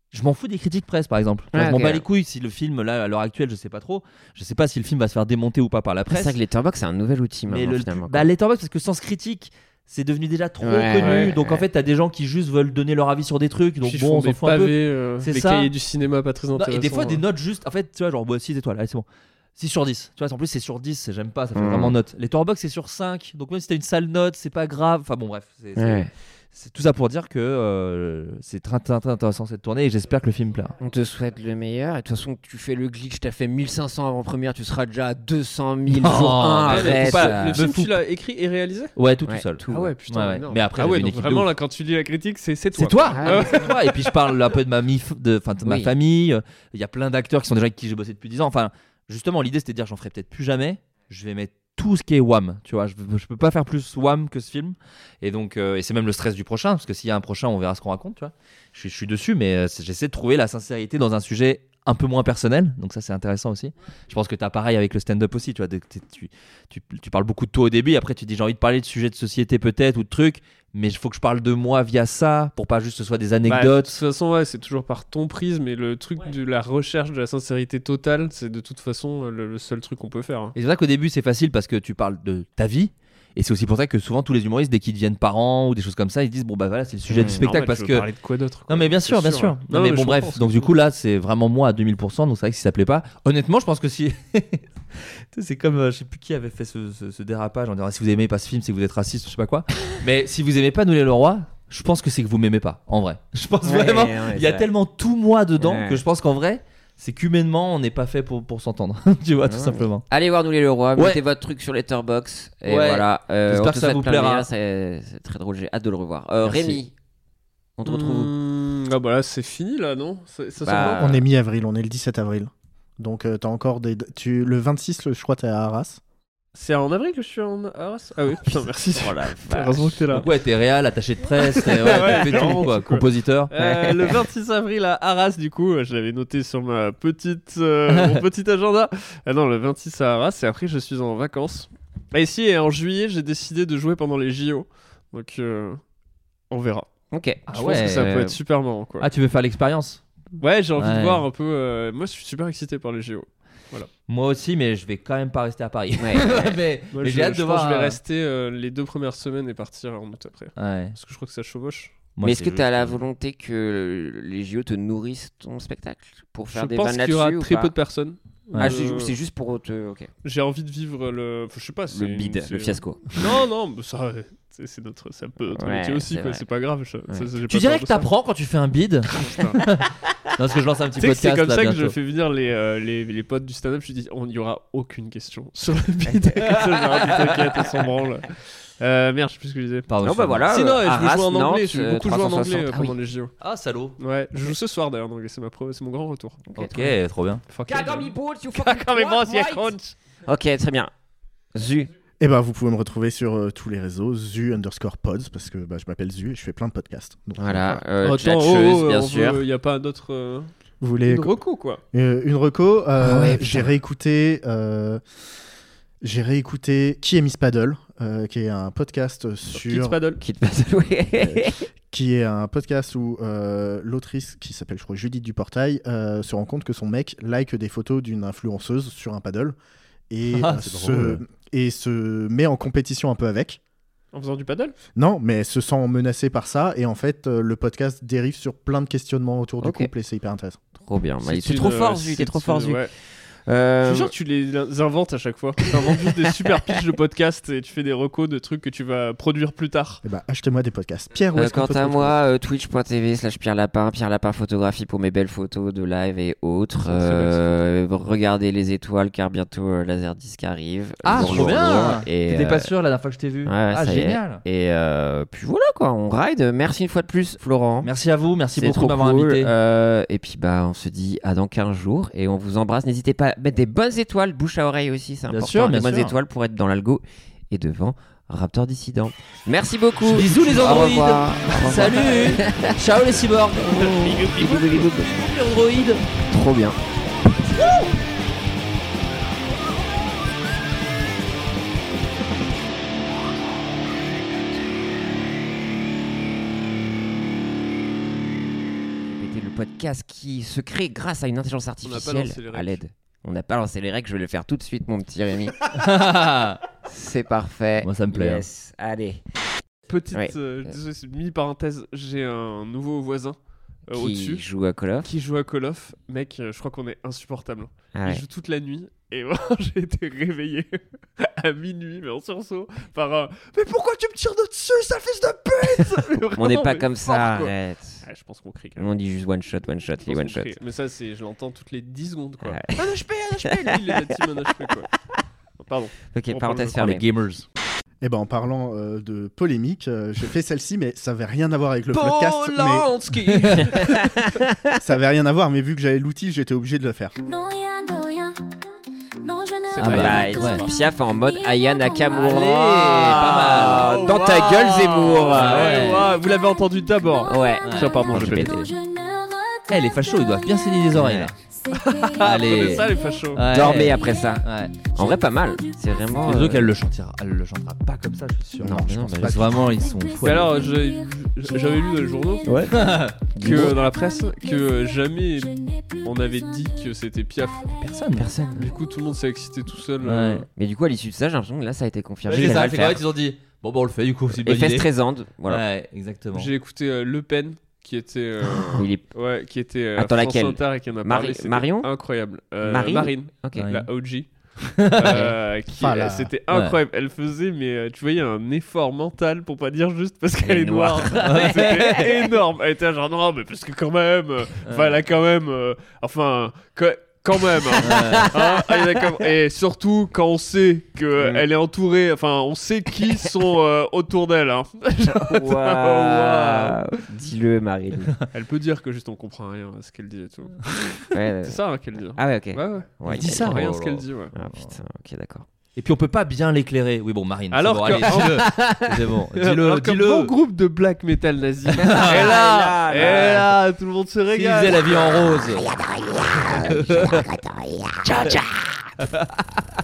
Je m'en fous des critiques presse, par exemple. Tu vois, Ouais, je m'en ok. bats les couilles si le film, là, à l'heure actuelle, je sais pas trop. Je sais pas si le film va se faire démonter ou pas par la Après, presse. c'est vrai que Letterboxd, c'est un nouvel outil mais maintenant, le, finalement. bah, Letterboxd, parce que sans critique, c'est devenu déjà trop Ouais, connu. ouais, donc en ouais. fait, t'as des gens qui juste veulent donner leur avis sur des trucs. Donc Puis ils bon, font on s'en des fout un peu. pavés, euh, C'est les ça. cahiers du cinéma pas très Non, intéressants. et des fois, des hein. notes juste. En fait, tu vois, genre bah, six étoiles. Allez, c'est bon. six sur dix. Tu vois, en plus, c'est sur dix. J'aime pas. Ça fait Mm. vraiment note. Letterboxd, c'est sur cinq. Donc même si t'as une sale note, c'est pas grave. Enfin bon, bref. C'est, c'est- Ouais. c'est tout ça pour dire que euh, c'est très, très, très intéressant cette tournée et j'espère que le film plaira. On te souhaite le meilleur. Et de toute façon, tu fais le glitch, t'as fait mille cinq cents avant-première, tu seras déjà à deux cent mille Non, jours un. mais Arrête. faut pas- Le me film, fous. tu l'as écrit et réalisé? Ouais, tout, Ouais, tout seul. tout. Ah ouais, putain. Ouais, ouais. énorme. Mais après, ah j'avais ouais, une donc équipe de vraiment, ouf. là, quand tu lis la critique, c'est c'est toi. C'est toi, Ah ouais. c'est toi. Et puis je parle un peu de ma, mif- de, enfin, de ma Oui. famille. Il y a plein d'acteurs qui sont déjà avec qui j'ai bossé depuis dix ans. Enfin, justement, l'idée c'était de dire j'en ferai peut-être plus jamais. Je vais mettre tout ce qui est wham. Tu vois, je, je peux pas faire plus wham que ce film. Et donc, euh, et c'est même le stress du prochain, parce que s'il y a un prochain, on verra ce qu'on raconte. Tu vois, je, suis- je suis dessus, mais euh, c'est- j'essaie de trouver la sincérité dans un sujet un peu moins personnel. Donc ça, c'est intéressant aussi. Je pense que tu as pareil avec le stand-up aussi. Tu vois, Dès que t'es- tu, tu, tu parles beaucoup de toi au début, après tu dis j'ai envie de parler de sujets de société peut-être ou de trucs. Mais il faut que je parle de moi via ça pour pas juste que ce soit des Bah, de anecdotes. toute façon, ouais, c'est toujours par ton prisme. Et le truc de la recherche de la sincérité totale, c'est de toute façon euh, le, le seul truc qu'on peut faire. hein. Et c'est vrai qu'au début c'est facile parce que tu parles de ta vie. Et c'est aussi pour ça que souvent tous les humoristes, dès qu'ils deviennent parents ou des choses comme ça, ils disent bon bah voilà, c'est le sujet Mmh, du spectacle Normal, parce tu veux que. parler de quoi d'autre, quoi. Non mais bien C'est sûr, bien sûr. hein. Non, mais bon je bref, comprends ce donc que du tu coup dis. là c'est vraiment moi à deux mille pour cent, donc c'est vrai que si ça plaît pas. Honnêtement, je pense que si. Tu sais, c'est comme euh, je sais plus qui avait fait ce, ce- ce dérapage en disant si vous aimez pas ce film, c'est que vous êtes raciste ou je sais pas quoi. Mais si vous aimez pas Nous les Leroy, je pense que c'est que vous m'aimez pas en vrai. Je pense Ouais, vraiment. ouais, Il y a c'est vrai. tellement tout moi dedans Ouais. que je pense qu'en vrai, c'est qu'humainement on n'est pas fait pour, pour s'entendre. Tu vois, tout Ouais. simplement. Allez voir Nous les Leroy, Ouais. mettez votre truc sur Letterboxd. Et Ouais. voilà. Euh, J'espère on te que ça souhaite vous plein de plaira. meilleurs, C'est c'est très drôle, j'ai hâte de le revoir. Euh, Merci. Rémi, on te retrouve où Mmh, ah bah là, c'est fini là, non? Ça, ça sort Bah, quand On est mi-avril, on est le dix-sept avril. Donc euh, t'as encore des. Tu... Le vingt-six, je crois, t'es à Arras. C'est en avril que je suis en Arras? Ah oui, putain, merci. Oh la vache. Heureusement que t'es là. Donc ouais, t'es réal, attaché de presse, t'es, ouais, t'as fait tout clairement, quoi, c'est quoi. compositeur. Euh, le vingt-six avril à Arras, du coup, je l'avais noté sur ma petite, euh, mon petit agenda. Ah non, le vingt-six à Arras, et après je suis en vacances. Et ici, et en juillet, j'ai décidé de jouer pendant les J O. Donc, euh, on verra. Ok. Ah je ouais. pense que ça peut euh, être super marrant, quoi. Ah, tu veux faire l'expérience? Ouais, j'ai envie Ouais. de voir un peu. euh, Moi, je suis super excité par les J O. Moi aussi, mais je vais quand même pas rester à Paris. Ouais. mais Moi, mais je, j'ai hâte je de pense voir. que je vais euh, rester euh, les deux premières semaines et partir en août après. Ouais. Parce que je crois que ça chevauche. Moi, Mais est-ce c'est que tu as juste, la euh, volonté que les J O te nourrissent ton spectacle pour faire Je des pense vannes qu'il y aura là-dessus ou très pas peu de personnes. Ah, Euh, c'est c'est juste pour te. Ok. J'ai envie de vivre le. enfin, je sais pas. c'est Le une- bide, c'est- le fiasco. Non, non, mais ça, euh, c'est c'est notre, c'est un peu notre Ouais, métier aussi, c'est quoi. vrai. C'est pas grave. je- ça, ça, j'ai Tu pas dirais peur que de ça. t'apprends quand tu fais un bide? Putain. Non, parce que je lance un petit Tu sais que c'est podcast comme là ça que bientôt. je fais venir les, euh, les, les potes du stand-up. Je dis, on n'y aura aucune question sur le bide. Comme ça, je leur dis, t'inquiète, on s'en branle. Euh, merde, je sais plus ce que je disais. Pardon, Non, bah excuse-moi. voilà. Sinon, euh, je veux Arras, jouer en anglais. Nantes, J'ai euh, beaucoup joué en trois cent anglais soixante. euh, Ah oui. pendant les J O. Ah, salaud. Ouais, je joue ce soir d'ailleurs, donc c'est ma pre- c'est mon grand retour. Ok, trop bien. Fuck Kagami yeah. balls, you fucking Kagami balls, twat, yeah, white. crunch. Ok, très bien. Zu. Et bah, vous pouvez me retrouver sur euh, tous les réseaux, zu underscore pods, parce que bah, je m'appelle Zu et je fais plein de podcasts. Donc, Voilà. euh, Euh, Attends, Tchatcheuse, oh, oh, bien on sûr. veut- y a pas d'autres. euh, Vous voulez Une reco, quoi. Euh, une reco, euh, Ah ouais, putain. j'ai réécouté, euh, j'ai réécouté Qui est Miss Paddle, euh, qui est un podcast sur, Kids Paddle. Qui te passe ouais. qui est un podcast où euh, l'autrice qui s'appelle je crois Judith Duportail euh, se rend compte que son mec like des photos d'une influenceuse sur un paddle et Ah, euh, c'est se drôle. et se met en compétition un peu avec. En faisant du paddle. Non, mais elle se sent menacée par ça et en fait euh, le podcast dérive sur plein de questionnements autour du Ok. couple et c'est hyper intéressant. Trop bien. Bah, C'est t'es une, trop fort, euh, Zu. c'est T'es trop une- fort, Zu. ouais. Euh, Je suis sûr que tu les inventes à chaque fois. Tu inventes juste des super pitchs de podcasts et tu fais des recos de trucs que tu vas produire plus tard. Et bah achetez-moi des podcasts. Pierre, où Euh, est-ce qu'on quant peut te à retrouver moi, euh, twitch.tv slash Pierre Lapin, Pierre Lapin photographie pour mes belles photos de live et autres. C'est très Euh, regardez les étoiles car bientôt euh, Laserdisc arrive. Ah, Lourd, trop lourd, bien. lourd. Et, T'étais euh, pas sûr la dernière fois que je t'ai vu? ouais, ouais, Ah, ça y est. génial. Et euh, puis voilà quoi, on ride. Merci une fois de plus, Florent. Merci à vous, merci C'est beaucoup trop de m'avoir cool. invité. Euh, et puis bah on se dit à dans quinze jours et on vous embrasse. N'hésitez pas à mettre des bonnes étoiles, bouche à oreille aussi, c'est Bien important. sûr, bien des bonnes sûr. étoiles pour être dans l'algo et devant Raptor Dissident. Merci beaucoup. Bisous les Au androïdes. revoir. Au revoir. Salut. Ciao les cyborgs. Bisous, bisous, bisous. Les androïdes. Trop bien. J'ai pété le podcast qui se crée grâce à une intelligence On n'a pas artificielle lancé les règles. à l'aide. On n'a pas lancé les règles, je vais le faire tout de suite, mon petit Rémi. C'est parfait. Moi, ça me plaît, Yes. Allez. Petite Ouais. euh, désolé, c'est une mini parenthèse, j'ai un nouveau voisin euh, Qui au-dessus joue à Call of. qui joue à Call of. Mec, euh, je crois qu'on est insupportable. Ah ouais. Il joue toute la nuit et vraiment, j'ai été réveillé à minuit, mais en sursaut, par un mais pourquoi tu me tires dessus, sale fils de pute. Mais On vraiment, n'est pas mais comme fort, ça, quoi. arrête. Ouais, je pense qu'on crie quand Nous, même. on dit juste one shot, one shot, Je les pense one qu'on shot. crie. Mais ça, c'est, je l'entends toutes les dix secondes, quoi. Ouais. Un H P, un H P, lui, il est la team un H P, quoi. Pardon. Ok, On parenthèse parle Les fermée. gamers. Et ben en parlant euh, de polémique, euh, j'ai fait celle-ci, mais ça avait rien à voir avec le podcast. Polanski. Mais ça avait rien à voir, mais vu que j'avais l'outil, j'étais obligé de le faire. Non, rien de rien. Non, je ne C'est Ah veux bah, pas Bah, de ouais. Piaf en mode Aya Nakamura. Allez, pas mal. Dans ta gueule, Zemmour. Ah ouais, Ouais. ouais, vous l'avez entendu d'abord. Ouais. Tiens, pardon, Non, j'ai j'ai pété. pété. Non, je ne regrette Eh, les fachos, ils doivent bien saigner les oreilles là. C'est Allez. ça, les fachos. Ouais. Dormez après ça. Ouais. En vrai, pas mal. C'est vraiment. Surtout euh, qu'elle le chantera, elle le chantera pas comme ça, je suis sûr. Non, je non, pense bah, pas. Vraiment, ils sont fous. Mais alors, j'ai- j'avais lu dans les journaux Ouais. que euh, dans la presse que jamais on avait dit que c'était Piaf. Personne. Personne. Du coup, tout le monde s'est excité tout seul. euh, Ouais. Mais du coup, à l'issue de ça, j'ai l'impression que là, ça a été confirmé. C'est qu'elle va ça, le c'est faire. qu'en fait, ils ont dit bon, bah on le fait du coup, c'est une Et bonne Fest idée. Trésande. Voilà. Ouais, exactement. J'ai écouté euh, Le Pen qui était euh, Il est. ouais, qui était euh, Attends, à France laquelle Inter et qui en a Mari- parlé. C'était Marion incroyable. Euh, Marine Marine, Ok. Ouais. la O G. Euh, qui, Ah là. c'était incroyable. Elle faisait, mais euh, tu voyais un effort mental pour pas dire juste parce qu'elle est est noire. C'était énorme. Elle était genre non, mais parce que quand même, euh, enfin, elle a quand même, euh, enfin, que- quand même. hein. Hein, elle a quand- et surtout quand on sait que Mm. elle est entourée, enfin, on sait qui sont euh, autour d'elle. Hein. Waouh. Dis-le, Marine. Elle peut dire que juste on comprend rien à ce qu'elle dit et tout. Ouais, C'est ça hein, qu'elle dit. Ah ouais, ok. Ouais, ouais. Ouais, Elle dit il- ça. On comprend rien Oh à ce là qu'elle là. dit, ouais. Ah putain, ok, d'accord. Et puis on peut pas bien l'éclairer. Oui, bon, Marine. Alors c'est bon, que- allez, dis-le. C'est bon, Alors dis-le, qu'un dis-le. bon groupe de black metal nazi. et là, là, et là. là, tout le monde se S'il régale. faisait la vie en rose.